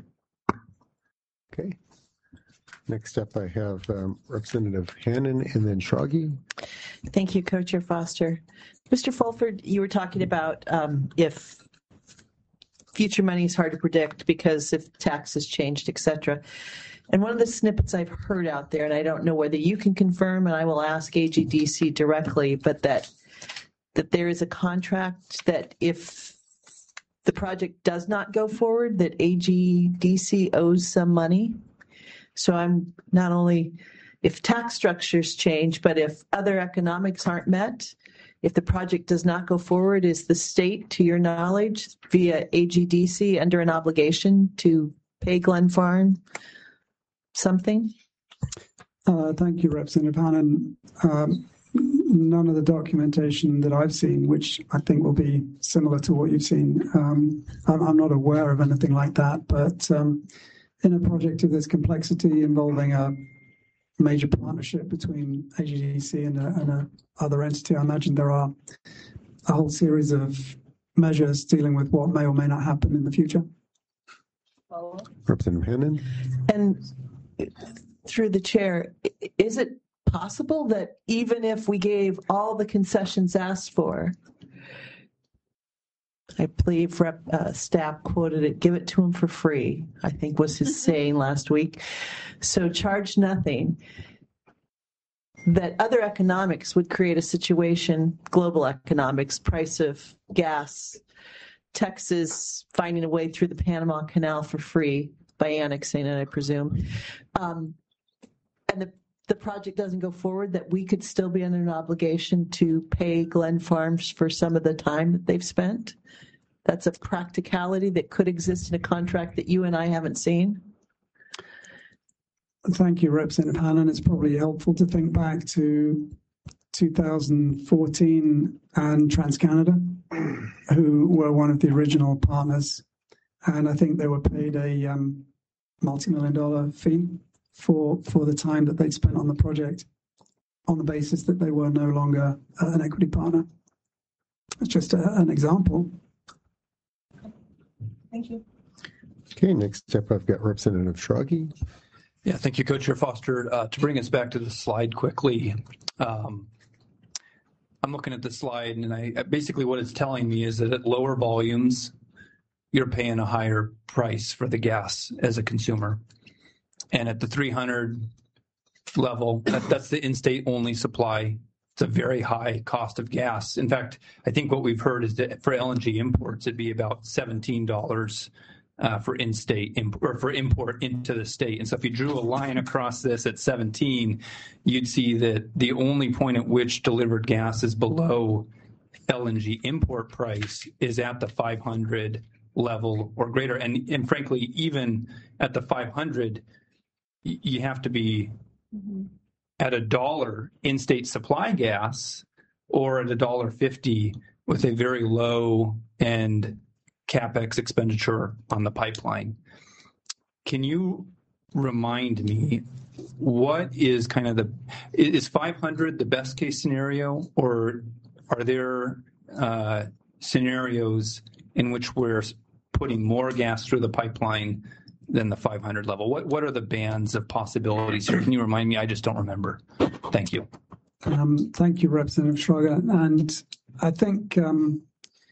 Okay. Next up, I have um, Representative Hannan and then Schrage. Thank you, Co-Chair Foster. Mister Fulford, you were talking about um, if future money is hard to predict because if taxes changed, et cetera. And one of the snippets I've heard out there, and I don't know whether you can confirm, and I will ask A G D C directly, but that that there is a contract that if the project does not go forward, that A G D C owes some money. So I'm not only if tax structures change, but if other economics aren't met, if the project does not go forward, is the state, to your knowledge, via A G D C under an obligation to pay Glen Farm something? Uh, thank you, Representative Hannan. Um, none of the documentation that I've seen, which I think will be similar to what you've seen, um, I'm, I'm not aware of anything like that, but um, in a project of this complexity involving a major partnership between A G D C and a, and a other entity, I imagine there are a whole series of measures dealing with what may or may not happen in the future. Representative Hannan. And through the chair, is it possible that even if we gave all the concessions asked for, I believe Rep uh, Stapp quoted it, give it to him for free, I think was his saying last week. So charge nothing. That other economics would create a situation, global economics, price of gas, Texas finding a way through the Panama Canal for free by annexing it, I presume. Um, and the the project doesn't go forward, that we could still be under an obligation to pay Glen Farms for some of the time that they've spent. That's a practicality that could exist in a contract that you and I haven't seen. Thank you, Representative Hannan. It's probably helpful to think back to two thousand fourteen and TransCanada, who were one of the original partners. And I think they were paid a um, multi-million dollar fee for, for the time that they'd spent on the project on the basis that they were no longer uh, an equity partner. It's just a, an example. Thank you. Okay, next up, I've got Representative Schrage. Yeah, thank you, Co-Chair Foster. Uh, to bring us back to the slide quickly, um, I'm looking at the slide, and I basically what it's telling me is that at lower volumes, you're paying a higher price for the gas as a consumer. And at the three hundred level, that, that's the in-state only supply. It's a very high cost of gas. In fact, I think what we've heard is that for L N G imports, it'd be about seventeen dollars uh, for in-state imp- or for import into the state. And so if you drew a line across this at seventeen, you'd see that the only point at which delivered gas is below L N G import price is at the five hundred level or greater. And, and frankly, even at the five hundred, y- you have to be mm-hmm. at a dollar in-state supply gas or at a dollar fifty with a very low end CapEx expenditure on the pipeline. Can you remind me, what is kind of the, is five hundred the best case scenario, or are there uh, scenarios in which we're putting more gas through the pipeline than the five hundred level? What what are the bands of possibilities here? Can you remind me? I just don't remember. Thank you. Um, thank you, Representative Schrager. And I think um,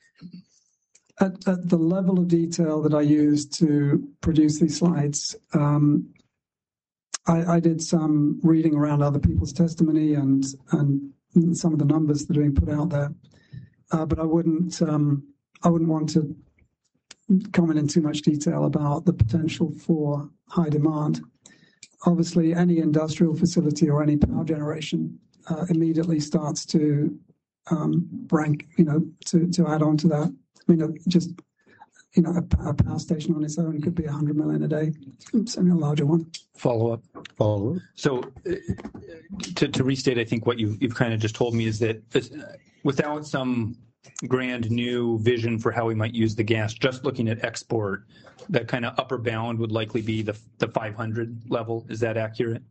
at, at the level of detail that I used to produce these slides, um, I, I did some reading around other people's testimony and and some of the numbers that are being put out there. Uh, but I wouldn't um, I wouldn't want to comment in too much detail about the potential for high demand. Obviously, any industrial facility or any power generation uh, immediately starts to um, rank, you know, to, to add on to that. I mean, just, you know, a, a power station on its own could be one hundred million a day, certainly a larger one. Follow up. Follow up. So uh, to, to restate, I think what you, you've kind of just told me is that uh, without some grand new vision for how we might use the gas, just looking at export, that kind of upper bound would likely be the the five hundred level. Is that accurate?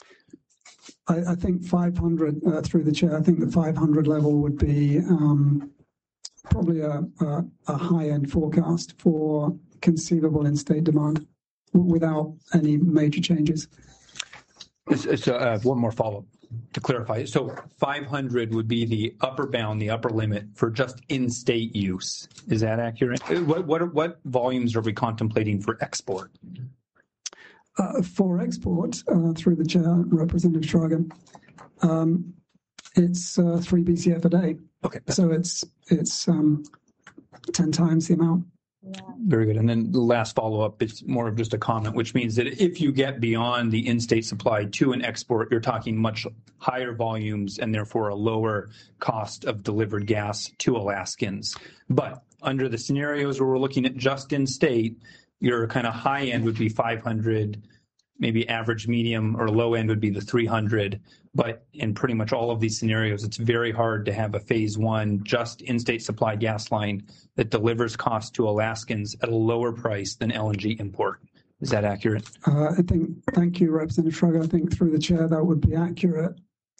I, I think five hundred, uh, through the chair, I think the five hundred level would be um, probably a, a, a high-end forecast for conceivable in-state demand without any major changes. It's, it's, uh, one more follow-up to clarify. So five hundred would be the upper bound, the upper limit for just in-state use. Is that accurate? What what what volumes are we contemplating for export? Uh, for export, uh, through the chair, Representative Schrager, um, it's uh, three B C F a day. Okay. So it's it's um, ten times the amount. Very good. And then the last follow-up is more of just a comment, which means that if you get beyond the in-state supply to an export, you're talking much higher volumes and therefore a lower cost of delivered gas to Alaskans. But under the scenarios where we're looking at just in-state, your kind of high end would be five hundred, maybe average, medium, or low end would be the three hundred. But in pretty much all of these scenarios, it's very hard to have a phase one just in-state supply gas line that delivers cost to Alaskans at a lower price than L N G import. Is that accurate? Uh, I think, thank you, Representative Schrager. I think through the chair that would be accurate.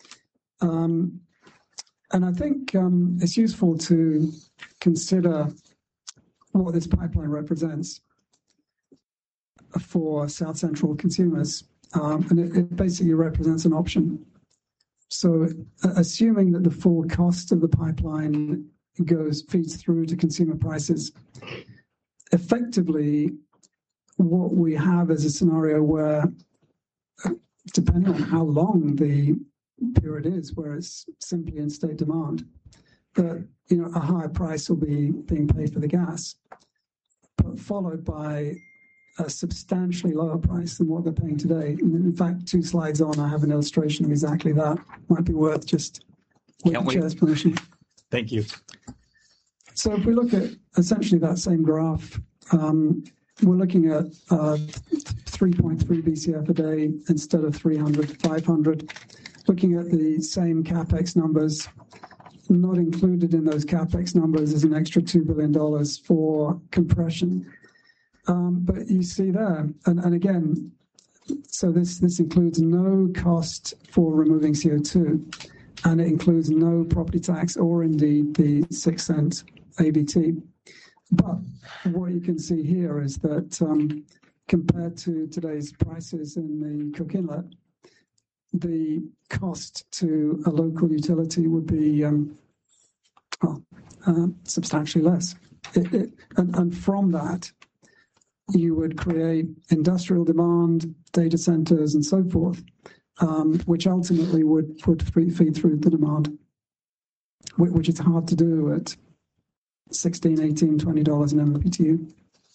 Um, and I think um, it's useful to consider what this pipeline represents for South Central consumers. Um, and it, it basically represents an option. So uh, assuming that the full cost of the pipeline goes feeds through to consumer prices, effectively what we have is a scenario where, uh, depending on how long the period is, where it's simply in-state demand, that, you know, a higher price will be being paid for the gas, but followed by a substantially lower price than what they're paying today. In fact, two slides on, I have an illustration of exactly that. Might be worth just with Can't the wait. chair's permission. Thank you. So if we look at essentially that same graph, um, we're looking at uh, three point three B C F a day instead of three hundred, five hundred. Looking at the same CapEx numbers, not included in those CapEx numbers is an extra two billion dollars for compression. Um, but you see there, and, and again, so this, this includes no cost for removing C O two, and it includes no property tax or indeed the six cent A B T. But what you can see here is that um, compared to today's prices in the Cook Inlet, the cost to a local utility would be um, well, uh, substantially less. It, it, and, and from that, you would create industrial demand, data centers, and so forth, um, which ultimately would, would feed through the demand, which is hard to do at sixteen, eighteen, twenty dollars an M M B T U.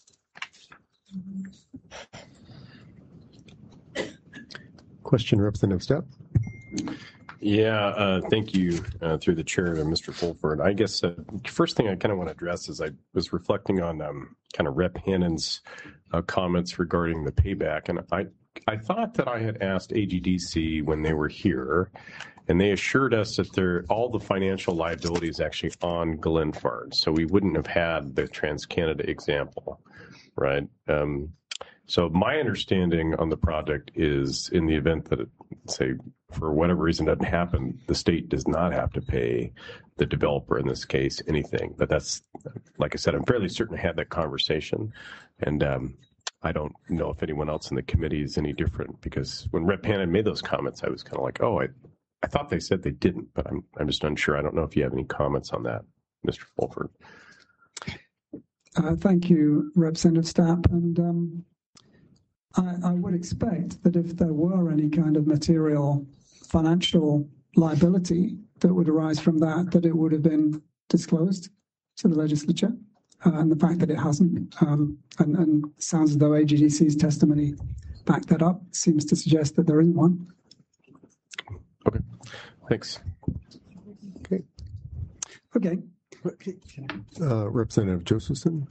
Question, Representative Stepp. Yeah, uh, thank you uh, through the chair to Mister Fulford. I guess uh, first thing I kind of want to address is I was reflecting on um, kind of Rep Hannon's uh, comments regarding the payback, and I I thought that I had asked A G D C when they were here, and they assured us that they're, all the financial liability is actually on Glenfarne, so we wouldn't have had the TransCanada example, right? Um, So my understanding on the project is in the event that it, say, for whatever reason doesn't happen, the state does not have to pay the developer, in this case, anything. But that's, like I said, I'm fairly certain I had that conversation. And um, I don't know if anyone else in the committee is any different, because when Rep Hannon made those comments, I was kind of like, oh, I, I thought they said they didn't, but I'm, I'm just unsure. I don't know if you have any comments on that, Mister Fulford. Uh, thank you, Representative Stapp. And um, I, I would expect that if there were any kind of material financial liability that would arise from that, that it would have been disclosed to the legislature. Uh, and the fact that it hasn't, um, and, and sounds as though A G D C's testimony backed that up, seems to suggest that there isn't one. Okay, thanks. Okay. Okay. Uh, Representative Josephson.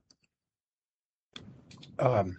Um,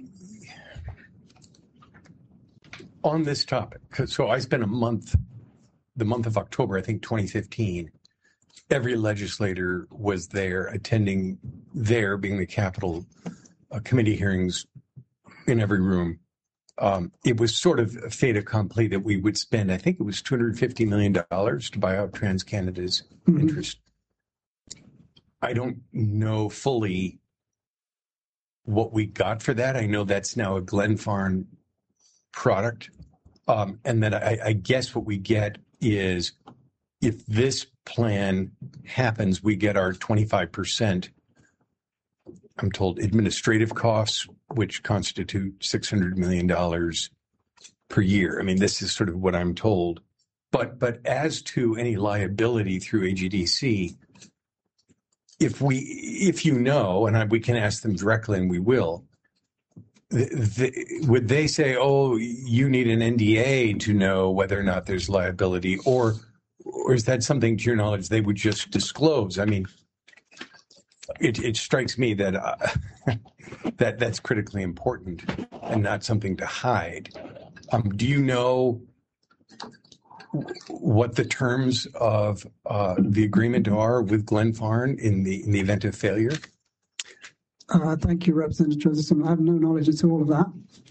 on this topic, so I spent a month, the month of October, I think twenty fifteen, every legislator was there attending there, being the Capitol uh, committee hearings in every room. Um, it was sort of a fait accompli that we would spend, I think it was two hundred fifty million dollars to buy out TransCanada's mm-hmm. interest. I don't know fully what we got for that. I know that's now a Glenfarne product. Um, and then I, I guess what we get is if this plan happens, we get our twenty-five percent, I'm told, administrative costs, which constitute six hundred million dollars per year. I mean, this is sort of what I'm told. But but as to any liability through A G D C, if we, if you know, and I, we can ask them directly, and we will, the, the, would they say, oh, you need an N D A to know whether or not there's liability, or or is that something, to your knowledge, they would just disclose? I mean, it, it strikes me that uh, that that's critically important and not something to hide. Um, do you know what the terms of uh, the agreement are with Glenfarne in the in the event of failure? Uh, thank you, Representative Josephson. I have no knowledge at all of that.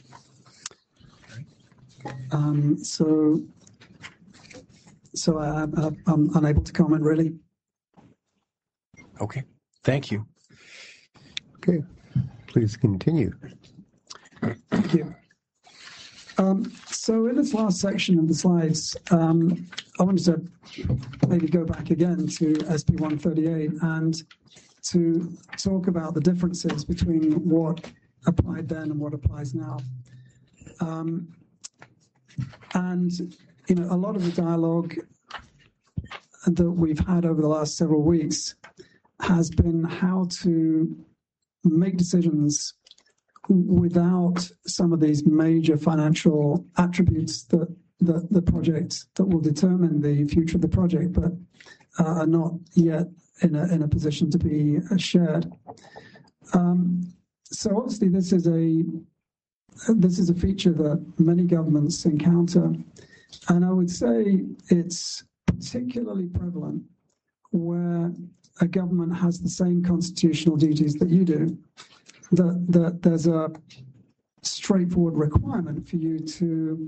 Um, so, so I, I, I'm unable to comment, really. Okay, thank you. Okay, please continue. Thank you. Um, so in this last section of the slides, um, I wanted to maybe go back again to S B one thirty-eight and to talk about the differences between what applied then and what applies now. Um, and, you know, a lot of the dialogue that we've had over the last several weeks has been how to make decisions without some of these major financial attributes that the, the project that will determine the future of the project, but uh, are not yet in a in a position to be shared. Um, so obviously, this is a this is a feature that many governments encounter, and I would say it's particularly prevalent where a government has the same constitutional duties that you do. That, that there's a straightforward requirement for you to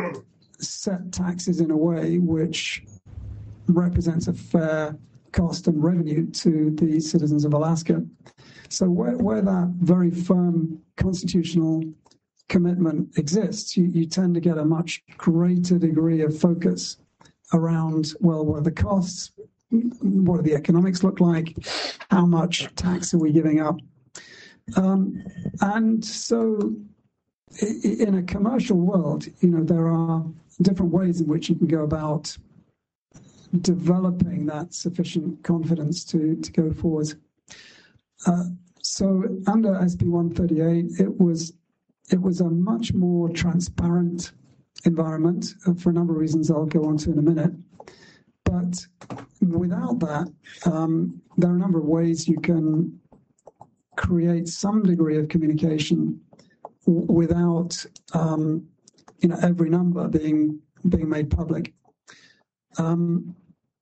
set taxes in a way which represents a fair cost and revenue to the citizens of Alaska. So where, where that very firm constitutional commitment exists, you, you tend to get a much greater degree of focus around, well, what are the costs? What do the economics look like? How much tax are we giving up? Um, and so in a commercial world, you know, there are different ways in which you can go about developing that sufficient confidence to, to go forward. Uh, so under S B one thirty-eight, it was it was a much more transparent environment for a number of reasons I'll go on to in a minute. But without that, um, there are a number of ways you can create some degree of communication w- without, um, you know, every number being being made public. Um,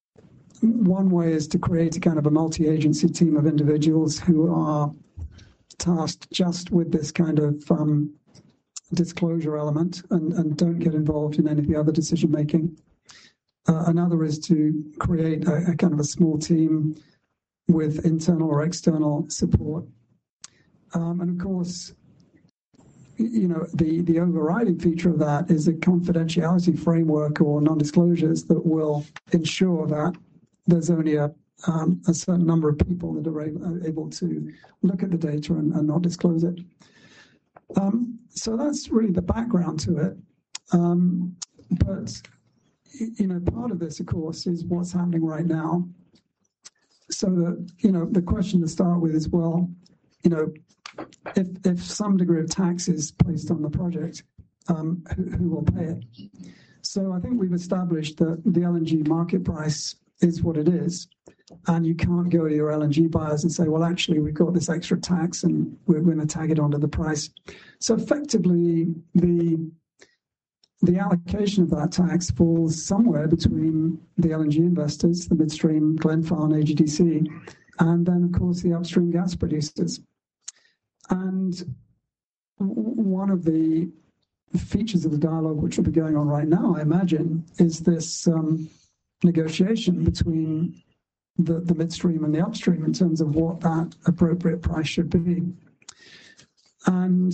one way is to create a kind of a multi-agency team of individuals who are tasked just with this kind of um, disclosure element and, and don't get involved in any of the other decision making. Uh, another is to create a, a kind of a small team with internal or external support. Um, and of course, you know, the, the overriding feature of that is a confidentiality framework or non-disclosures that will ensure that there's only a, um, a certain number of people that are able, able to look at the data and, and not disclose it. Um, so that's really the background to it. Um, but, you know, part of this, of course, is what's happening right now. So that, you know, the question to start with is, well, you know, if if some degree of tax is placed on the project, um, who, who will pay it? So I think we've established that the L N G market price is what it is, and you can't go to your L N G buyers and say, well, actually, we've got this extra tax and we're going to tag it onto the price. So effectively, the the allocation of that tax falls somewhere between the L N G investors, the midstream, Glenfarne, A G D C, and then, of course, the upstream gas producers. And one of the features of the dialogue which will be going on right now, I imagine, is this um, negotiation between the, the midstream and the upstream in terms of what that appropriate price should be. And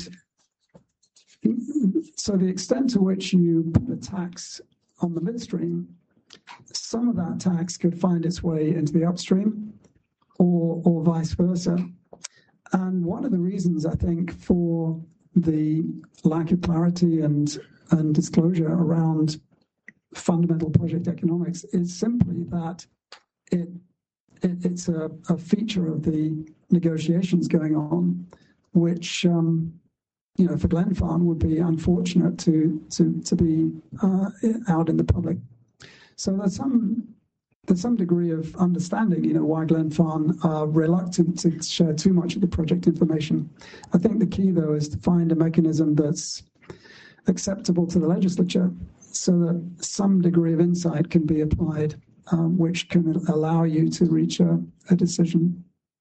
so the extent to which you put a tax on the midstream, some of that tax could find its way into the upstream or, or vice versa. And one of the reasons, I think, for the lack of clarity and, and disclosure around fundamental project economics is simply that it, it it's a, a feature of the negotiations going on, which, um, you know, for Glenfarne would be unfortunate to to to be uh, out in the public. So there's some there's some degree of understanding, you know, why Glenfarne are reluctant to share too much of the project information. I think the key, though, is to find a mechanism that's acceptable to the legislature so that some degree of insight can be applied, um, which can allow you to reach a, a decision.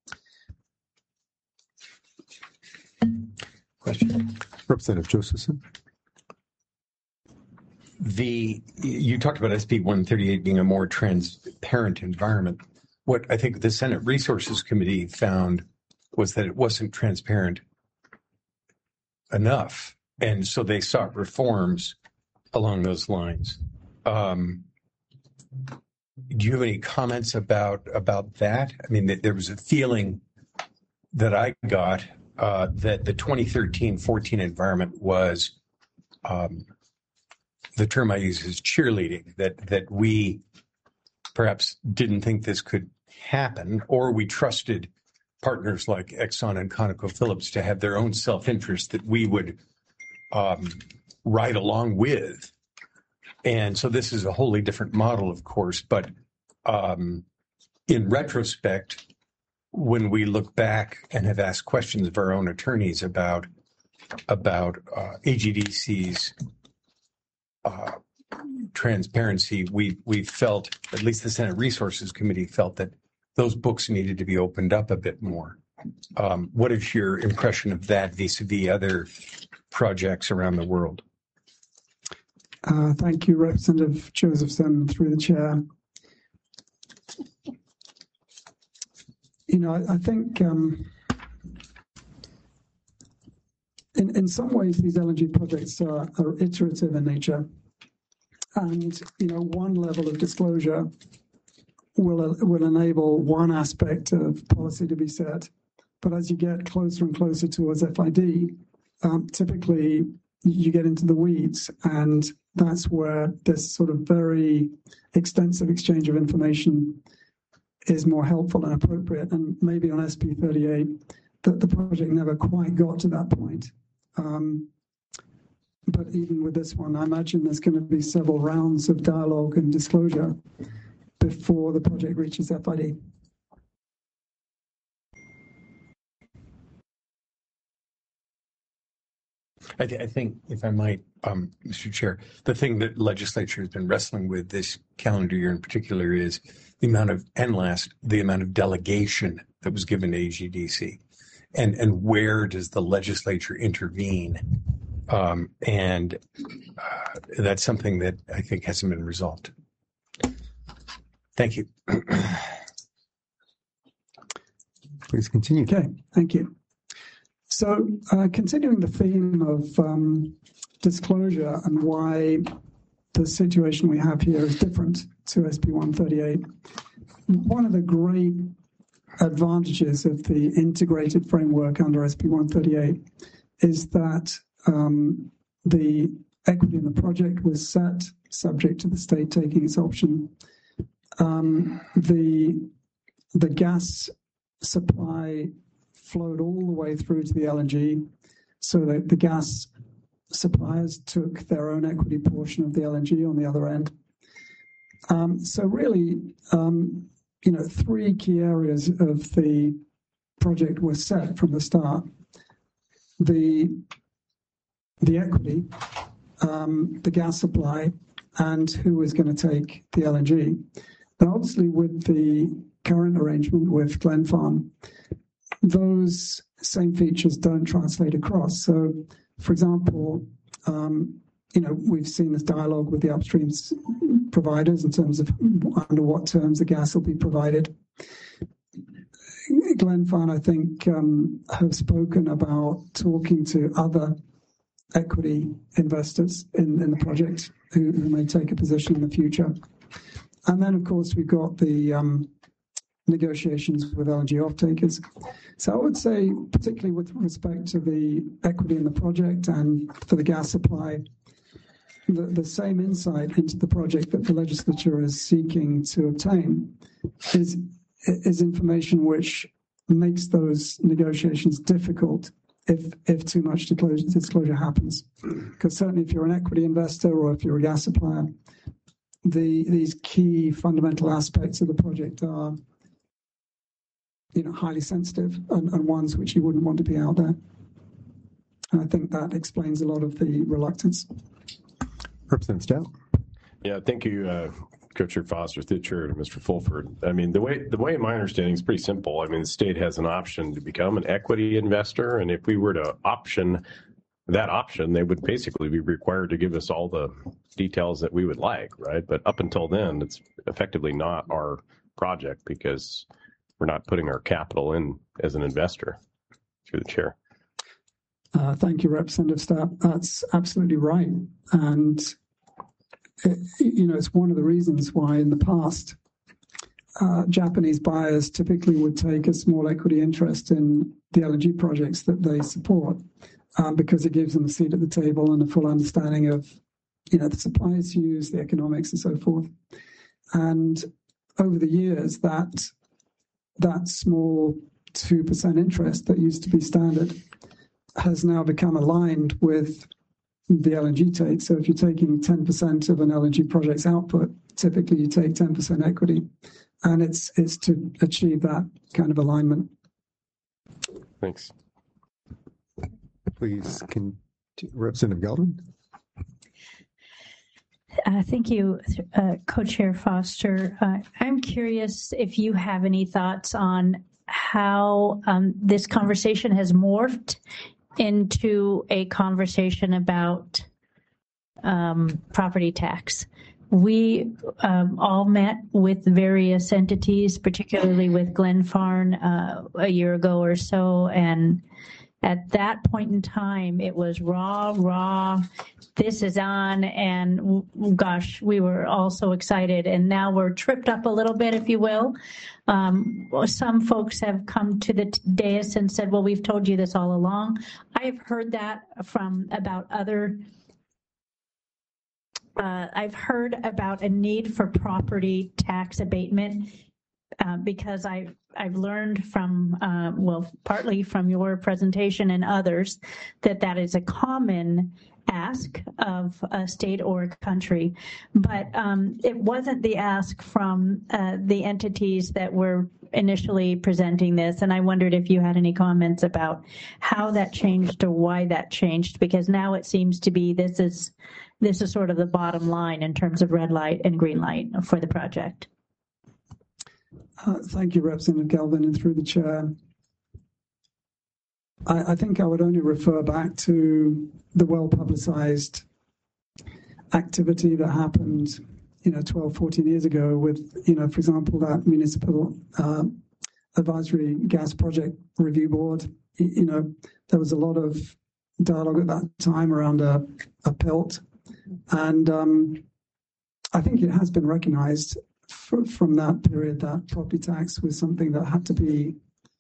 Question. Representative Josephson. The you talked about S B one thirty-eight being a more transparent environment. What I think the Senate Resources Committee found was that it wasn't transparent enough, and so they sought reforms along those lines. Um, do you have any comments about about that? I mean, there was a feeling that I got uh, that the twenty thirteen fourteen environment was. Um, The term I use is cheerleading, that that we perhaps didn't think this could happen, or we trusted partners like Exxon and ConocoPhillips to have their own self-interest that we would um, ride along with. And so this is a wholly different model, of course, but um, in retrospect, when we look back and have asked questions of our own attorneys about, about uh, A G D C's Uh, transparency, we we felt, at least the Senate Resources Committee felt, that those books needed to be opened up a bit more. Um, what is your impression of that vis-a-vis other projects around the world? Uh, thank you, Representative Josephson, through the chair. You know, I, I think um, In, in some ways, these L N G projects are, are iterative in nature. And, you know, one level of disclosure will, will enable one aspect of policy to be set. But as you get closer and closer towards F I D, um, typically you get into the weeds. And that's where this sort of very extensive exchange of information is more helpful and appropriate. And maybe on S B thirty-eight, that the project never quite got to that point. Um, but even with this one, I imagine there's going to be several rounds of dialogue and disclosure before the project reaches F I D. I, th- I think, if I might, um, Mister Chair, the thing that legislature has been wrestling with this calendar year in particular is the amount of, and last, the amount of delegation that was given to A G D C. and and where does the legislature intervene? Um, and uh, that's something that I think hasn't been resolved. Thank you. Please continue. Okay, thank you. So, uh, continuing the theme of um, disclosure and why the situation we have here is different to S B one thirty-eight, one of the great advantages of the integrated framework under S B one thirty-eight is that um, the equity in the project was set subject to the state taking its option. Um, the the gas supply flowed all the way through to the L N G, so that the gas suppliers took their own equity portion of the L N G on the other end. Um, so really, um, you know, three key areas of the project were set from the start. The the equity, um, the gas supply, and who was going to take the L N G. And obviously with the current arrangement with Glenfarne, those same features don't translate across. So, for example, um, you know, we've seen this dialogue with the upstream providers in terms of under what terms the gas will be provided. Glenfarne, I think, um, have spoken about talking to other equity investors in, in the project who, who may take a position in the future. And then, of course, we've got the um, negotiations with L N G off-takers. So I would say, particularly with respect to the equity in the project and for the gas supply, the, the same insight into the project that the legislature is seeking to obtain is, is information which makes those negotiations difficult if if too much disclosure, disclosure happens. Because certainly if you're an equity investor or if you're a gas supplier, the these key fundamental aspects of the project are, you know, highly sensitive and, and ones which you wouldn't want to be out there. And I think that explains a lot of the reluctance. Representative Stout. Yeah, thank you, uh, Co-Chair Foster, through the chair to Mister Fulford. I mean, the way the way my understanding is pretty simple. I mean, the state has an option to become an equity investor, and if we were to option that option, they would basically be required to give us all the details that we would like, right? But up until then, it's effectively not our project because we're not putting our capital in as an investor. Through the chair. Uh, thank you, Representative Stout. That's absolutely right. And, it, you know, it's one of the reasons why in the past, uh, Japanese buyers typically would take a small equity interest in the L N G projects that they support, um, because it gives them a seat at the table and a full understanding of, you know, the supplies used, the economics and so forth. And over the years, that that small two percent interest that used to be standard has now become aligned with the L N G take. So if you're taking ten percent of an L N G project's output, typically you take ten percent equity. And it's it's to achieve that kind of alignment. Thanks. Please, can Representative Galvin. Uh, thank you, uh, Co-Chair Foster. Uh, I'm curious if you have any thoughts on how um, this conversation has morphed into a conversation about um, property tax. We um, all met with various entities, particularly with Glenfarne uh, a year ago or so, and at that point in time, it was raw, raw, this is on, and gosh, we were all so excited. And now we're tripped up a little bit, if you will. Um, some folks have come to the dais and said, well, we've told you this all along. I've heard that from about other, uh, I've heard about a need for property tax abatement uh, because I I've learned from, uh, well, partly from your presentation and others, that that is a common ask of a state or a country. But um, it wasn't the ask from uh, the entities that were initially presenting this. And I wondered if you had any comments about how that changed or why that changed, because now it seems to be this is, this is sort of the bottom line in terms of red light and green light for the project. Uh, thank you, Representative Galvin, and through the chair. I, I think I would only refer back to the well-publicized activity that happened, you know, twelve, fourteen years ago with, you know, for example, that municipal uh, advisory gas project review board. You know, there was a lot of dialogue at that time around a, a P I L T. And um, I think it has been recognized for, from that period that property tax was something that had to be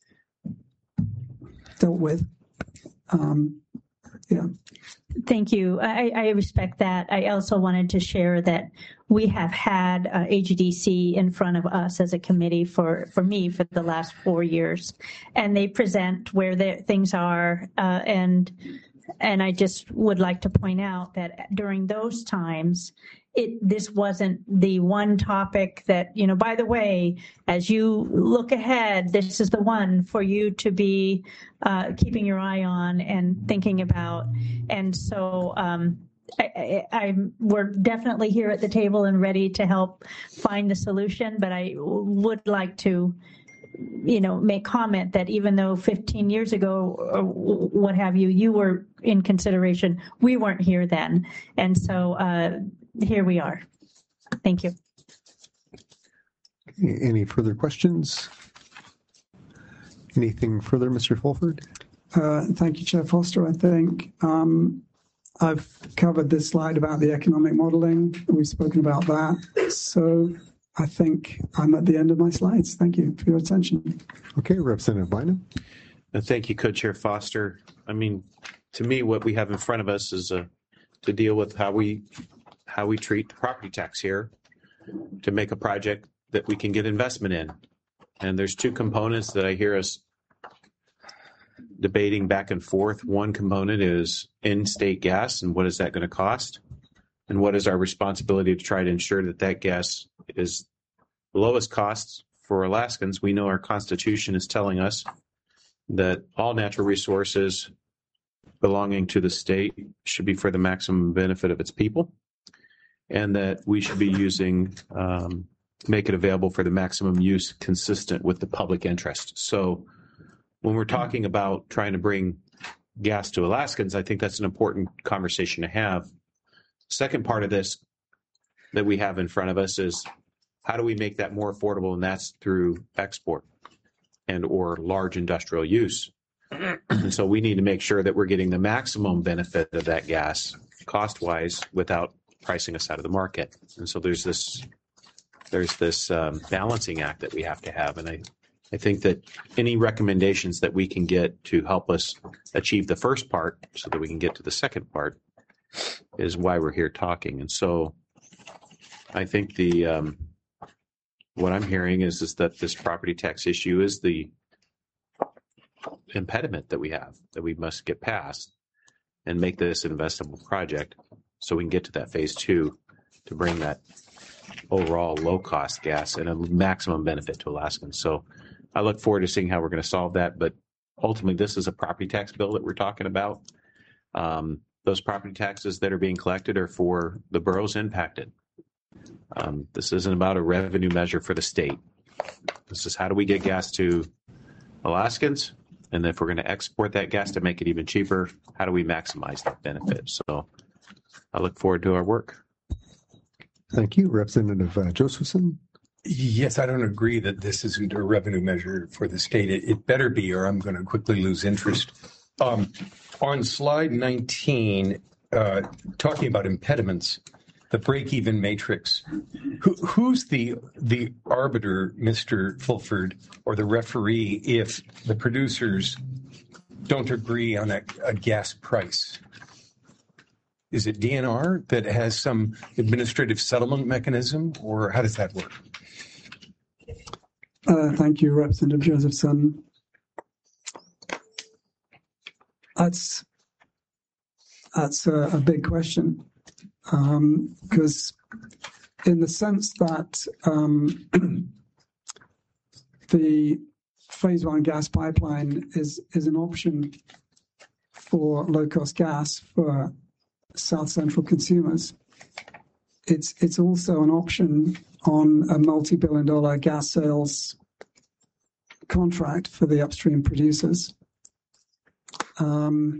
dealt with. Um, yeah. Thank you. I, I respect that. I also wanted to share that we have had uh, A G D C in front of us as a committee for, for me for the last four years, and they present where the things are. Uh, and and I just would like to point out that during those times, it this wasn't the one topic that, you know, by the way, as you look ahead, this is the one for you to be uh, keeping your eye on and thinking about. And so um, I, I, I'm, we're definitely here at the table and ready to help find the solution. But I would like to, you know, make comment that even though fifteen years ago or what have you, you were in consideration, we weren't here then. And so uh, here we are. Thank you. Any further questions? Anything further, Mister Fulford? Uh, thank you, Chair Foster. I think um, I've covered this slide about the economic modeling. We've spoken about that. So I think I'm at the end of my slides. Thank you for your attention. Okay, Representative Bynum. Uh, Thank you, Co-Chair Foster. I mean, to me, what we have in front of us is uh, to deal with how we how we treat the property tax here to make a project that we can get investment in. And there's two components that I hear us debating back and forth. One component is in-state gas and what is that going to cost? And what is our responsibility to try to ensure that that gas is the lowest cost for Alaskans? We know our Constitution is telling us that all natural resources belonging to the state should be for the maximum benefit of its people, and that we should be using, um, make it available for the maximum use consistent with the public interest. So when we're talking about trying to bring gas to Alaskans, I think that's an important conversation to have. Second part of this that we have in front of us is how do we make that more affordable, and that's through export and or large industrial use. And so we need to make sure that we're getting the maximum benefit of that gas cost-wise without pricing us out of the market. And so there's this there's this um, balancing act that we have to have. And I, I think that any recommendations that we can get to help us achieve the first part so that we can get to the second part is why we're here talking. And so I think the um, what I'm hearing is, is that this property tax issue is the impediment that we have, that we must get past and make this an investable project so we can get to that phase two to bring that overall low-cost gas and a maximum benefit to Alaskans. So I look forward to seeing how we're going to solve that. But ultimately, this is a property tax bill that we're talking about. Um, those property taxes that are being collected are for the boroughs impacted. Um, this isn't about a revenue measure for the state. This is how do we get gas to Alaskans? And if we're going to export that gas to make it even cheaper, how do we maximize that benefit? So I look forward to our work. Thank you. Representative uh, Josephson. Yes, I don't agree that this isn't a revenue measure for the state. It, it better be, or I'm going to quickly lose interest. Um, on slide nineteen, uh, talking about impediments, the break-even matrix, who, who's the the arbiter, Mister Fulford, or the referee if the producers don't agree on a, a gas price? Is it D N R that has some administrative settlement mechanism, or how does that work? Uh, thank you, Representative Josephson. That's that's a, a big question, um, because in the sense that um, the phase one gas pipeline is is an option for low-cost gas for South Central consumers. It's it's also an option on a multi-billion dollar gas sales contract for the upstream producers. Um,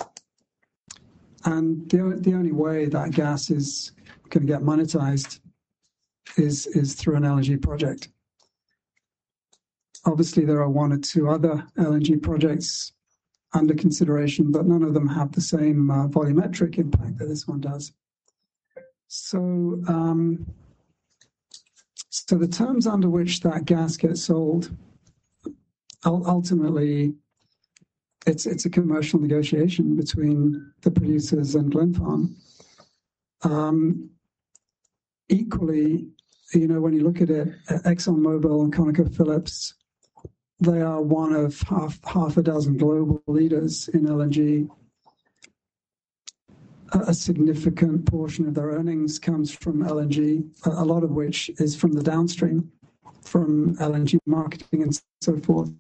and the, the only way that gas is going to get monetized is, is through an L N G project. Obviously, there are one or two other L N G projects under consideration, but none of them have the same uh, volumetric impact that this one does. So, um, so the terms under which that gas gets sold, ultimately, it's it's a commercial negotiation between the producers and Glenfarne. Um, equally, you know, when you look at it, ExxonMobil and ConocoPhillips, they are one of half half a dozen global leaders in L N G. A significant portion of their earnings comes from L N G, a lot of which is from the downstream, from L N G marketing and so forth.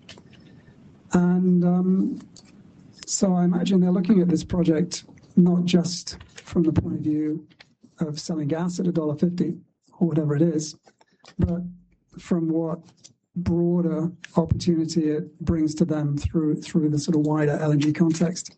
And um, so I imagine they're looking at this project not just from the point of view of selling gas at one dollar fifty or whatever it is, but from what broader opportunity it brings to them through through the sort of wider L N G context.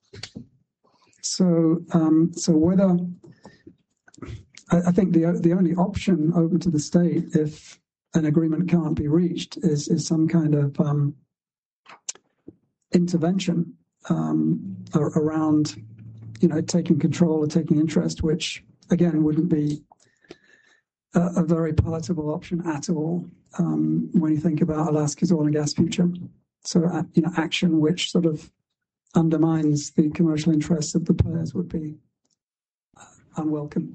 So, um, so whether I, I think the the only option open to the state, if an agreement can't be reached, is is some kind of um, intervention um, around, you know, taking control or taking interest, which again wouldn't be a, a very palatable option at all um, when you think about Alaska's oil and gas future. So, uh, you know, action which sort of undermines the commercial interests of the players would be unwelcome.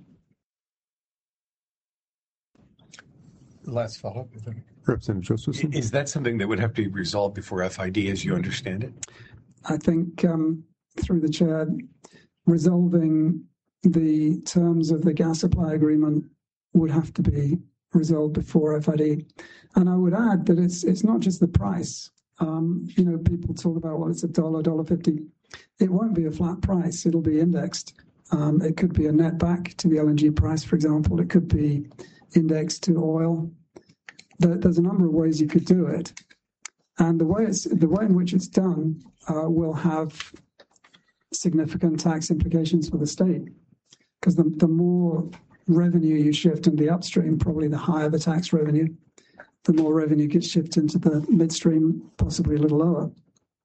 Last follow-up. Representative Josephson. Is that something that would have to be resolved before F I D as you understand it? I think um, through the chair, resolving the terms of the gas supply agreement would have to be resolved before F I D. And I would add that it's it's not just the price. Um, you know, people talk about, well, it's a dollar, dollar fifty. It won't be a flat price. It'll be indexed. Um, it could be a net back to the L N G price, for example. It could be indexed to oil. There, there's a number of ways you could do it, and the way it's the way in which it's done uh, will have significant tax implications for the state, because the, the more revenue you shift into the upstream, probably the higher the tax revenue. The more revenue gets shifted into the midstream, possibly a little lower.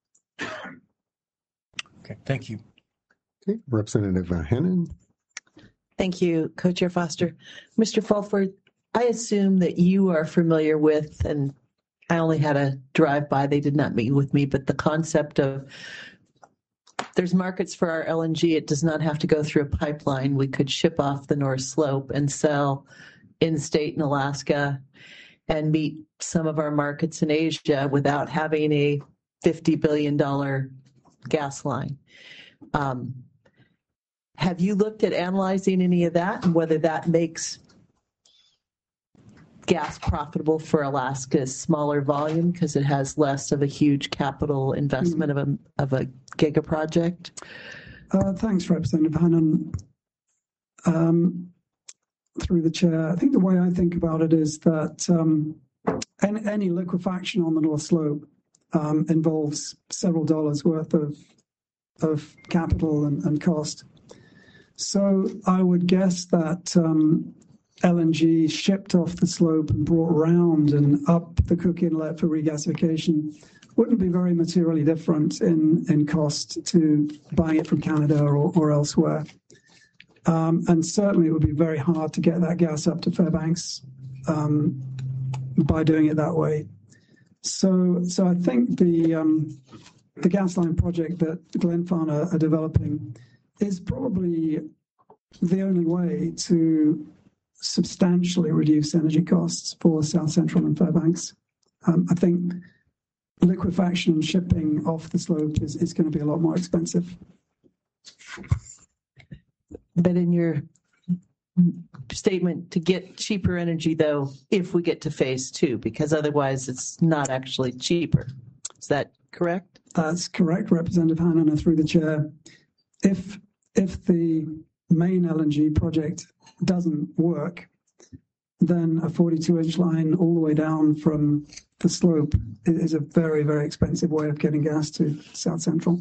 Okay, thank you. Okay, Representative Hannan. Thank you, Co-Chair Foster. Mister Fulford, I assume that you are familiar with, and I only had a drive-by, they did not meet with me, but the concept of there's markets for our L N G. It does not have to go through a pipeline. We could ship off the North Slope and sell in-state in Alaska and meet some of our markets in Asia without having a fifty billion dollars gas line. Um, have you looked at analyzing any of that and whether that makes gas profitable for Alaska's smaller volume because it has less of a huge capital investment of a of a giga project? Uh, thanks, Representative Hannan. Um, through the chair, I think the way I think about it is that um, any, any liquefaction on the North Slope um, involves several dollars worth of of capital and, and cost. So I would guess that um, L N G shipped off the slope and brought around and up the Cook Inlet for regasification wouldn't be very materially different in, in cost to buying it from Canada or, or elsewhere. Um, and certainly it would be very hard to get that gas up to Fairbanks um, by doing it that way. So, so I think the um, the gas line project that Glenfarne are, are developing is probably the only way to substantially reduce energy costs for South Central and Fairbanks. Um, I think liquefaction and shipping off the slope is, is going to be a lot more expensive. But in your statement, to get cheaper energy, though, if we get to phase two, because otherwise it's not actually cheaper. Is that correct? That's correct, Representative Hannan, and through the chair. If if the main L N G project doesn't work, then a forty-two inch line all the way down from the slope is a very, very expensive way of getting gas to South Central.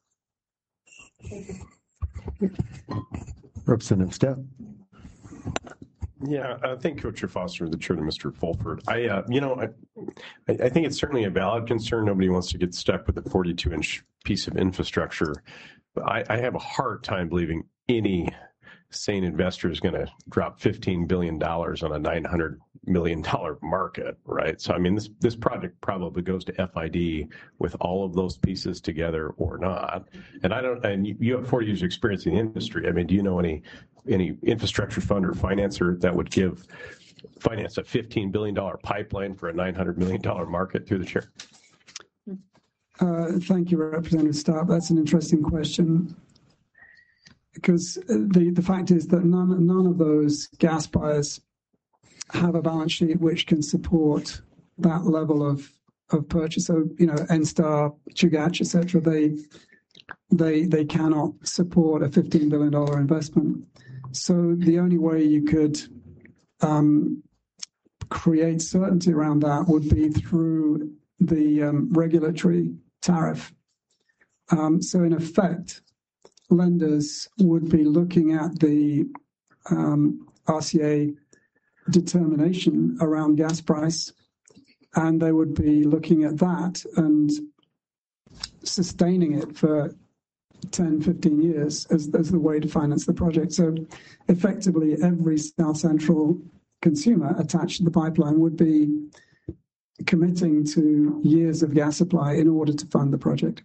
Representative Stepp. Yeah, uh, thank you, Chair Foster, the chair to Mister Fulford. I, uh, you know, I, I think it's certainly a valid concern. Nobody wants to get stuck with a forty-two inch piece of infrastructure. But I, I have a hard time believing any sane investor is going to drop fifteen billion dollars on a nine hundred million dollars market, right? So, I mean, this, this project probably goes to F I D with all of those pieces together or not. And I don't, and you, you have forty years of experience in the industry. I mean, do you know any, any infrastructure fund or financer that would give, finance a fifteen billion dollars pipeline for a nine hundred million dollars market through the chair? Uh, thank you, Representative Stepp. That's an interesting question. Because the, the fact is that none, none of those gas buyers have a balance sheet which can support that level of, of purchase. So, you know, Enstar, Chugach, et cetera, they, they, they cannot support a fifteen billion dollars investment. So the only way you could um, create certainty around that would be through the um, regulatory tariff. Um, so in effect, lenders would be looking at the um, R C A determination around gas price, and they would be looking at that and sustaining it for ten, fifteen years as, as the way to finance the project. So effectively, every South Central consumer attached to the pipeline would be committing to years of gas supply in order to fund the project.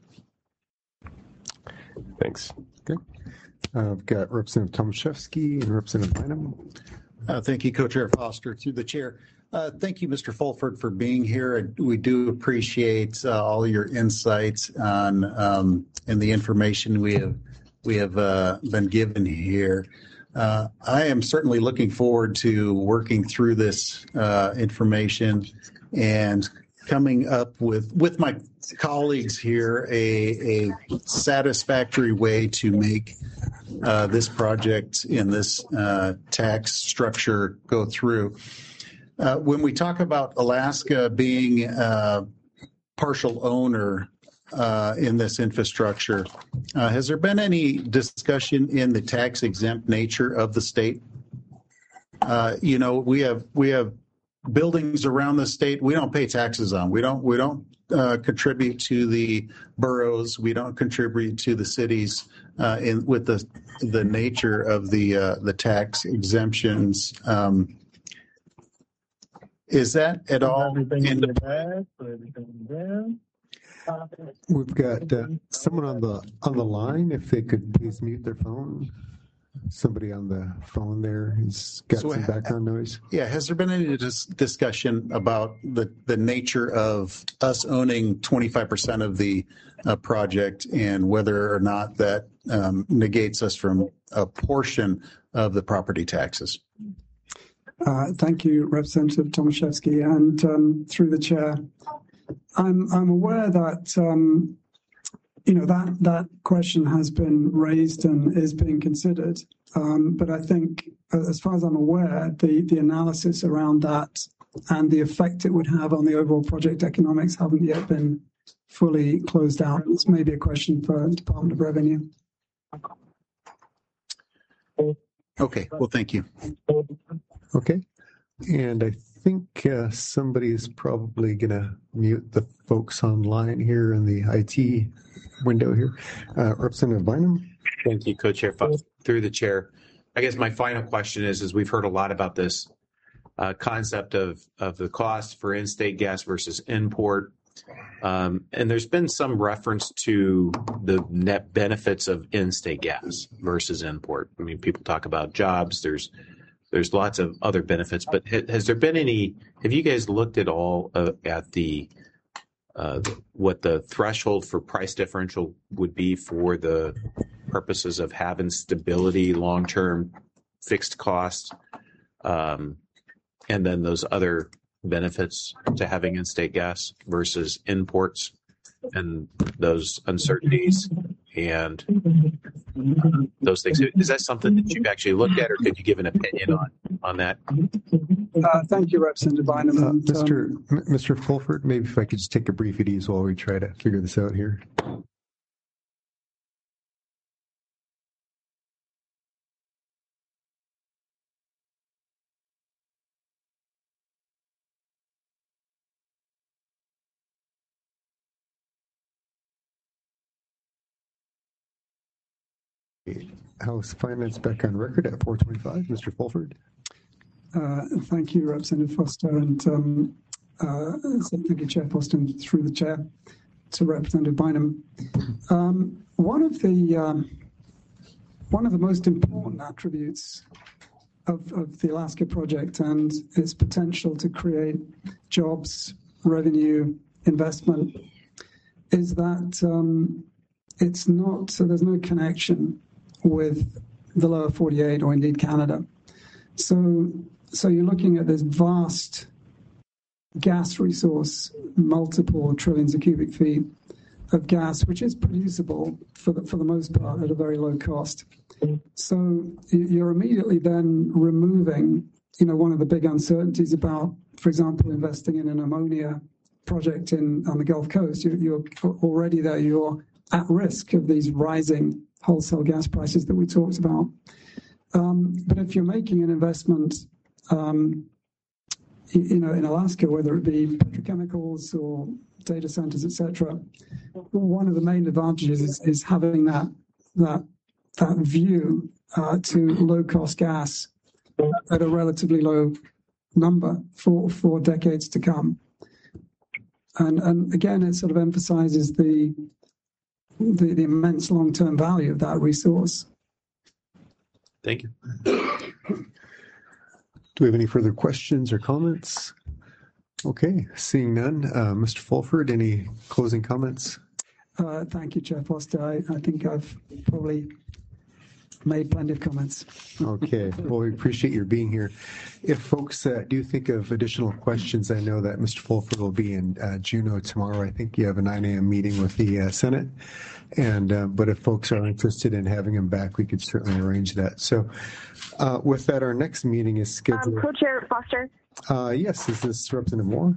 Thanks. Okay. Uh, I've got Representative Tomaszewski and Representative Bynum. Uh, thank you, Co-Chair Foster. Through the chair, uh, thank you, Mister Fulford, for being here. We do appreciate uh, all your insights on um, and the information we have we have uh, been given here. Uh, I am certainly looking forward to working through this uh, information and coming up with with my colleagues here a, a satisfactory way to make uh, this project in this uh, tax structure go through. Uh, when we talk about Alaska being a partial owner uh, in this infrastructure, uh, has there been any discussion in the tax exempt nature of the state? Uh, you know, we have we have buildings around the state we don't pay taxes on. We don't we don't uh, contribute to the boroughs. We don't contribute to the cities uh, in with the the nature of the uh, the tax exemptions. Um, is that at all in the We've got uh, someone on the on the line. If they could please mute their phone. Somebody on the phone there has got So some ha- background noise. Yeah, has there been any dis- discussion about the, the nature of us owning twenty-five percent of the uh, project and whether or not that um, negates us from a portion of the property taxes? Uh, thank you, Representative Tomaszewski, and um, through the chair, I'm I'm aware that um, you know that that question has been raised and is being considered, um, but I think, as far as I'm aware, the the analysis around that and the effect it would have on the overall project economics haven't yet been fully closed out. It's maybe a question for the Department of Revenue. Okay, well, thank you. Okay. And I think uh, somebody is probably going to mute the folks online here in the I T window here. Uh, Representative Bynum. Thank you, Co-Chair Foster. Through the chair, I guess my final question is: is we've heard a lot about this uh, concept of of the cost for in-state gas versus import, um, and there's been some reference to the net benefits of in-state gas versus import. I mean, people talk about jobs. There's there's lots of other benefits, but ha- has there been any? Have you guys looked at all uh, at the uh, what the threshold for price differential would be for the purposes of having stability, long-term fixed costs, um, and then those other benefits to having in-state gas versus imports and those uncertainties and those things. Is that something that you've actually looked at, or could you give an opinion on on that? Uh, thank you, Representative Bynum. Uh, And, Mister um, M- Mister Fulford, maybe if I could just take a brief at ease while we try to figure this out here. House Finance back on record at four twenty-five. Mister Fulford. Uh, Thank you, Representative Foster, and um, uh, so thank you, Chair Foster, and through the chair to Representative Bynum. Um, one of the um, one of the most important attributes of, of the Alaska project and its potential to create jobs, revenue, investment is that um, it's not, so there's no connection with the lower forty-eight or indeed Canada. So, so you're looking at this vast gas resource, multiple trillions of cubic feet of gas, which is producible for the, for the most part at a very low cost. So you're immediately then removing, you know, one of the big uncertainties about, for example, investing in an ammonia project in on the Gulf Coast. You're, you're already there. You're at risk of these rising wholesale gas prices that we talked about. Um, but if you're making an investment, um, you know, in Alaska, whether it be petrochemicals or data centers, et cetera, one of the main advantages is, is having that that that view uh, to low-cost gas at a relatively low number for for decades to come. And and again, it sort of emphasizes the the, the immense long-term value of that resource. Thank you. Do we have any further questions or comments? Okay, seeing none. Uh, Mister Fulford, any closing comments? Uh, thank you, Chair Foster. I, I think I've probably made plenty of comments. Okay, well, we appreciate your being here. If folks uh, do think of additional questions, I know that Mister Fulford will be in uh, Juneau tomorrow. I think you have a nine a.m. meeting with the uh, Senate. And uh, but if folks are interested in having him back, we could certainly arrange that. So uh, with that, our next meeting is scheduled. Um, Co-Chair Foster. Uh, yes, is this Representative Moore?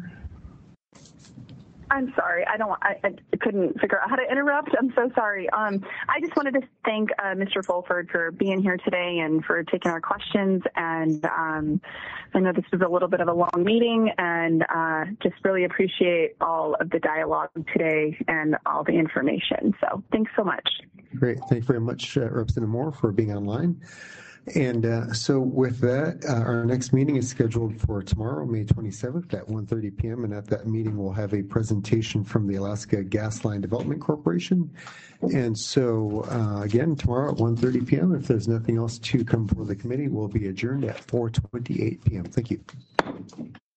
I'm sorry. I don't. I, I couldn't figure out how to interrupt. I'm so sorry. Um, I just wanted to thank uh, Mister Fulford for being here today and for taking our questions. And um, I know this was a little bit of a long meeting, and uh, just really appreciate all of the dialogue today and all the information. So thanks so much. Great. Thank you very much, uh, Representative Moore, for being online. And uh, so with that, uh, our next meeting is scheduled for tomorrow, May twenty-seventh at one thirty p.m. And at that meeting, we'll have a presentation from the Alaska Gas Line Development Corporation. And so uh, again, tomorrow at one thirty p.m., if there's nothing else to come before the committee, we'll be adjourned at four twenty-eight p.m. Thank you.